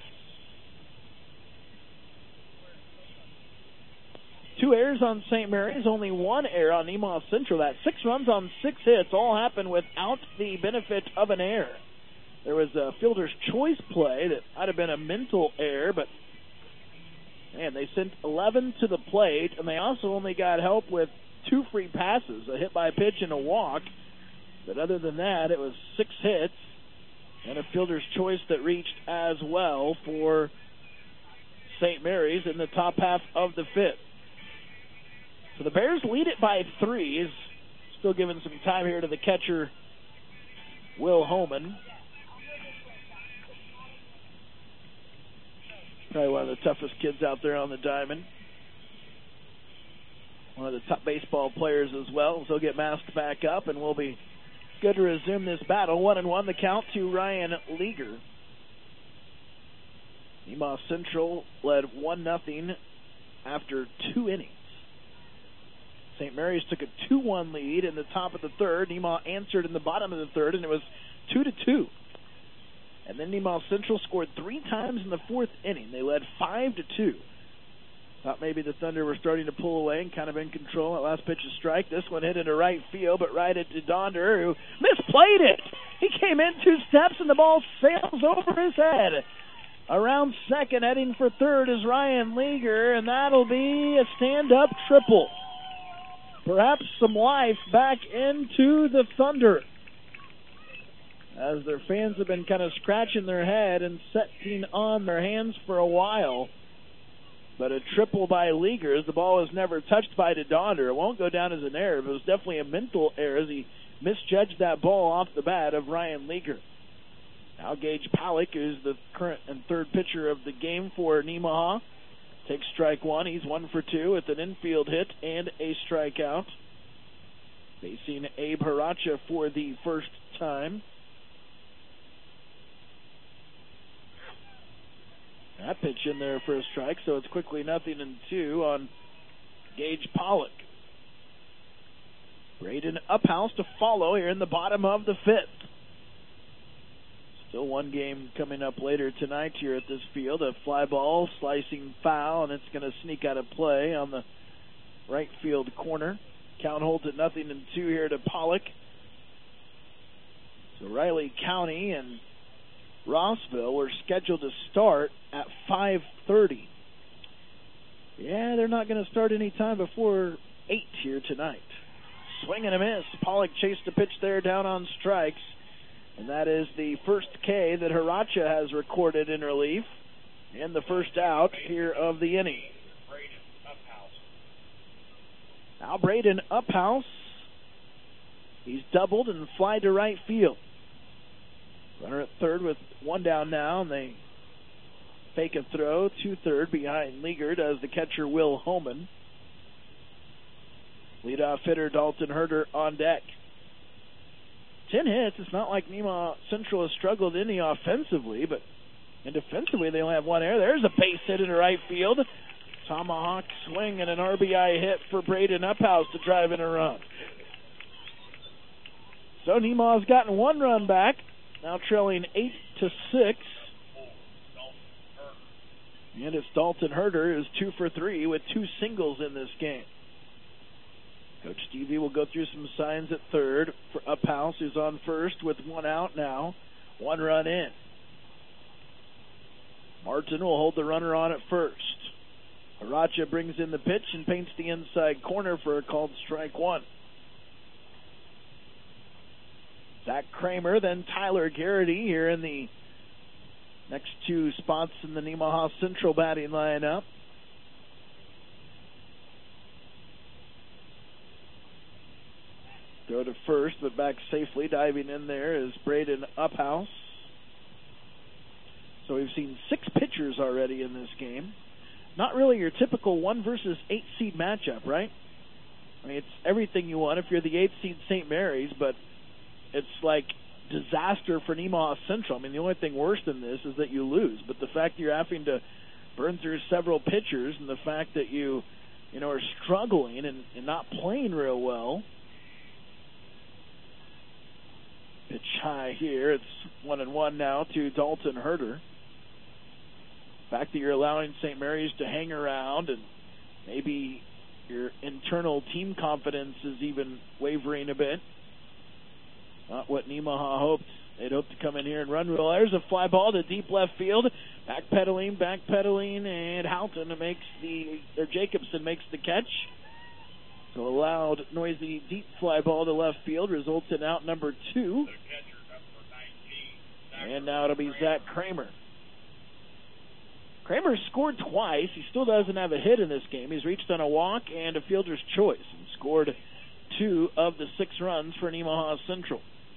Two errors on Saint Mary's, only one error on Nemaha Central. That six runs on six hits all happened without the benefit of an error. There was a fielder's choice play that might have been a mental error, but man, they sent eleven to the plate, and they also only got help with two free passes, a hit by pitch and a walk. But other than that, it was six hits and a fielder's choice that reached as well for Saint Mary's in the top half of the fifth. So the Bears lead it by three. Still giving some time here to the catcher, Will Holman. Probably one of the toughest kids out there on the diamond. One of the top baseball players as well. So he'll get masked back up, and we'll be good to resume this battle. One and one the count to Ryan Leager. Nemaha Central led one nothing after two innings. Saint Mary's took a two one lead in the top of the third. Nemaha answered in the bottom of the third, and it was two to two. And then Nemaha Central scored three times in the fourth inning. They led five to two. Thought maybe the Thunder were starting to pull away and kind of in control. That last pitch is strike. This one hit into right field, but right into Donder, who misplayed it. He came in two steps, and the ball sails over his head. Around second, heading for third is Ryan Leager, and that'll be a stand-up triple. Perhaps some life back into the Thunder, as their fans have been kind of scratching their head and setting on their hands for a while. But a triple by Leager, as the ball was never touched by DeDonder. It won't go down as an error, but it was definitely a mental error as he misjudged that ball off the bat of Ryan Leager. Now Gage Pollock, who's the current and third pitcher of the game for Nemaha, takes strike one. He's one for two with an infield hit and a strikeout. Facing Abe Haracha for the first time. That pitch in there for a strike, so it's quickly nothing and two on Gage Pollock. Braden Uphouse to follow here in the bottom of the fifth. Still one game coming up later tonight here at this field. A fly ball, slicing foul, and it's going to sneak out of play on the right field corner. Count holds it nothing and two here to Pollock. So Riley County and Rossville were scheduled to start at five thirty. Yeah, they're not going to start any time before eight here tonight. Swing and a miss. Pollock chased the pitch there down on strikes. And that is the first K that Haracha has recorded in relief. And the first out here of the inning. Now Braden Uphouse. He's doubled and fly to right field. Runner at third with one down now, and they fake a throw to third behind Leager as the catcher Will Holman. Leadoff hitter Dalton Herder on deck. Ten hits. It's not like Nemaha Central has struggled any offensively, but and defensively they only have one error. There's a base hit into right field. Tomahawk swing and an R B I hit for Braden Uphouse to drive in a run. So Nemaha's gotten one run back. Now trailing eight to six. And it's Dalton Herder, who's two for three with two singles in this game. Coach Stevie will go through some signs at third for Uphouse, who's on first with one out now. One run in. Martin will hold the runner on at first. Haracha brings in the pitch and paints the inside corner for a called strike one. Zach Kramer, then Tyler Garrity here in the next two spots in the Nemaha Central batting lineup. Throw to first, but back safely. Diving in there is Braden Uphouse. So we've seen six pitchers already in this game. Not really your typical one versus eight seed matchup, right? I mean, it's everything you want if you're the eight seed Saint Mary's, but it's like disaster for Nemaha Central. I mean, the only thing worse than this is that you lose. But the fact that you're having to burn through several pitchers and the fact that you, you know, are struggling and, and not playing real well. Pitch high here. It's one and one now to Dalton Herder. The fact that you're allowing Saint Mary's to hang around and maybe your internal team confidence is even wavering a bit. Not what Nemaha hoped. They'd hoped to come in here and run well. There's a fly ball to deep left field. Backpedaling, backpedaling, and Houghton makes the, or Jacobson makes the catch. So a loud, noisy, deep fly ball to left field results in out number two. And now it'll be Zach Kramer. Kramer scored twice. He still doesn't have a hit in this game. He's reached on a walk and a fielder's choice and scored two of the six runs for Nemaha Central.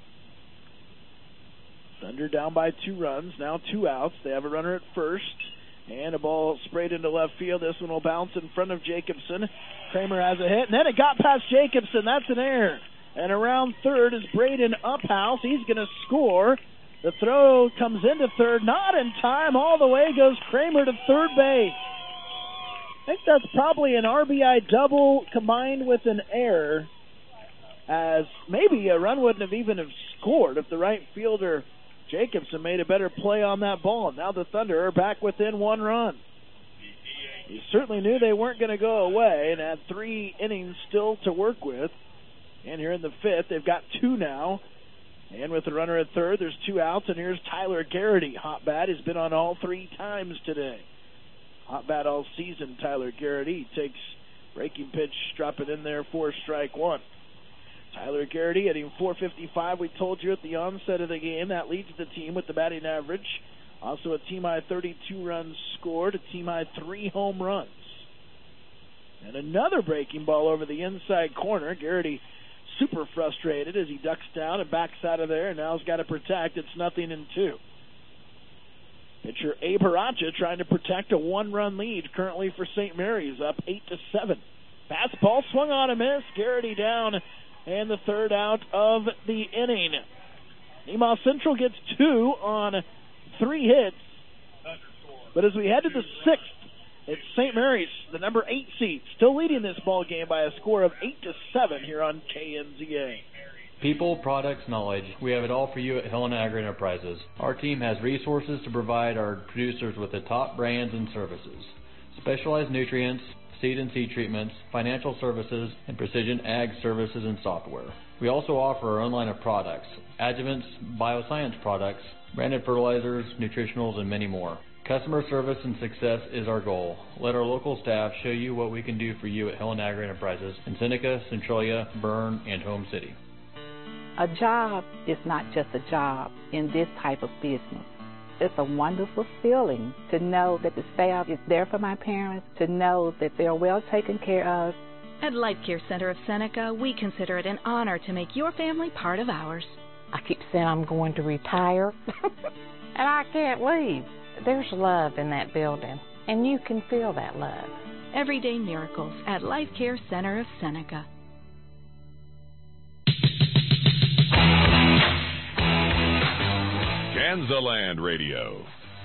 Thunder down by two runs, now two outs. They have a runner at first, and a ball sprayed into left field. This one will bounce in front of Jacobson. Kramer has a hit, and then it got past Jacobson. That's an error. And around third is Braden Uphouse. He's going to score. The throw comes into third, not in time. All the way goes Kramer to third base. I think that's probably an R B I double combined with an error, as maybe a run wouldn't have even have scored if the right fielder Jacobson made a better play on that ball. Now the Thunder are back within one run. He certainly knew they weren't going to go away and had three innings still to work with. And here in the fifth, they've got two now And with the runner at third, there's two outs, and here's Tyler Garrity. Hot bat has been on all three times today. Hot bat all season, Tyler Garrity. He takes breaking pitch, drop it in there for strike one. Tyler Garrity hitting four fifty-five. We told you at the onset of the game that leads the team with the batting average. Also a team-high thirty-two runs scored, a team-high three home runs. And another breaking ball over the inside corner. Garrity super frustrated as he ducks down and backs out of there, and now he's got to protect. It's nothing in two. Pitcher Abe Haracha trying to protect a one-run lead currently for Saint Mary's, up eight to seven. Fastball swung on a miss. Garrity down, and the third out of the inning. Nemaha Central gets two on three hits. But as we head to the sixth, it's Saint Mary's, the number eight seed, still leading this ball game by a score of eight to seven here on K N Z A. People, products, knowledge. We have it all for you at Helena Agri-Enterprises. Our team has resources to provide our producers with the top brands and services. Specialized nutrients, seed and seed treatments, financial services, and precision ag services and software. We also offer our own line of products, adjuvants, bioscience products, branded fertilizers, nutritionals, and many more. Customer service and success is our goal. Let our local staff show you what we can do for you at Helena Agri-Enterprises in Seneca, Centralia, Bern, and Home City. A job is not just a job in this type of business. It's a wonderful feeling to know that the staff is there for my parents, to know that they're well taken care of. At Life Care Center of Seneca, we consider it an honor to make your family part of ours. I keep saying I'm going to retire, and I can't leave. There's love in that building, and you can feel that love. Everyday miracles at Life Care Center of Seneca. Kansaland Radio.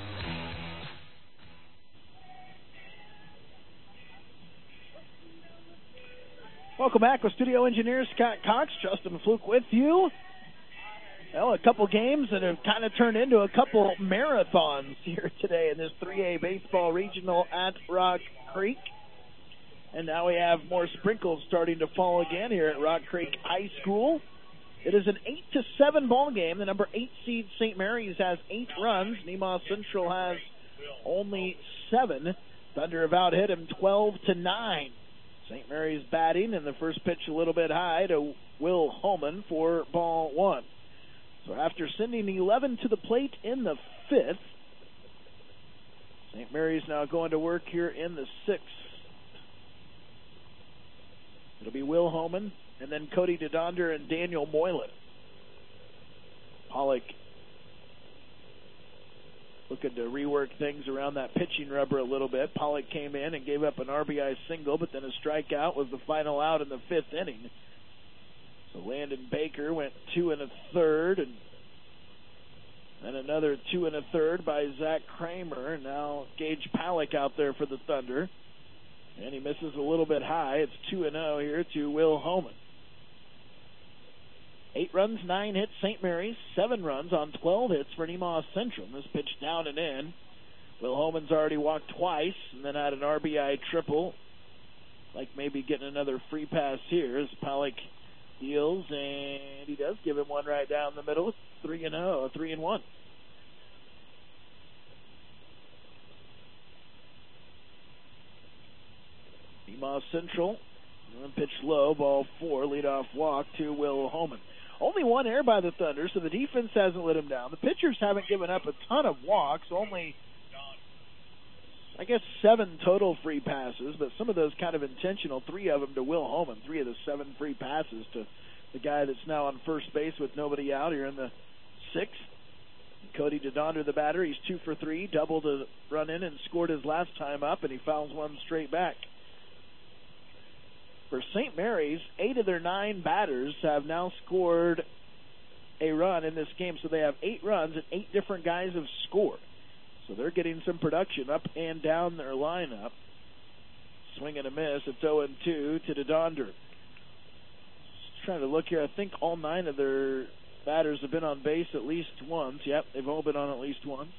Welcome back with studio engineer Scott Cox, Justin Fluke with you. Well, a couple games that have kind of turned into a couple marathons here today in this three A baseball regional at Rock Creek. And now we have more sprinkles starting to fall again here at Rock Creek High School. It is an eight to seven ball game. The number eight seed Saint Mary's has eight runs. Nemaha Central has only seven. Thunder have out hit him twelve to nine. Saint Mary's batting, and the first pitch a little bit high to Will Holman for ball one. So after sending eleven to the plate in the fifth, Saint Mary's now going to work here in the sixth. It'll be Will Holman, and then Cody DeDonder and Daniel Moylan. Pollock looking to rework things around that pitching rubber a little bit. Pollock came in and gave up an R B I single, but then a strikeout was the final out in the fifth inning. So Landon Baker went two and a third, and then another two and a third by Zach Kramer. Now Gage Pollock out there for the Thunder, and he misses a little bit high. It's two and oh here to Will Holman. Eight runs, nine hits, Saint Mary's. Seven runs on twelve hits for Nemaha Central. This pitch down and in. Will Holman's already walked twice and then had an R B I triple. Like maybe getting another free pass here as Pollock deals, and he does give him one right down the middle. Three and oh, three and one. Nemaha Central, pitch low, ball four, leadoff walk to Will Holman. Only one error by the Thunder, so the defense hasn't let him down. The pitchers haven't given up a ton of walks, only, I guess, seven total free passes, but some of those kind of intentional, three of them to Will Holman, three of the seven free passes to the guy that's now on first base with nobody out here in the sixth. Cody DeDonder, the batter, he's two for three, doubled a run in and scored his last time up, and he fouls one straight back. For Saint Mary's, eight of their nine batters have now scored a run in this game, so they have eight runs and eight different guys have scored. So they're getting some production up and down their lineup. Swing and a miss. It's oh and two to DeDonder. Just trying to look here. I think all nine of their batters have been on base at least once. Yep, they've all been on at least once.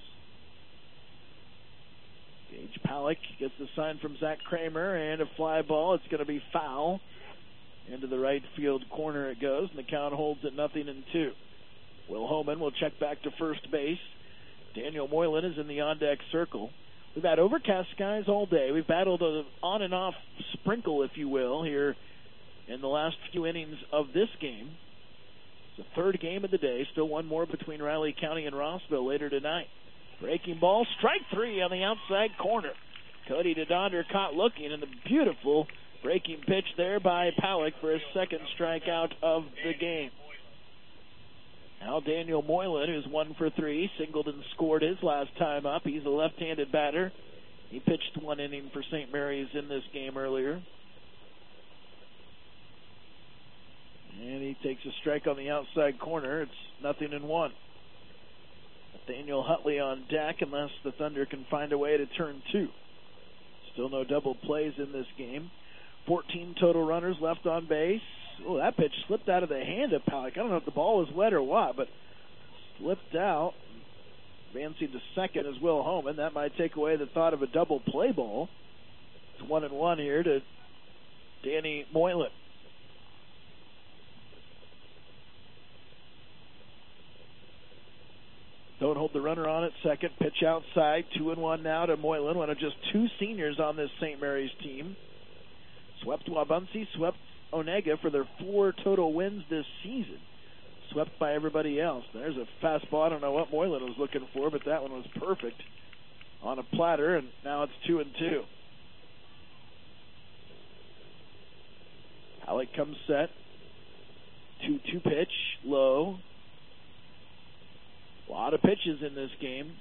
Gage Pollock gets the sign from Zach Kramer, and a fly ball. It's going to be foul. Into the right field corner it goes, and the count holds at nothing and two. Will Homan will check back to first base. Daniel Moylan is in the on-deck circle. We've had overcast skies all day. We've battled an on and off sprinkle, if you will, here in the last few innings of this game. It's the third game of the day. Still one more between Riley County and Rossville later tonight. Breaking ball, strike three on the outside corner. Cody DeDonder caught looking, and the beautiful breaking pitch there by Powlick for his second strikeout of the game. Now Daniel Moylan, who's one for three, singled and scored his last time up. He's a left-handed batter. He pitched one inning for Saint Mary's in this game earlier. And he takes a strike on the outside corner. It's nothing in one. Nathaniel Hutley on deck unless the Thunder can find a way to turn two. Still no double plays in this game. fourteen total runners left on base. Oh, that pitch slipped out of the hand of Powlick. I don't know if the ball was wet or what, but slipped out. Advancing to second is Will Homan. That might take away the thought of a double play ball. It's one and one here to Danny Moylan. Don't hold the runner on at second. Pitch outside. Two and one now to Moylan. One of just two seniors on this Saint Mary's team. Swept Wabaunsee, swept Onega for their four total wins this season. Swept by everybody else. There's a fastball. I don't know what Moylan was looking for, but that one was perfect on a platter, and now it's two and two. Powlick comes set. two two pitch, low. A lot of pitches in this game.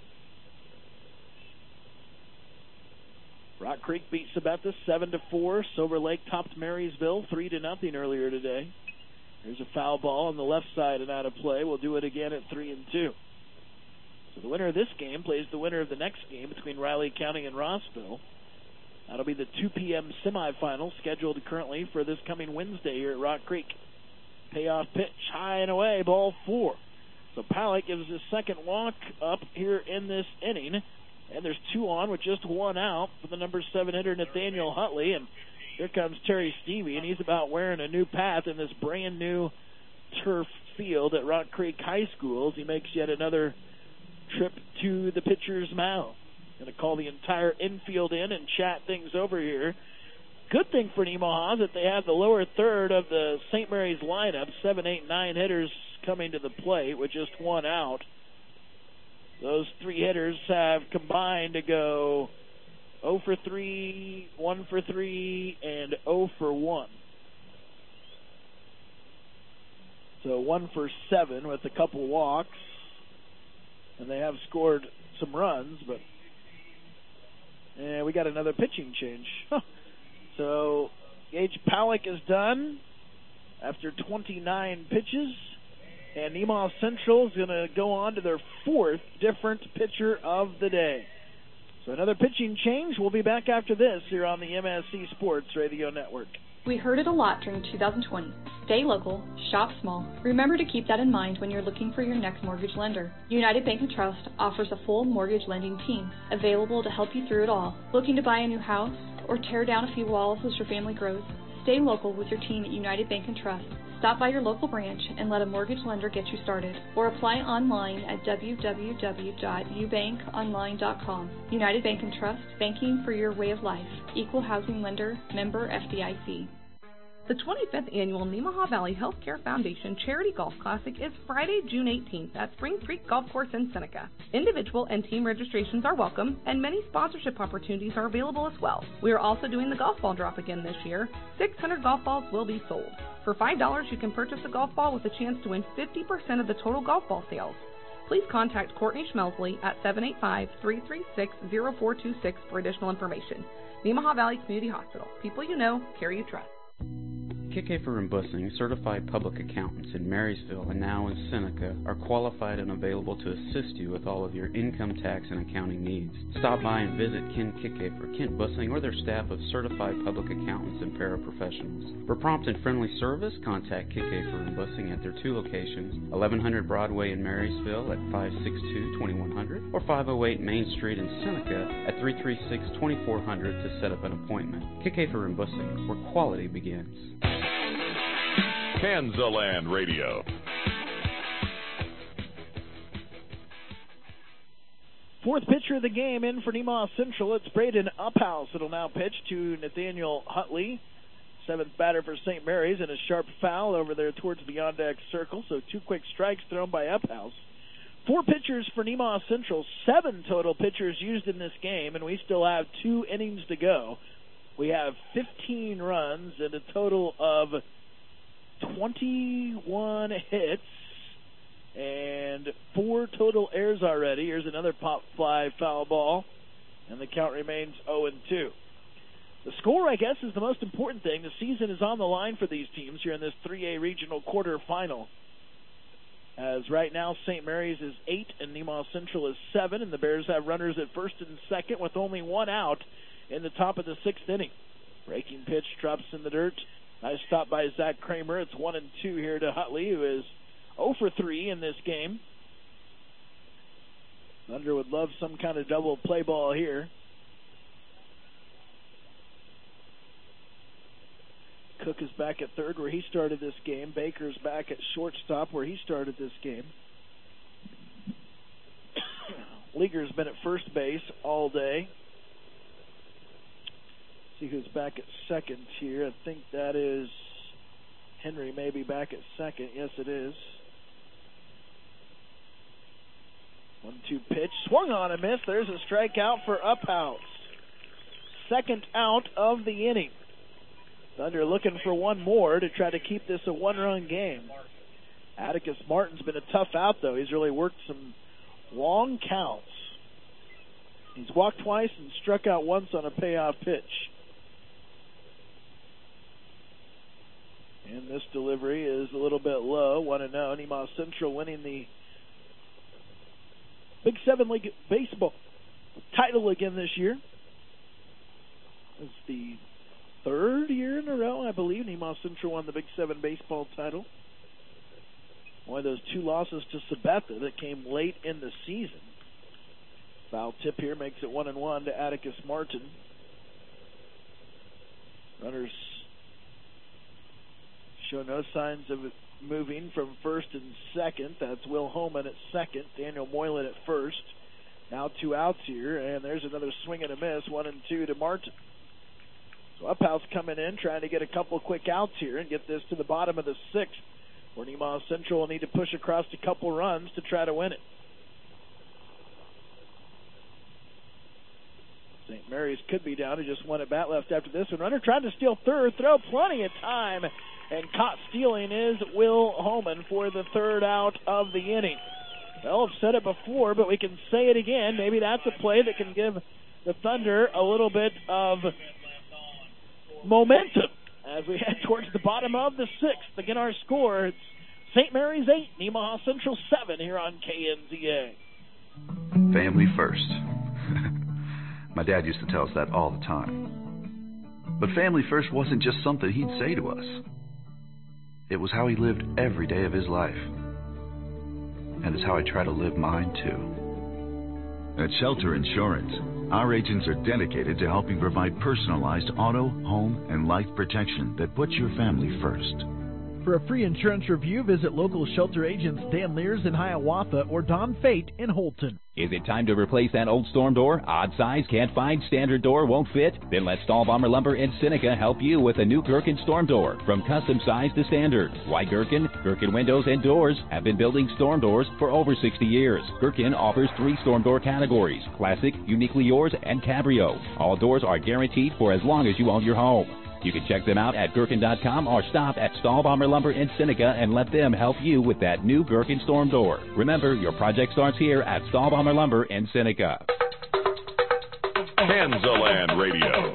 Rock Creek beat Sabetha seven to four. Silver Lake topped Marysville three to nothing earlier today. There's a foul ball on the left side and out of play. We'll do it again at three and two. So the winner of this game plays the winner of the next game between Riley County and Rossville. That'll be the two p.m. semifinal scheduled currently for this coming Wednesday here at Rock Creek. Payoff pitch, high and away, ball four. So Powlick gives his second walk up here in this inning. And there's two on with just one out for the number seven hitter, Nathaniel Hutley. And here comes Terry Stevie, and he's about wearing a new path in this brand new turf field at Rock Creek High School as he makes yet another trip to the pitcher's mound. Going to call the entire infield in and chat things over here. Good thing for Nemaha that they have the lower third of the Saint Mary's lineup, seven, eight, nine hitters coming to the plate with just one out. Those three hitters have combined to go oh for three, one for three, and oh for one. So one for seven with a couple walks. And they have scored some runs, but and we got another pitching change. So Gage Powlick is done after twenty-nine pitches. And Nemaha Central is going to go on to their fourth different pitcher of the day. So another pitching change. We'll be back after this here on the M S C Sports Radio Network. We heard it a lot during two thousand twenty. Stay local, shop small. Remember to keep that in mind when you're looking for your next mortgage lender. United Bank and Trust offers a full mortgage lending team available to help you through it all. Looking to buy a new house or tear down a few walls as your family grows? Stay local with your team at United Bank and Trust. Stop by your local branch and let a mortgage lender get you started, or apply online at w w w dot u bank online dot com. United Bank and Trust, banking for your way of life. Equal housing lender, member F D I C. The twenty-fifth Annual Nemaha Valley Healthcare Foundation Charity Golf Classic is Friday, June eighteenth at Spring Creek Golf Course in Seneca. Individual and team registrations are welcome, and many sponsorship opportunities are available as well. We are also doing the golf ball drop again this year. six hundred golf balls will be sold. For five dollars, you can purchase a golf ball with a chance to win fifty percent of the total golf ball sales. Please contact Courtney Schmelsley at seven eight five, three three six, zero four two six for additional information. Nemaha Valley Community Hospital. People you know, care you trust. Kickafer and Bussing, certified public accountants in Marysville and now in Seneca, are qualified and available to assist you with all of your income tax and accounting needs. Stop by and visit Ken Kickafer, Kent Bussing, or their staff of certified public accountants and paraprofessionals. For prompt and friendly service, contact Kickafer and Bussing at their two locations, eleven hundred Broadway in Marysville at five six two, two one zero zero or five oh eight Main Street in Seneca at three three six, two four zero zero to set up an appointment. Kickafer and Bussing, where quality begins. Kansaland Radio. Fourth pitcher of the game in for Nemaha Central. It's Braden Uphouse. It'll now pitch to Nathaniel Hutley, seventh batter for Saint Mary's, and a sharp foul over there towards the on-deck circle. So two quick strikes thrown by Uphouse. Four pitchers for Nemaha Central, seven total pitchers used in this game, and we still have two innings to go. We have fifteen runs and a total of twenty-one hits and four total errors already. Here's another pop fly foul ball, and the count remains oh and two. The score, I guess, is the most important thing. The season is on the line for these teams here in this three A regional quarterfinal. As right now, Saint Mary's is eight and Nemaha Central is seven, and the Bears have runners at first and second with only one out in the top of the sixth inning. Breaking pitch drops in the dirt. Nice stop by Zach Kramer. It's one and two here to Hutley, who is oh for three in this game. Thunder would love some kind of double play ball here. Cook is back at third where he started this game. Baker's back at shortstop where he started this game. Leaguer's been at first base all day. See who's back at second here. I think that is Henry maybe back at second. Yes, it is. one two pitch. Swung on a miss. There's a strikeout for Uphouse. Second out of the inning. Thunder looking for one more to try to keep this a one-run game. Atticus Martin's been a tough out, though. He's really worked some long counts. He's walked twice and struck out once on a payoff pitch. And this delivery is a little bit low. one and oh. Nemaha Central winning the Big Seven League Baseball title again this year. It's the third year in a row, I believe, Nemaha Central won the Big Seven baseball title. One of those two losses to Sabetha that came late in the season. Foul tip here makes it one and one to Atticus Martin. Runners show no signs of it moving from first and second. That's Will Holman at second, Daniel Moylan at first. Now two outs here, and there's another swing and a miss, one and two to Martin. So Uphouse coming in, trying to get a couple quick outs here and get this to the bottom of the sixth, where Nemaha Central will need to push across a couple runs to try to win it. Saint Mary's could be down to just one at bat left after this one. Runner trying to steal third, throw plenty of time, and caught stealing is Will Holman for the third out of the inning. Well, I've said it before, but we can say it again. Maybe that's a play that can give the Thunder a little bit of momentum as we head towards the bottom of the sixth. Again, our score, it's Saint Mary's eight, Nemaha Central seven here on K N Z A. Family first. My dad used to tell us that all the time. But family first wasn't just something he'd say to us. It was how he lived every day of his life. And it's how I try to live mine, too. At Shelter Insurance, our agents are dedicated to helping provide personalized auto, home, and life protection that puts your family first. For a free insurance review, visit local shelter agents Dan Lears in Hiawatha or Don Fate in Holton. Is it time to replace that old storm door? Odd size, can't find, standard door, won't fit? Then let Stahlbomber Lumber in Seneca help you with a new Gherkin storm door. From custom size to standard, why Gherkin? Gherkin Windows and Doors have been building storm doors for over sixty years. Gherkin offers three storm door categories: classic, uniquely yours, and cabrio. All doors are guaranteed for as long as you own your home. You can check them out at Gherkin dot com or stop at Stahlbomber Lumber in Seneca and let them help you with that new Gherkin storm door. Remember, your project starts here at Stahlbomber Lumber in Seneca. Kansaland Radio.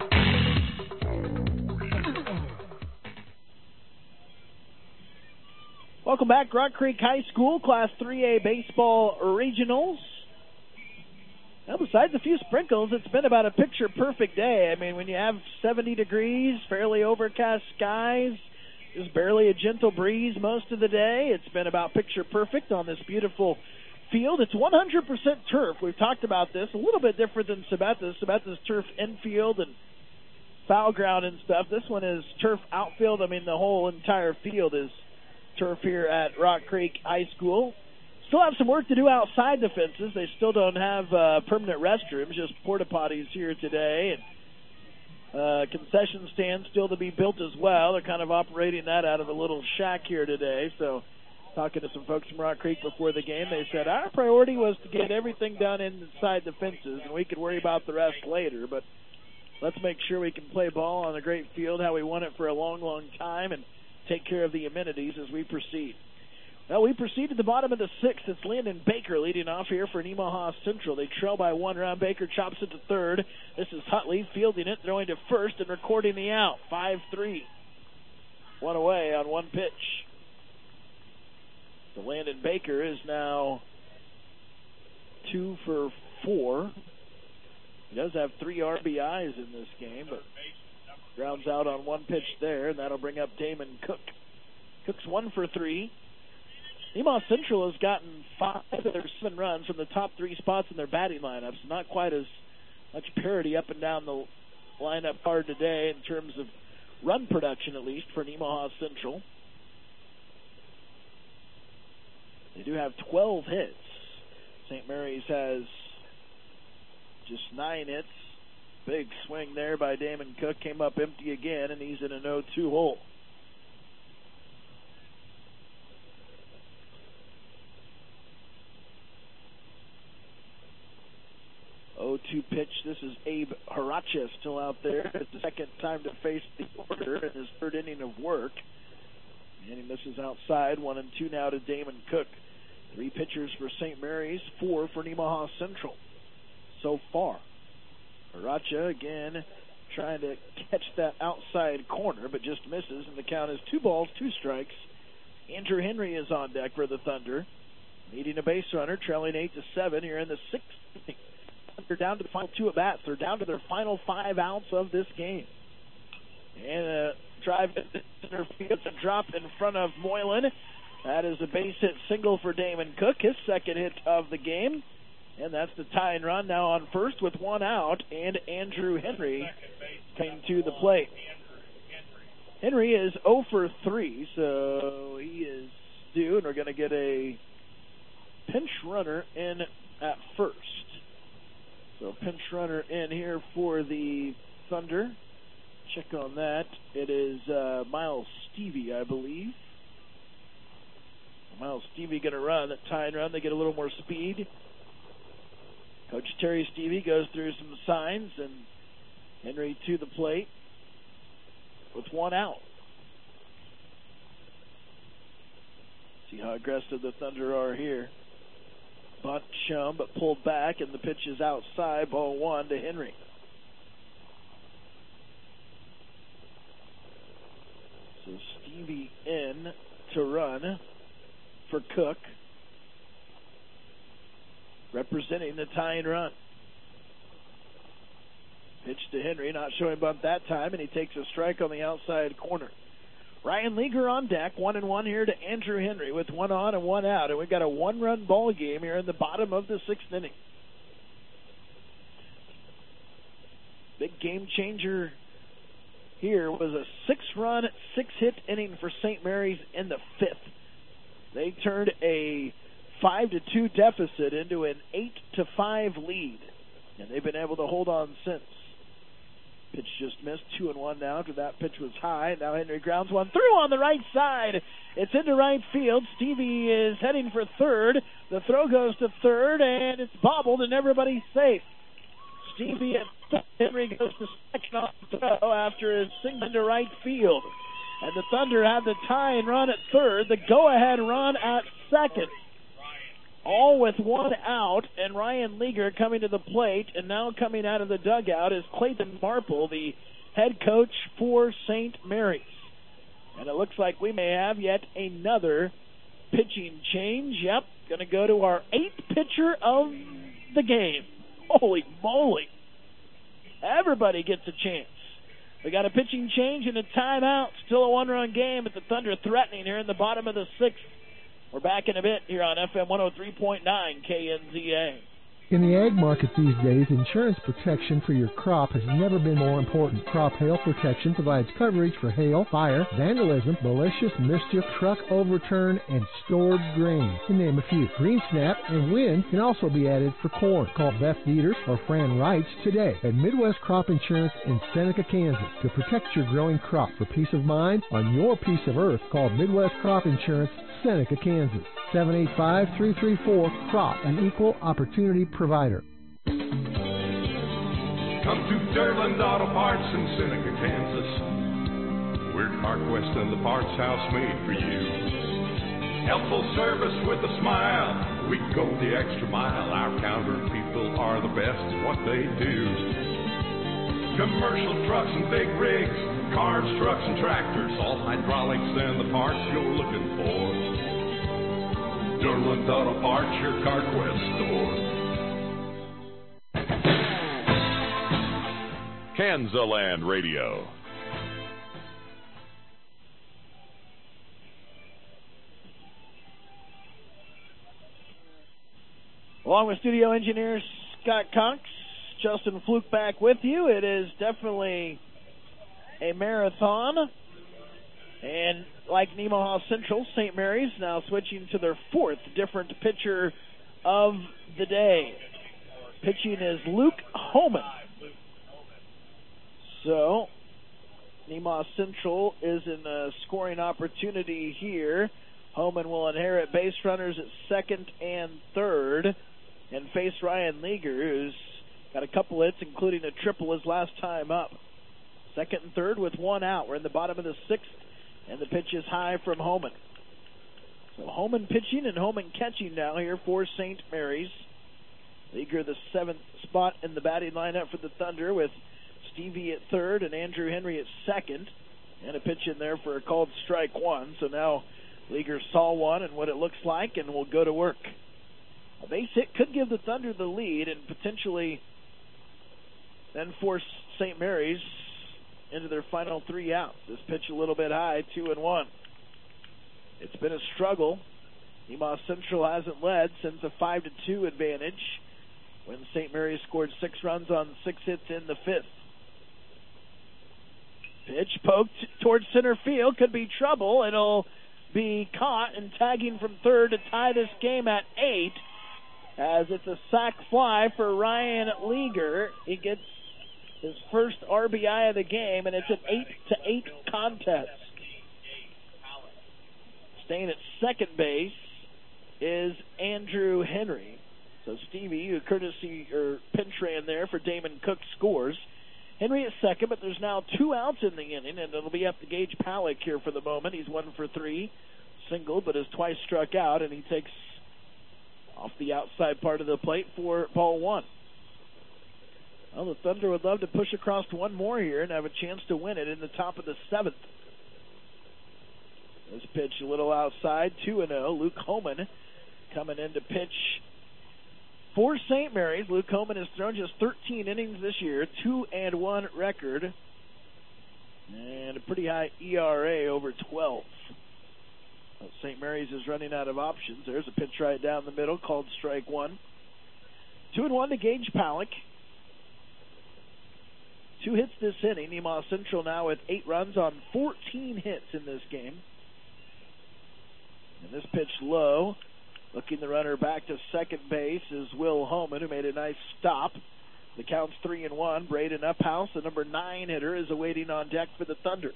Welcome back, Rock Creek High School Class three A Baseball Regionals. Now, besides a few sprinkles, it's been about a picture-perfect day. I mean, when you have seventy degrees, fairly overcast skies, there's barely a gentle breeze most of the day. It's been about picture-perfect on this beautiful field. It's one hundred percent turf. We've talked about this. A little bit different than Sabetha's. Sabetha's turf infield and foul ground and stuff. This one is turf outfield. I mean, the whole entire field is turf here at Rock Creek High School. still have some work to do outside the fences. They still don't have uh, permanent restrooms, just porta potties here today. And uh, concession stands still to be built as well. They're kind of operating that out of a little shack here today. So talking to some folks from Rock Creek before the game, they said our priority was to get everything done inside the fences, and we could worry about the rest later. But let's make sure we can play ball on a great field how we want it for a long, long time and take care of the amenities as we proceed. Well, we proceed to the bottom of the sixth. It's Landon Baker leading off here for Nemaha Central. They trail by one run. Baker chops it to third. This is Hutley fielding it, throwing to first, and recording the out. five three. One away on one pitch. So Landon Baker is now two for four. He does have three R B Is in this game, but grounds out on one pitch there, and that'll bring up Damon Cook. Cook's one for three. Nemaha Central has gotten five of their seven runs from the top three spots in their batting lineups. Not quite as much parity up and down the lineup card today in terms of run production, at least, for Nemaha Central. They do have twelve hits. Saint Mary's has just nine hits. Big swing there by Damon Cook. Came up empty again, and he's in an oh two hole. oh two pitch. This is Abe Haracha still out there. It's the second time to face the order in his third inning of work. And he misses outside. One and two now to Damon Cook. Three pitchers for Saint Mary's, four for Nemaha Central so far. Haracha again trying to catch that outside corner, but just misses, and the count is two balls, two strikes. Andrew Henry is on deck for the Thunder, needing a base runner, trailing eight to seven here in the sixth inning. They're down to the final two at bats. They're down to their final five outs of this game. And a drive in center field, a drop in front of Moylan. That is a base hit single for Damon Cook, his second hit of the game. And that's the tying run now on first with one out, and Andrew Henry came to the plate. Henry is oh for three, so he is due, and we're going to get a pinch runner in at first. So pinch runner in here for the Thunder. Check on that. It is uh, Miles Stevie, I believe. Miles Stevie going to run that tying run. They get a little more speed. Coach Terry Stevie goes through some signs, and Henry to the plate with one out. See how aggressive the Thunder are here. Bunt shown, but pulled back, and the pitch is outside. Ball one to Henry. So Stevie in to run for Cook, representing the tying run. Pitch to Henry, not showing bunt that time, and he takes a strike on the outside corner. Ryan Leager on deck, one and one here to Andrew Henry with one on and one out, and we've got a one-run ball game here in the bottom of the sixth inning. Big game changer here was a six-run, six-hit inning for Saint Mary's in the fifth. They turned a five to two deficit into an eight to five lead, and they've been able to hold on since. Pitch just missed, two and one now after that pitch was high. Now Henry grounds one through on the right side. It's into right field. Stevie is heading for third. The throw goes to third, and it's bobbled, and everybody's safe. Stevie and Henry goes to second on the throw after his single into right field. And the Thunder have the tying run at third, the go-ahead run at second. All with one out, and Ryan Leager coming to the plate, and now coming out of the dugout is Clayton Marple, the head coach for Saint Mary's. And it looks like we may have yet another pitching change. Yep, going to go to our eighth pitcher of the game. Holy moly. Everybody gets a chance. We got a pitching change and a timeout. Still a one-run game, but the Thunder threatening here in the bottom of the sixth. We're back in a bit here on F M one oh three point nine K N Z A. In the ag market these days, insurance protection for your crop has never been more important. Crop Hail Protection provides coverage for hail, fire, vandalism, malicious mischief, truck overturn, and stored grain, to name a few. Green snap and wind can also be added for corn. Call Beth Dieters or Fran Wrights today at Midwest Crop Insurance in Seneca, Kansas, to protect your growing crop. For peace of mind on your piece of earth, call Midwest Crop Insurance, Seneca, Kansas. seven eight five, three three four, C R O P, an equal opportunity provider. Come to Derland Auto Parts in Seneca, Kansas. We're CarQuest and the parts house made for you. Helpful service with a smile. We go the extra mile. Our counter people are the best at what they do. Commercial trucks and big rigs, cars, trucks, and tractors, all hydraulics and the parts you're looking for. Derland Auto Parts, your CarQuest store. Kansaland Radio. Along with studio engineer Scott Cox, Justin Fluke back with you. It is definitely a marathon. And like Nemaha Central, Saint Mary's now switching to their fourth different pitcher of the day. Pitching is Luke Homan. So, Nemaha Central is in a scoring opportunity here. Homan will inherit base runners at second and third and face Ryan Leager, who's got a couple hits, including a triple his last time up. Second and third with one out. We're in the bottom of the sixth, and the pitch is high from Homan. So Homan pitching and Homan catching now here for Saint Mary's. Leager the seventh spot in the batting lineup for the Thunder, with Stevie at third and Andrew Henry at second. And a pitch in there for a called strike one. So now Leager saw one and what it looks like and will go to work. A base hit could give the Thunder the lead and potentially then force Saint Mary's into their final three outs. This pitch a little bit high, two and one. It's been a struggle. Nemaha Central hasn't led since a five to two advantage when Saint Mary's scored six runs on six hits in the fifth. Pitch poked towards center field, could be trouble. It'll be caught and tagging from third to tie this game at eight, as it's a sac fly for Ryan Leager. He gets his first R B I of the game, and it's an eight to eight contest. Staying at second base is Andrew Henry. So Stevie, who courtesy or pinch ran there for Damon Cook, scores. Henry at second, but there's now two outs in the inning, and it'll be up to Gage Palak here for the moment. He's one for three, single, but has twice struck out, and he takes off the outside part of the plate for ball one. Well, the Thunder would love to push across one more here and have a chance to win it in the top of the seventh. This pitch a little outside, two and oh. Luke Homan coming in to pitch for Saint Mary's. Luke Homan has thrown just thirteen innings this year, two and one record, and a pretty high E R A over twelve. Well, Saint Mary's is running out of options. There's a pitch right down the middle called strike one. Two and one to Gage Palak. Two hits this inning. Nemaha Central now with eight runs on fourteen hits in this game. And this pitch low. Looking the runner back to second base is Will Homan, who made a nice stop. The count's three and one. Braden Uphouse, the number nine hitter, is awaiting on deck for the Thunder.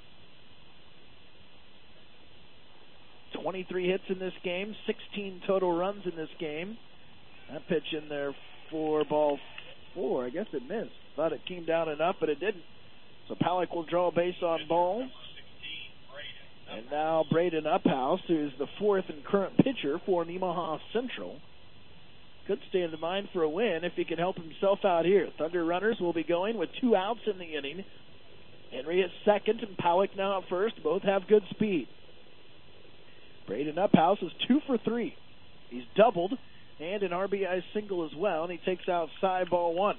twenty-three hits in this game, sixteen total runs in this game. That pitch in there for ball four. I guess it missed. Thought it came down enough, but it didn't. So Palak will draw a base on balls. And now Braden Uphouse, who is the fourth and current pitcher for Nemaha Central, could stand in mind for a win if he can help himself out here. Thunder runners will be going with two outs in the inning. Henry at second and Palak now at first. Both have good speed. Braden Uphouse is two for three. He's doubled and an R B I single as well, and he takes outside ball one.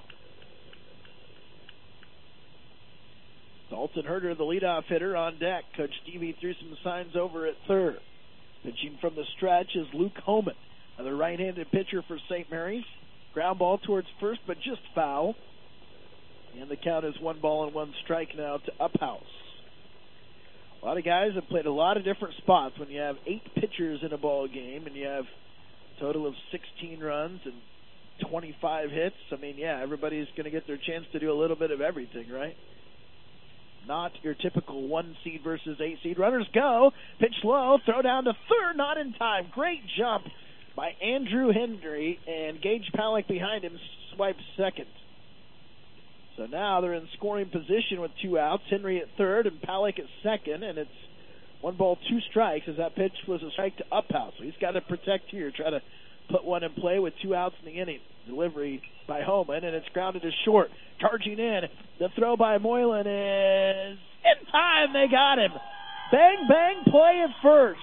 Dalton Herder, the leadoff hitter, on deck. Coach Stevie threw some signs over at third. Pitching from the stretch is Luke Homan, another right-handed pitcher for Saint Mary's. Ground ball towards first, but just foul. And the count is one ball and one strike now to Uphouse. A lot of guys have played a lot of different spots. When you have eight pitchers in a ball game and you have a total of sixteen runs and twenty-five hits, I mean, yeah, everybody's going to get their chance to do a little bit of everything, right? Not your typical one seed versus eight seed. Runners go. Pitch low. Throw down to third. Not in time. Great jump by Andrew Hendry, and Gage Palick behind him swipes second. So now they're in scoring position with two outs. Henry at third and Palick at second, and it's one ball, two strikes, as that pitch was a strike to Uphouse. So he's got to protect here, try to put one in play with two outs in the inning. Delivery by Homan, and it's grounded to short. Charging in. The throw by Moylan is in time. They got him. Bang, bang, play at first.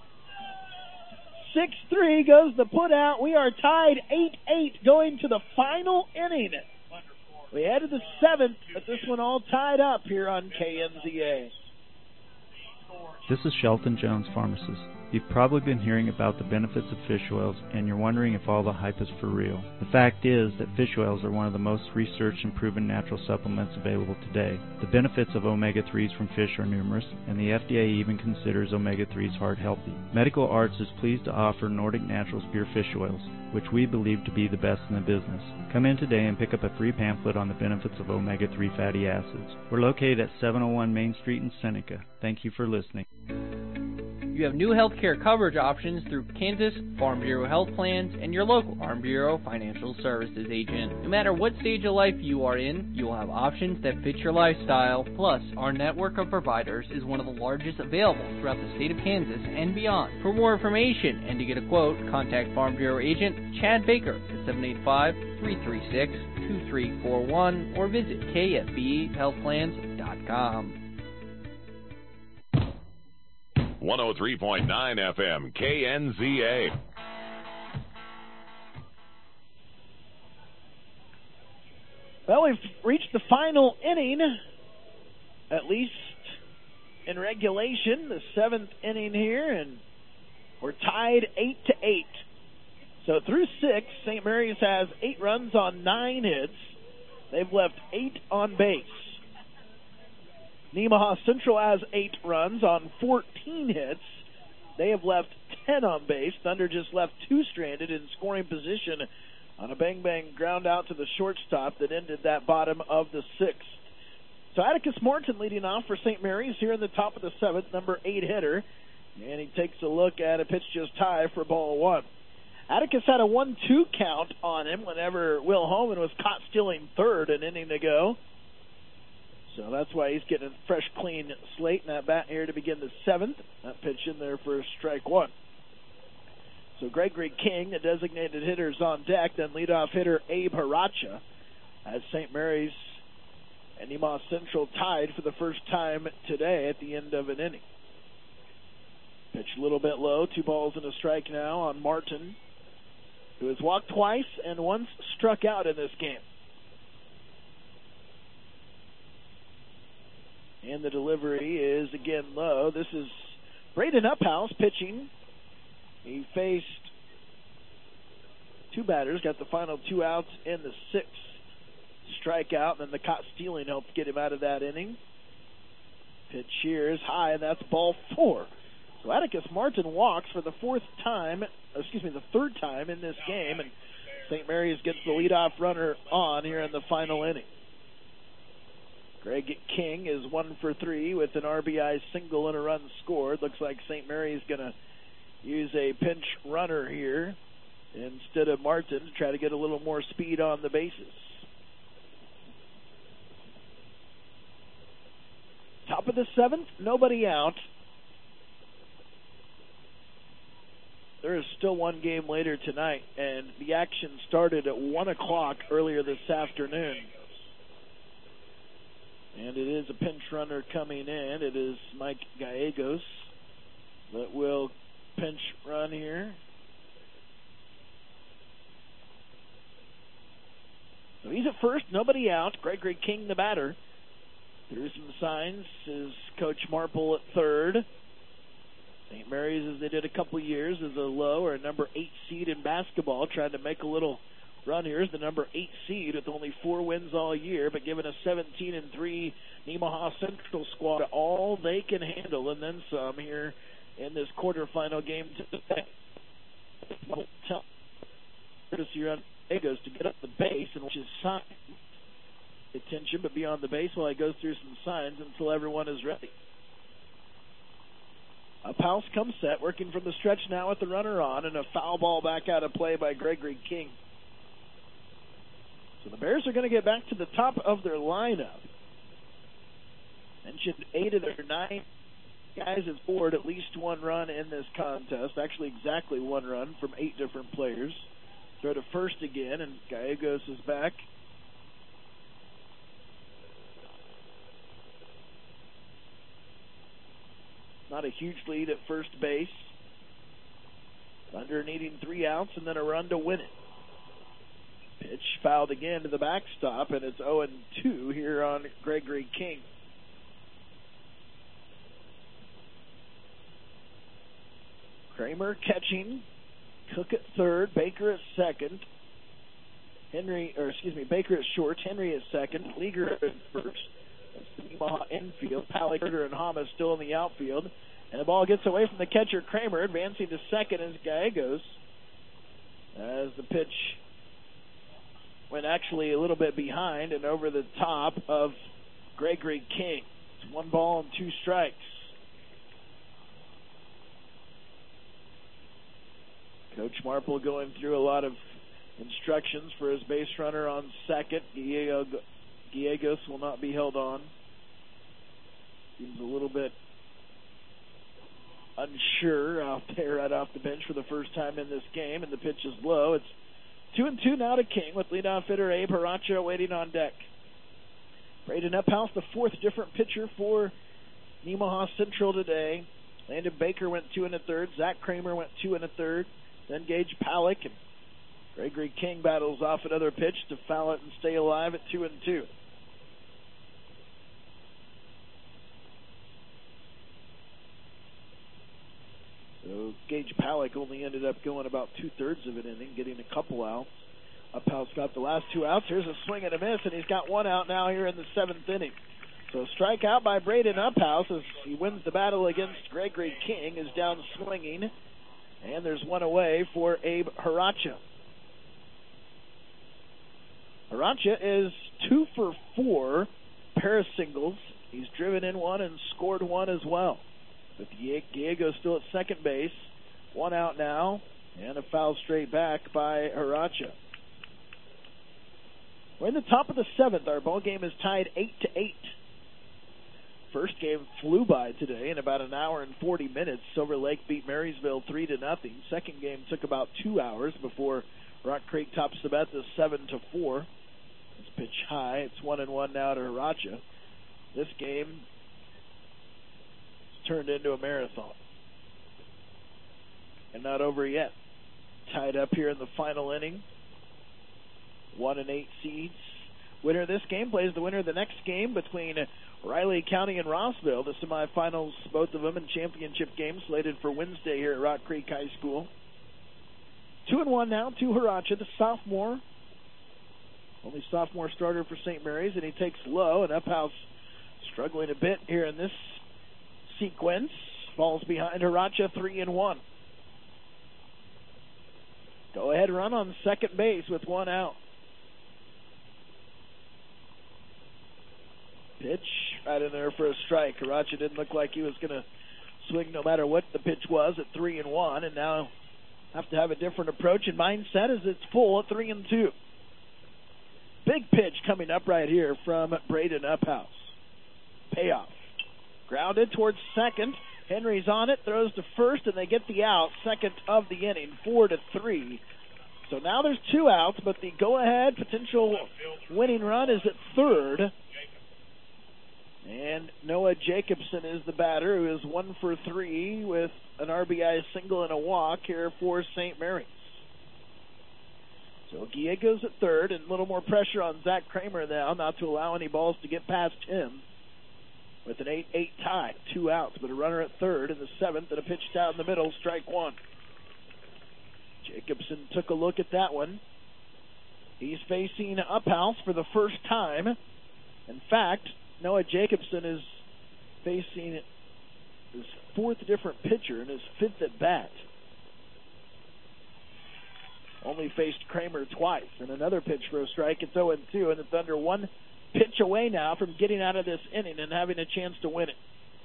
six three goes the put out. We are tied eight eight going to the final inning. We head to the seventh, but this one all tied up here on K N Z A. This is Shelton Jones, pharmacist. You've probably been hearing about the benefits of fish oils, and you're wondering if all the hype is for real. The fact is that fish oils are one of the most researched and proven natural supplements available today. The benefits of omega threes from fish are numerous, and the F D A even considers omega threes heart healthy. Medical Arts is pleased to offer Nordic Naturals pure fish oils, which we believe to be the best in the business. Come in today and pick up a free pamphlet on the benefits of omega three fatty acids. We're located at seven oh one Main Street in Seneca. Thank you for listening. You have new health care coverage options through Kansas Farm Bureau Health Plans and your local Farm Bureau Financial Services agent. No matter what stage of life you are in, you will have options that fit your lifestyle. Plus, our network of providers is one of the largest available throughout the state of Kansas and beyond. For more information and to get a quote, contact Farm Bureau agent Chad Baker at seven eight five, three three six, two three four one or visit K F B health plans dot com. one oh three point nine F M, K N Z A. Well, we've reached the final inning, at least in regulation, the seventh inning here, and we're tied eight to eight. So through six, Saint Mary's has eight runs on nine hits. They've left eight on base. Nemaha Central has eight runs on fourteen hits. They have left ten on base. Thunder just left two stranded in scoring position on a bang-bang ground out to the shortstop that ended that bottom of the sixth. So Atticus Morton leading off for Saint Mary's here in the top of the seventh, number eight hitter. And he takes a look at a pitch just high for ball one. Atticus had a one two count on him whenever Will Holman was caught stealing third an inning ago. So that's why he's getting a fresh, clean slate in that bat here to begin the seventh. That pitch in there for strike one. So Gregory King, the designated hitter, is on deck. Then leadoff hitter Abe Haracha, as Saint Mary's and Nemaha Central tied for the first time today at the end of an inning. Pitch a little bit low. Two balls and a strike now on Martin, who has walked twice and once struck out in this game. And the delivery is again low. This is Braden Uphouse pitching. He faced two batters, got the final two outs in the sixth. Strikeout, and then the caught stealing helped get him out of that inning. Pitch here is high, and that's ball four. So Atticus Martin walks for the fourth time, excuse me, the third time in this game, and Saint Mary's gets the leadoff runner on here in the final inning. Greg King is one for three with an R B I single and a run scored. Looks like Saint Mary's going to use a pinch runner here instead of Martin to try to get a little more speed on the bases. Top of the seventh, nobody out. There is still one game later tonight, and the action started at one o'clock earlier this afternoon. And it is a pinch runner coming in. It is Mike Gallegos that will pinch run here. So he's at first, nobody out. Gregory King, the batter. Through some signs is Coach Marple at third. Saint Mary's, as they did a couple years, is a low or a number eight seed in basketball, trying to make a little run here is the number eight seed with only four wins all year, but given a seventeen and three Nemaha Central squad, all they can handle and then some here in this quarterfinal game today. Courtesy on goes to get up the base, and which is sign attention, but beyond the base while he goes through some signs until everyone is ready. A House comes set, working from the stretch now with the runner on, and a foul ball back out of play by Gregory King. So the Bears are going to get back to the top of their lineup. Mentioned eight of their nine guys have scored at least one run in this contest. Actually, exactly one run from eight different players. Throw to first again, and Gallegos is back. Not a huge lead at first base. Thunder needing three outs and then a run to win it. Pitch fouled again to the backstop, and it's oh and two here on Gregory King. Kramer catching. Cook at third. Baker at second. Henry, or excuse me, Baker at short. Henry at second. Leager at first. Nemaha infield. Palliger and Hamas still in the outfield. And the ball gets away from the catcher, Kramer. Advancing to second is Gallegos. As the pitch went actually a little bit behind and over the top of Gregory King. It's one ball and two strikes. Coach Marple going through a lot of instructions for his base runner on second. Gallegos will not be held on. Seems a little bit unsure out there right off the bench for the first time in this game, and the pitch is low. It's two and two now to King with leadoff hitter Abe Haracha waiting on deck. Braden Uphouse, the fourth different pitcher for Nemaha Central today. Landon Baker went two and a third. Zach Kramer went two and a third. Then Gage Pallick, and Gregory King battles off another pitch to foul it and stay alive at two and two. So Gage Pallick only ended up going about two-thirds of an inning, getting a couple outs. Uphouse got the last two outs. Here's a swing and a miss, and he's got one out now here in the seventh inning. So strikeout by Braden Uphouse as he wins the battle against Gregory King, is down swinging. And there's one away for Abe Haracha. Haracha is two for four, pair of singles. He's driven in one and scored one as well. But Gallegos still at second base. One out now, and a foul straight back by Haracha. We're in the top of the seventh. Our ball game is tied eight to eight. First game flew by today in about an hour and forty minutes. Silver Lake beat Marysville three to nothing. Second game took about two hours before Rock Creek tops the bet to seven to four. It's pitch high. It's one and one now to Haracha. This game has turned into a marathon, and not over yet. Tied up here in the final inning. One and eight seeds. Winner of this game plays the winner of the next game between Riley County and Rossville. The semifinals, both of them in championship games, slated for Wednesday here at Rock Creek High School. Two and one now to Haracha, the sophomore. Only sophomore starter for Saint Mary's, and he takes low, and Uphouse struggling a bit here in this sequence. Falls behind Haracha, three and one. Go ahead run on second base with one out. Pitch right in there for a strike. Haracha didn't look like he was going to swing no matter what the pitch was at three and one, and now have to have a different approach and mindset as it's full at three and two. Big pitch coming up right here from Braden Uphouse. Payoff. Grounded towards second. Henry's on it, throws to first, and they get the out. Second of the inning, four to three. So now there's two outs, but the go-ahead potential winning run is at third. And Noah Jacobson is the batter, who is one for three with an R B I single and a walk here for Saint Mary's. So Gallegos at third, and a little more pressure on Zach Kramer now, not to allow any balls to get past him. With an eight eight tie, two outs, but a runner at third in the seventh, and a pitch down the middle, strike one. Jacobson took a look at that one. He's facing Uphouse for the first time. In fact, Noah Jacobson is facing his fourth different pitcher and his fifth at bat. Only faced Kramer twice, and another pitch for a strike. It's oh and two, and the Thunder one pitch away now from getting out of this inning and having a chance to win it.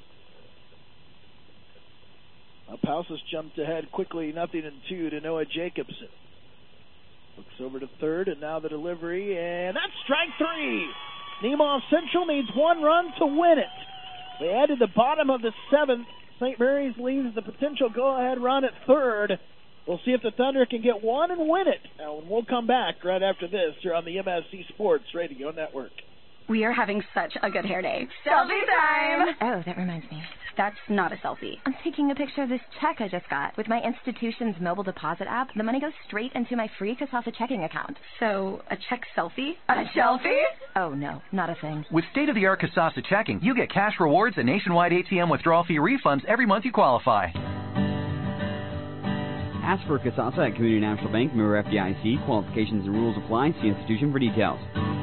Uphouse has jumped ahead quickly, nothing and two to Noah Jacobson. Looks over to third, and now the delivery, and that's strike three. Nemaha Central needs one run to win it. They added the bottom of the seventh. Saint Mary's leaves the potential go-ahead run at third. We'll see if the Thunder can get one and win it. Now, we'll come back right after this here on the M S C Sports Radio Network. We are having such a good hair day. Selfie time! Oh, that reminds me. That's not a selfie. I'm taking a picture of this check I just got. With my institution's mobile deposit app, the money goes straight into my free Kasasa checking account. So, a check selfie? A selfie? Oh, no, not a thing. With state-of-the-art Kasasa checking, you get cash rewards and nationwide A T M withdrawal fee refunds every month you qualify. Ask for Kasasa at Community National Bank, member F D I C. Qualifications and rules apply. See institution for details.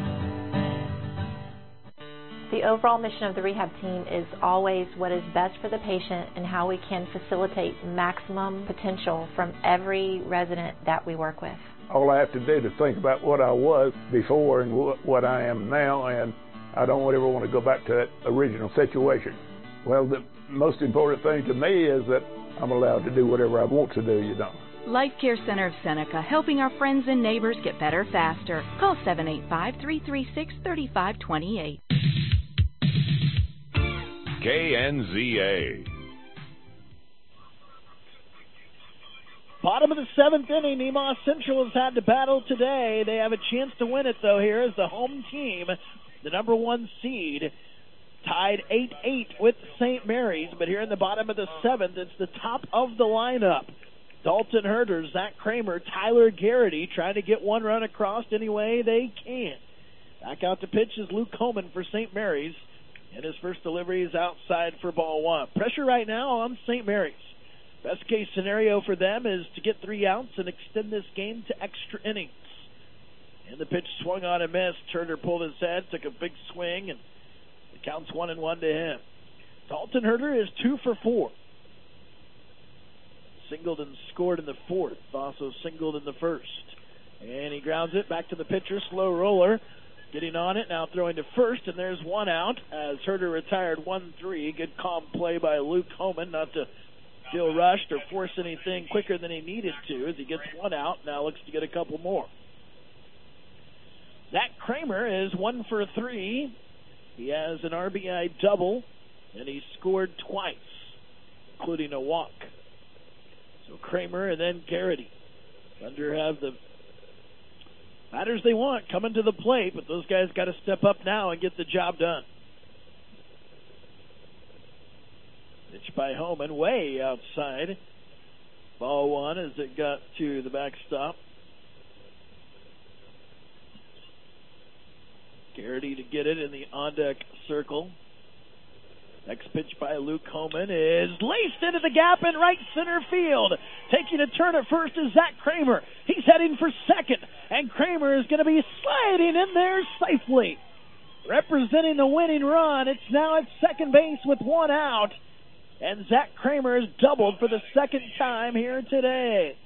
The overall mission of the rehab team is always what is best for the patient and how we can facilitate maximum potential from every resident that we work with. All I have to do is think about what I was before and what I am now, and I don't ever want to go back to that original situation. Well, the most important thing to me is that I'm allowed to do whatever I want to do, you know. Life Care Center of Seneca, helping our friends and neighbors get better faster. Call seven eight five, three three six, three five two eight. K N Z A. Bottom of the seventh inning, Nemaha Central has had to battle today. They have a chance to win it, though, here as the home team, the number one seed, tied eight eight with Saint Mary's. But here in the bottom of the seventh, it's the top of the lineup. Dalton Herder, Zach Kramer, Tyler Garrity trying to get one run across any way they can. Back out to pitch is Luke Coleman for Saint Mary's. And his first delivery is outside for ball one. Pressure right now on Saint Mary's. Best case scenario for them is to get three outs and extend this game to extra innings. And the pitch swung on and missed. Turner pulled his head, took a big swing, and it counts one and one to him. Dalton Herder is two for four. Singled and scored in the fourth. Also singled in the first. And he grounds it back to the pitcher. Slow roller. Getting on it, now throwing to first, and there's one out as Herder retired one three. Good calm play by Luke Homan not to feel rushed or force anything quicker than he needed to as he gets one out, now looks to get a couple more. Zach Kramer is one for three. He has an R B I double, and he scored twice, including a walk. So Kramer and then Garrity. Thunder have the batters they want coming to the plate, but those guys got to step up now and get the job done. Pitch by Homan, way outside. Ball one as it got to the backstop. Garrity to get it in the on-deck circle. Next pitch by Luke Homan is laced into the gap in right center field. Taking a turn at first is Zach Kramer. He's heading for second, and Kramer is going to be sliding in there safely. Representing the winning run, it's now at second base with one out, and Zach Kramer has doubled for the second time here today.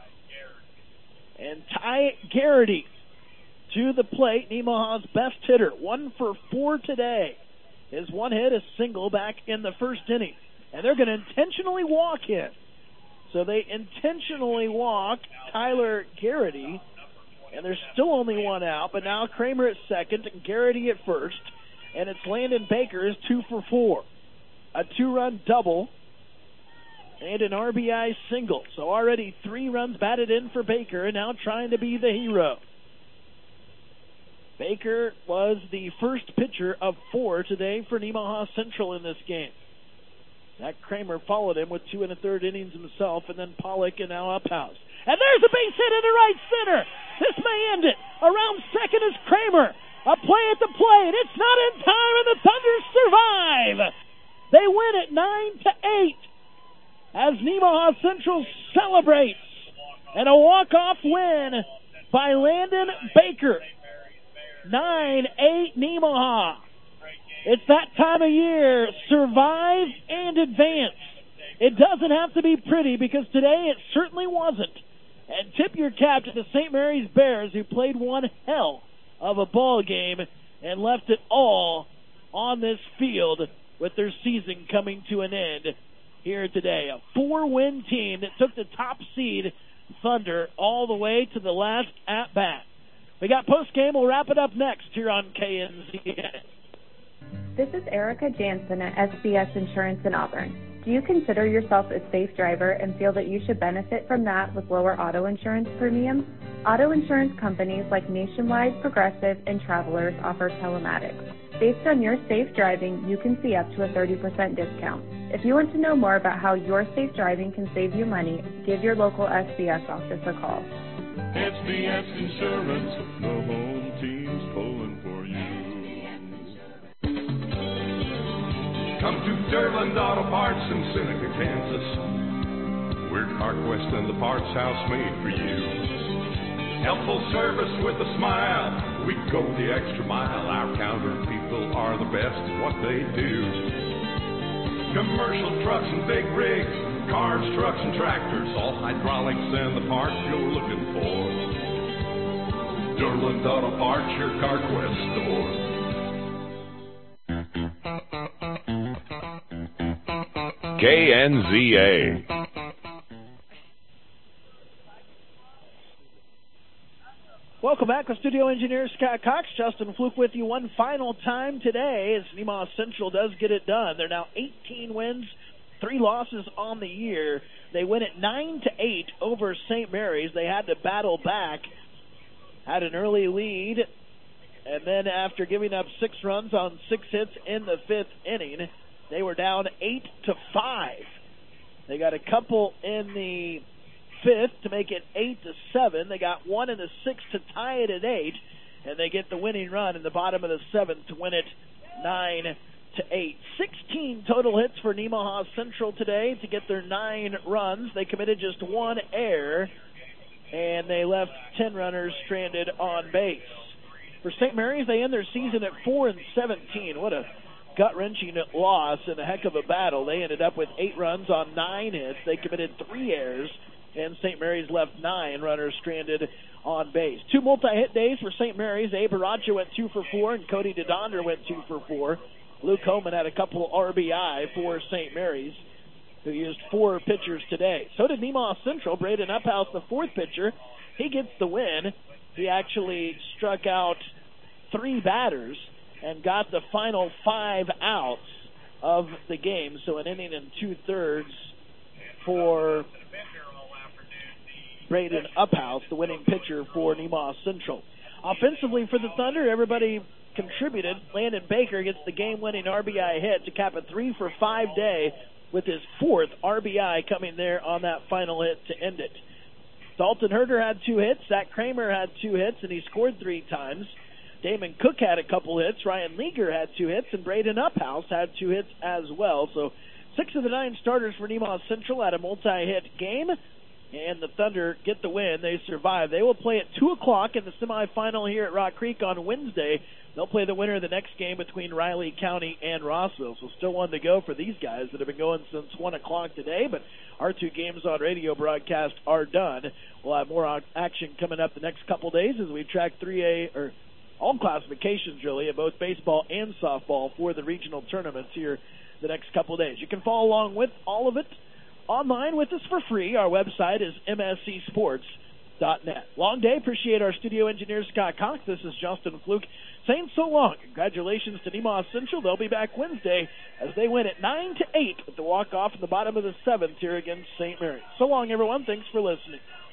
And Ty Garrity to the plate, Nemaha's best hitter, one for four today. His one hit, a single back in the first inning. And they're going to intentionally walk him. So they intentionally walk Tyler Garrity. And there's still only one out. But now Kramer at second and Garrity at first. And it's Landon Baker's two for four. A two-run double. And an R B I single. So already three runs batted in for Baker. And now trying to be the hero. Baker was the first pitcher of four today for Nemaha Central in this game. Zach Kramer followed him with two and a third innings himself, and then Pollock and now Uphouse. And there's a base hit into right center. This may end it. Around second is Kramer. A play at the plate. It's not in time, and the Thunder survive. They win it nine to eight as Nemaha Central celebrates. And a walk-off win by Landon Baker. nine eight Nemaha. It's that time of year. Survive and advance. It doesn't have to be pretty because today it certainly wasn't. And tip your cap to the Saint Mary's Bears, who played one hell of a ball game and left it all on this field with their season coming to an end here today. A four-win team that took the top seed, Thunder, all the way to the last at-bat. We got post-game. We'll wrap it up next here on K N Z A. This is Erica Jansen at S B S Insurance in Auburn. Do you consider yourself a safe driver and feel that you should benefit from that with lower auto insurance premiums? Auto insurance companies like Nationwide, Progressive, and Travelers offer telematics. Based on your safe driving, you can see up to a thirty percent discount. If you want to know more about how your safe driving can save you money, give your local S B S office a call. S B S Insurance, the home team's pulling for you. Come to Durland Auto Parts in Seneca, Kansas. We're CarQuest and the Parts House made for you. Helpful service with a smile. We go the extra mile. Our counter people are the best at what they do. Commercial trucks and big rigs, cars, trucks, and tractors, all hydraulics and the parts you're looking for. Durland Auto Parts, your CarQuest store. K N Z A. Welcome back with studio engineer Scott Cox. Justin Fluke with you one final time today as Nemaha Central does get it done. They're now eighteen wins, three losses on the year. They win it nine to eight over Saint Mary's. They had to battle back, had an early lead, and then after giving up six runs on six hits in the fifth inning, they were down eight to five. They got a couple in the fifth to make it eight to seven. They got one in the sixth to tie it at eight, and they get the winning run in the bottom of the seventh to win it nine to eight. Sixteen total hits for Nemaha Central today to get their nine runs. They committed just one error, and they left ten runners stranded on base. For Saint Mary's, they end their season at four and seventeen. What a gut-wrenching loss and a heck of a battle. They ended up with eight runs on nine hits. They committed three errors, and Saint Mary's left nine runners stranded on base. Two multi-hit days for Saint Mary's. Abe Aracha went two for four, and Cody DeDonder went two for four. Luke Coleman had a couple R B I for Saint Mary's, who used four pitchers today. So did Nemaha Central. Braden Uphouse, the fourth pitcher, he gets the win. He actually struck out three batters and got the final five outs of the game. So an inning and two-thirds for Braden Uphouse, the winning pitcher for Nemaha Central. Offensively for the Thunder, everybody contributed. Landon Baker gets the game-winning R B I hit to cap a three for five day with his fourth R B I coming there on that final hit to end it. Dalton Herder had two hits. Zach Kramer had two hits, and he scored three times. Damon Cook had a couple hits. Ryan Leager had two hits, and Braden Uphouse had two hits as well. So six of the nine starters for Nemaha Central had a multi-hit game, and the Thunder get the win. They survive. They will play at two o'clock in the semifinal here at Rock Creek on Wednesday. They'll play the winner of the next game between Riley County and Rossville. So still one to go for these guys that have been going since one o'clock today, but our two games on radio broadcast are done. We'll have more action coming up the next couple days as we track three A, or all classifications really, of both baseball and softball for the regional tournaments here the next couple days. You can follow along with all of it online with us for free. Our website is M S C sports dot net. Long day. Appreciate our studio engineer, Scott Cox. This is Justin Fluke saying so long. Congratulations to Nemaha Central. They'll be back Wednesday as they win at nine to eight with the walk-off in the bottom of the seventh here against Saint Mary's. So long, everyone. Thanks for listening.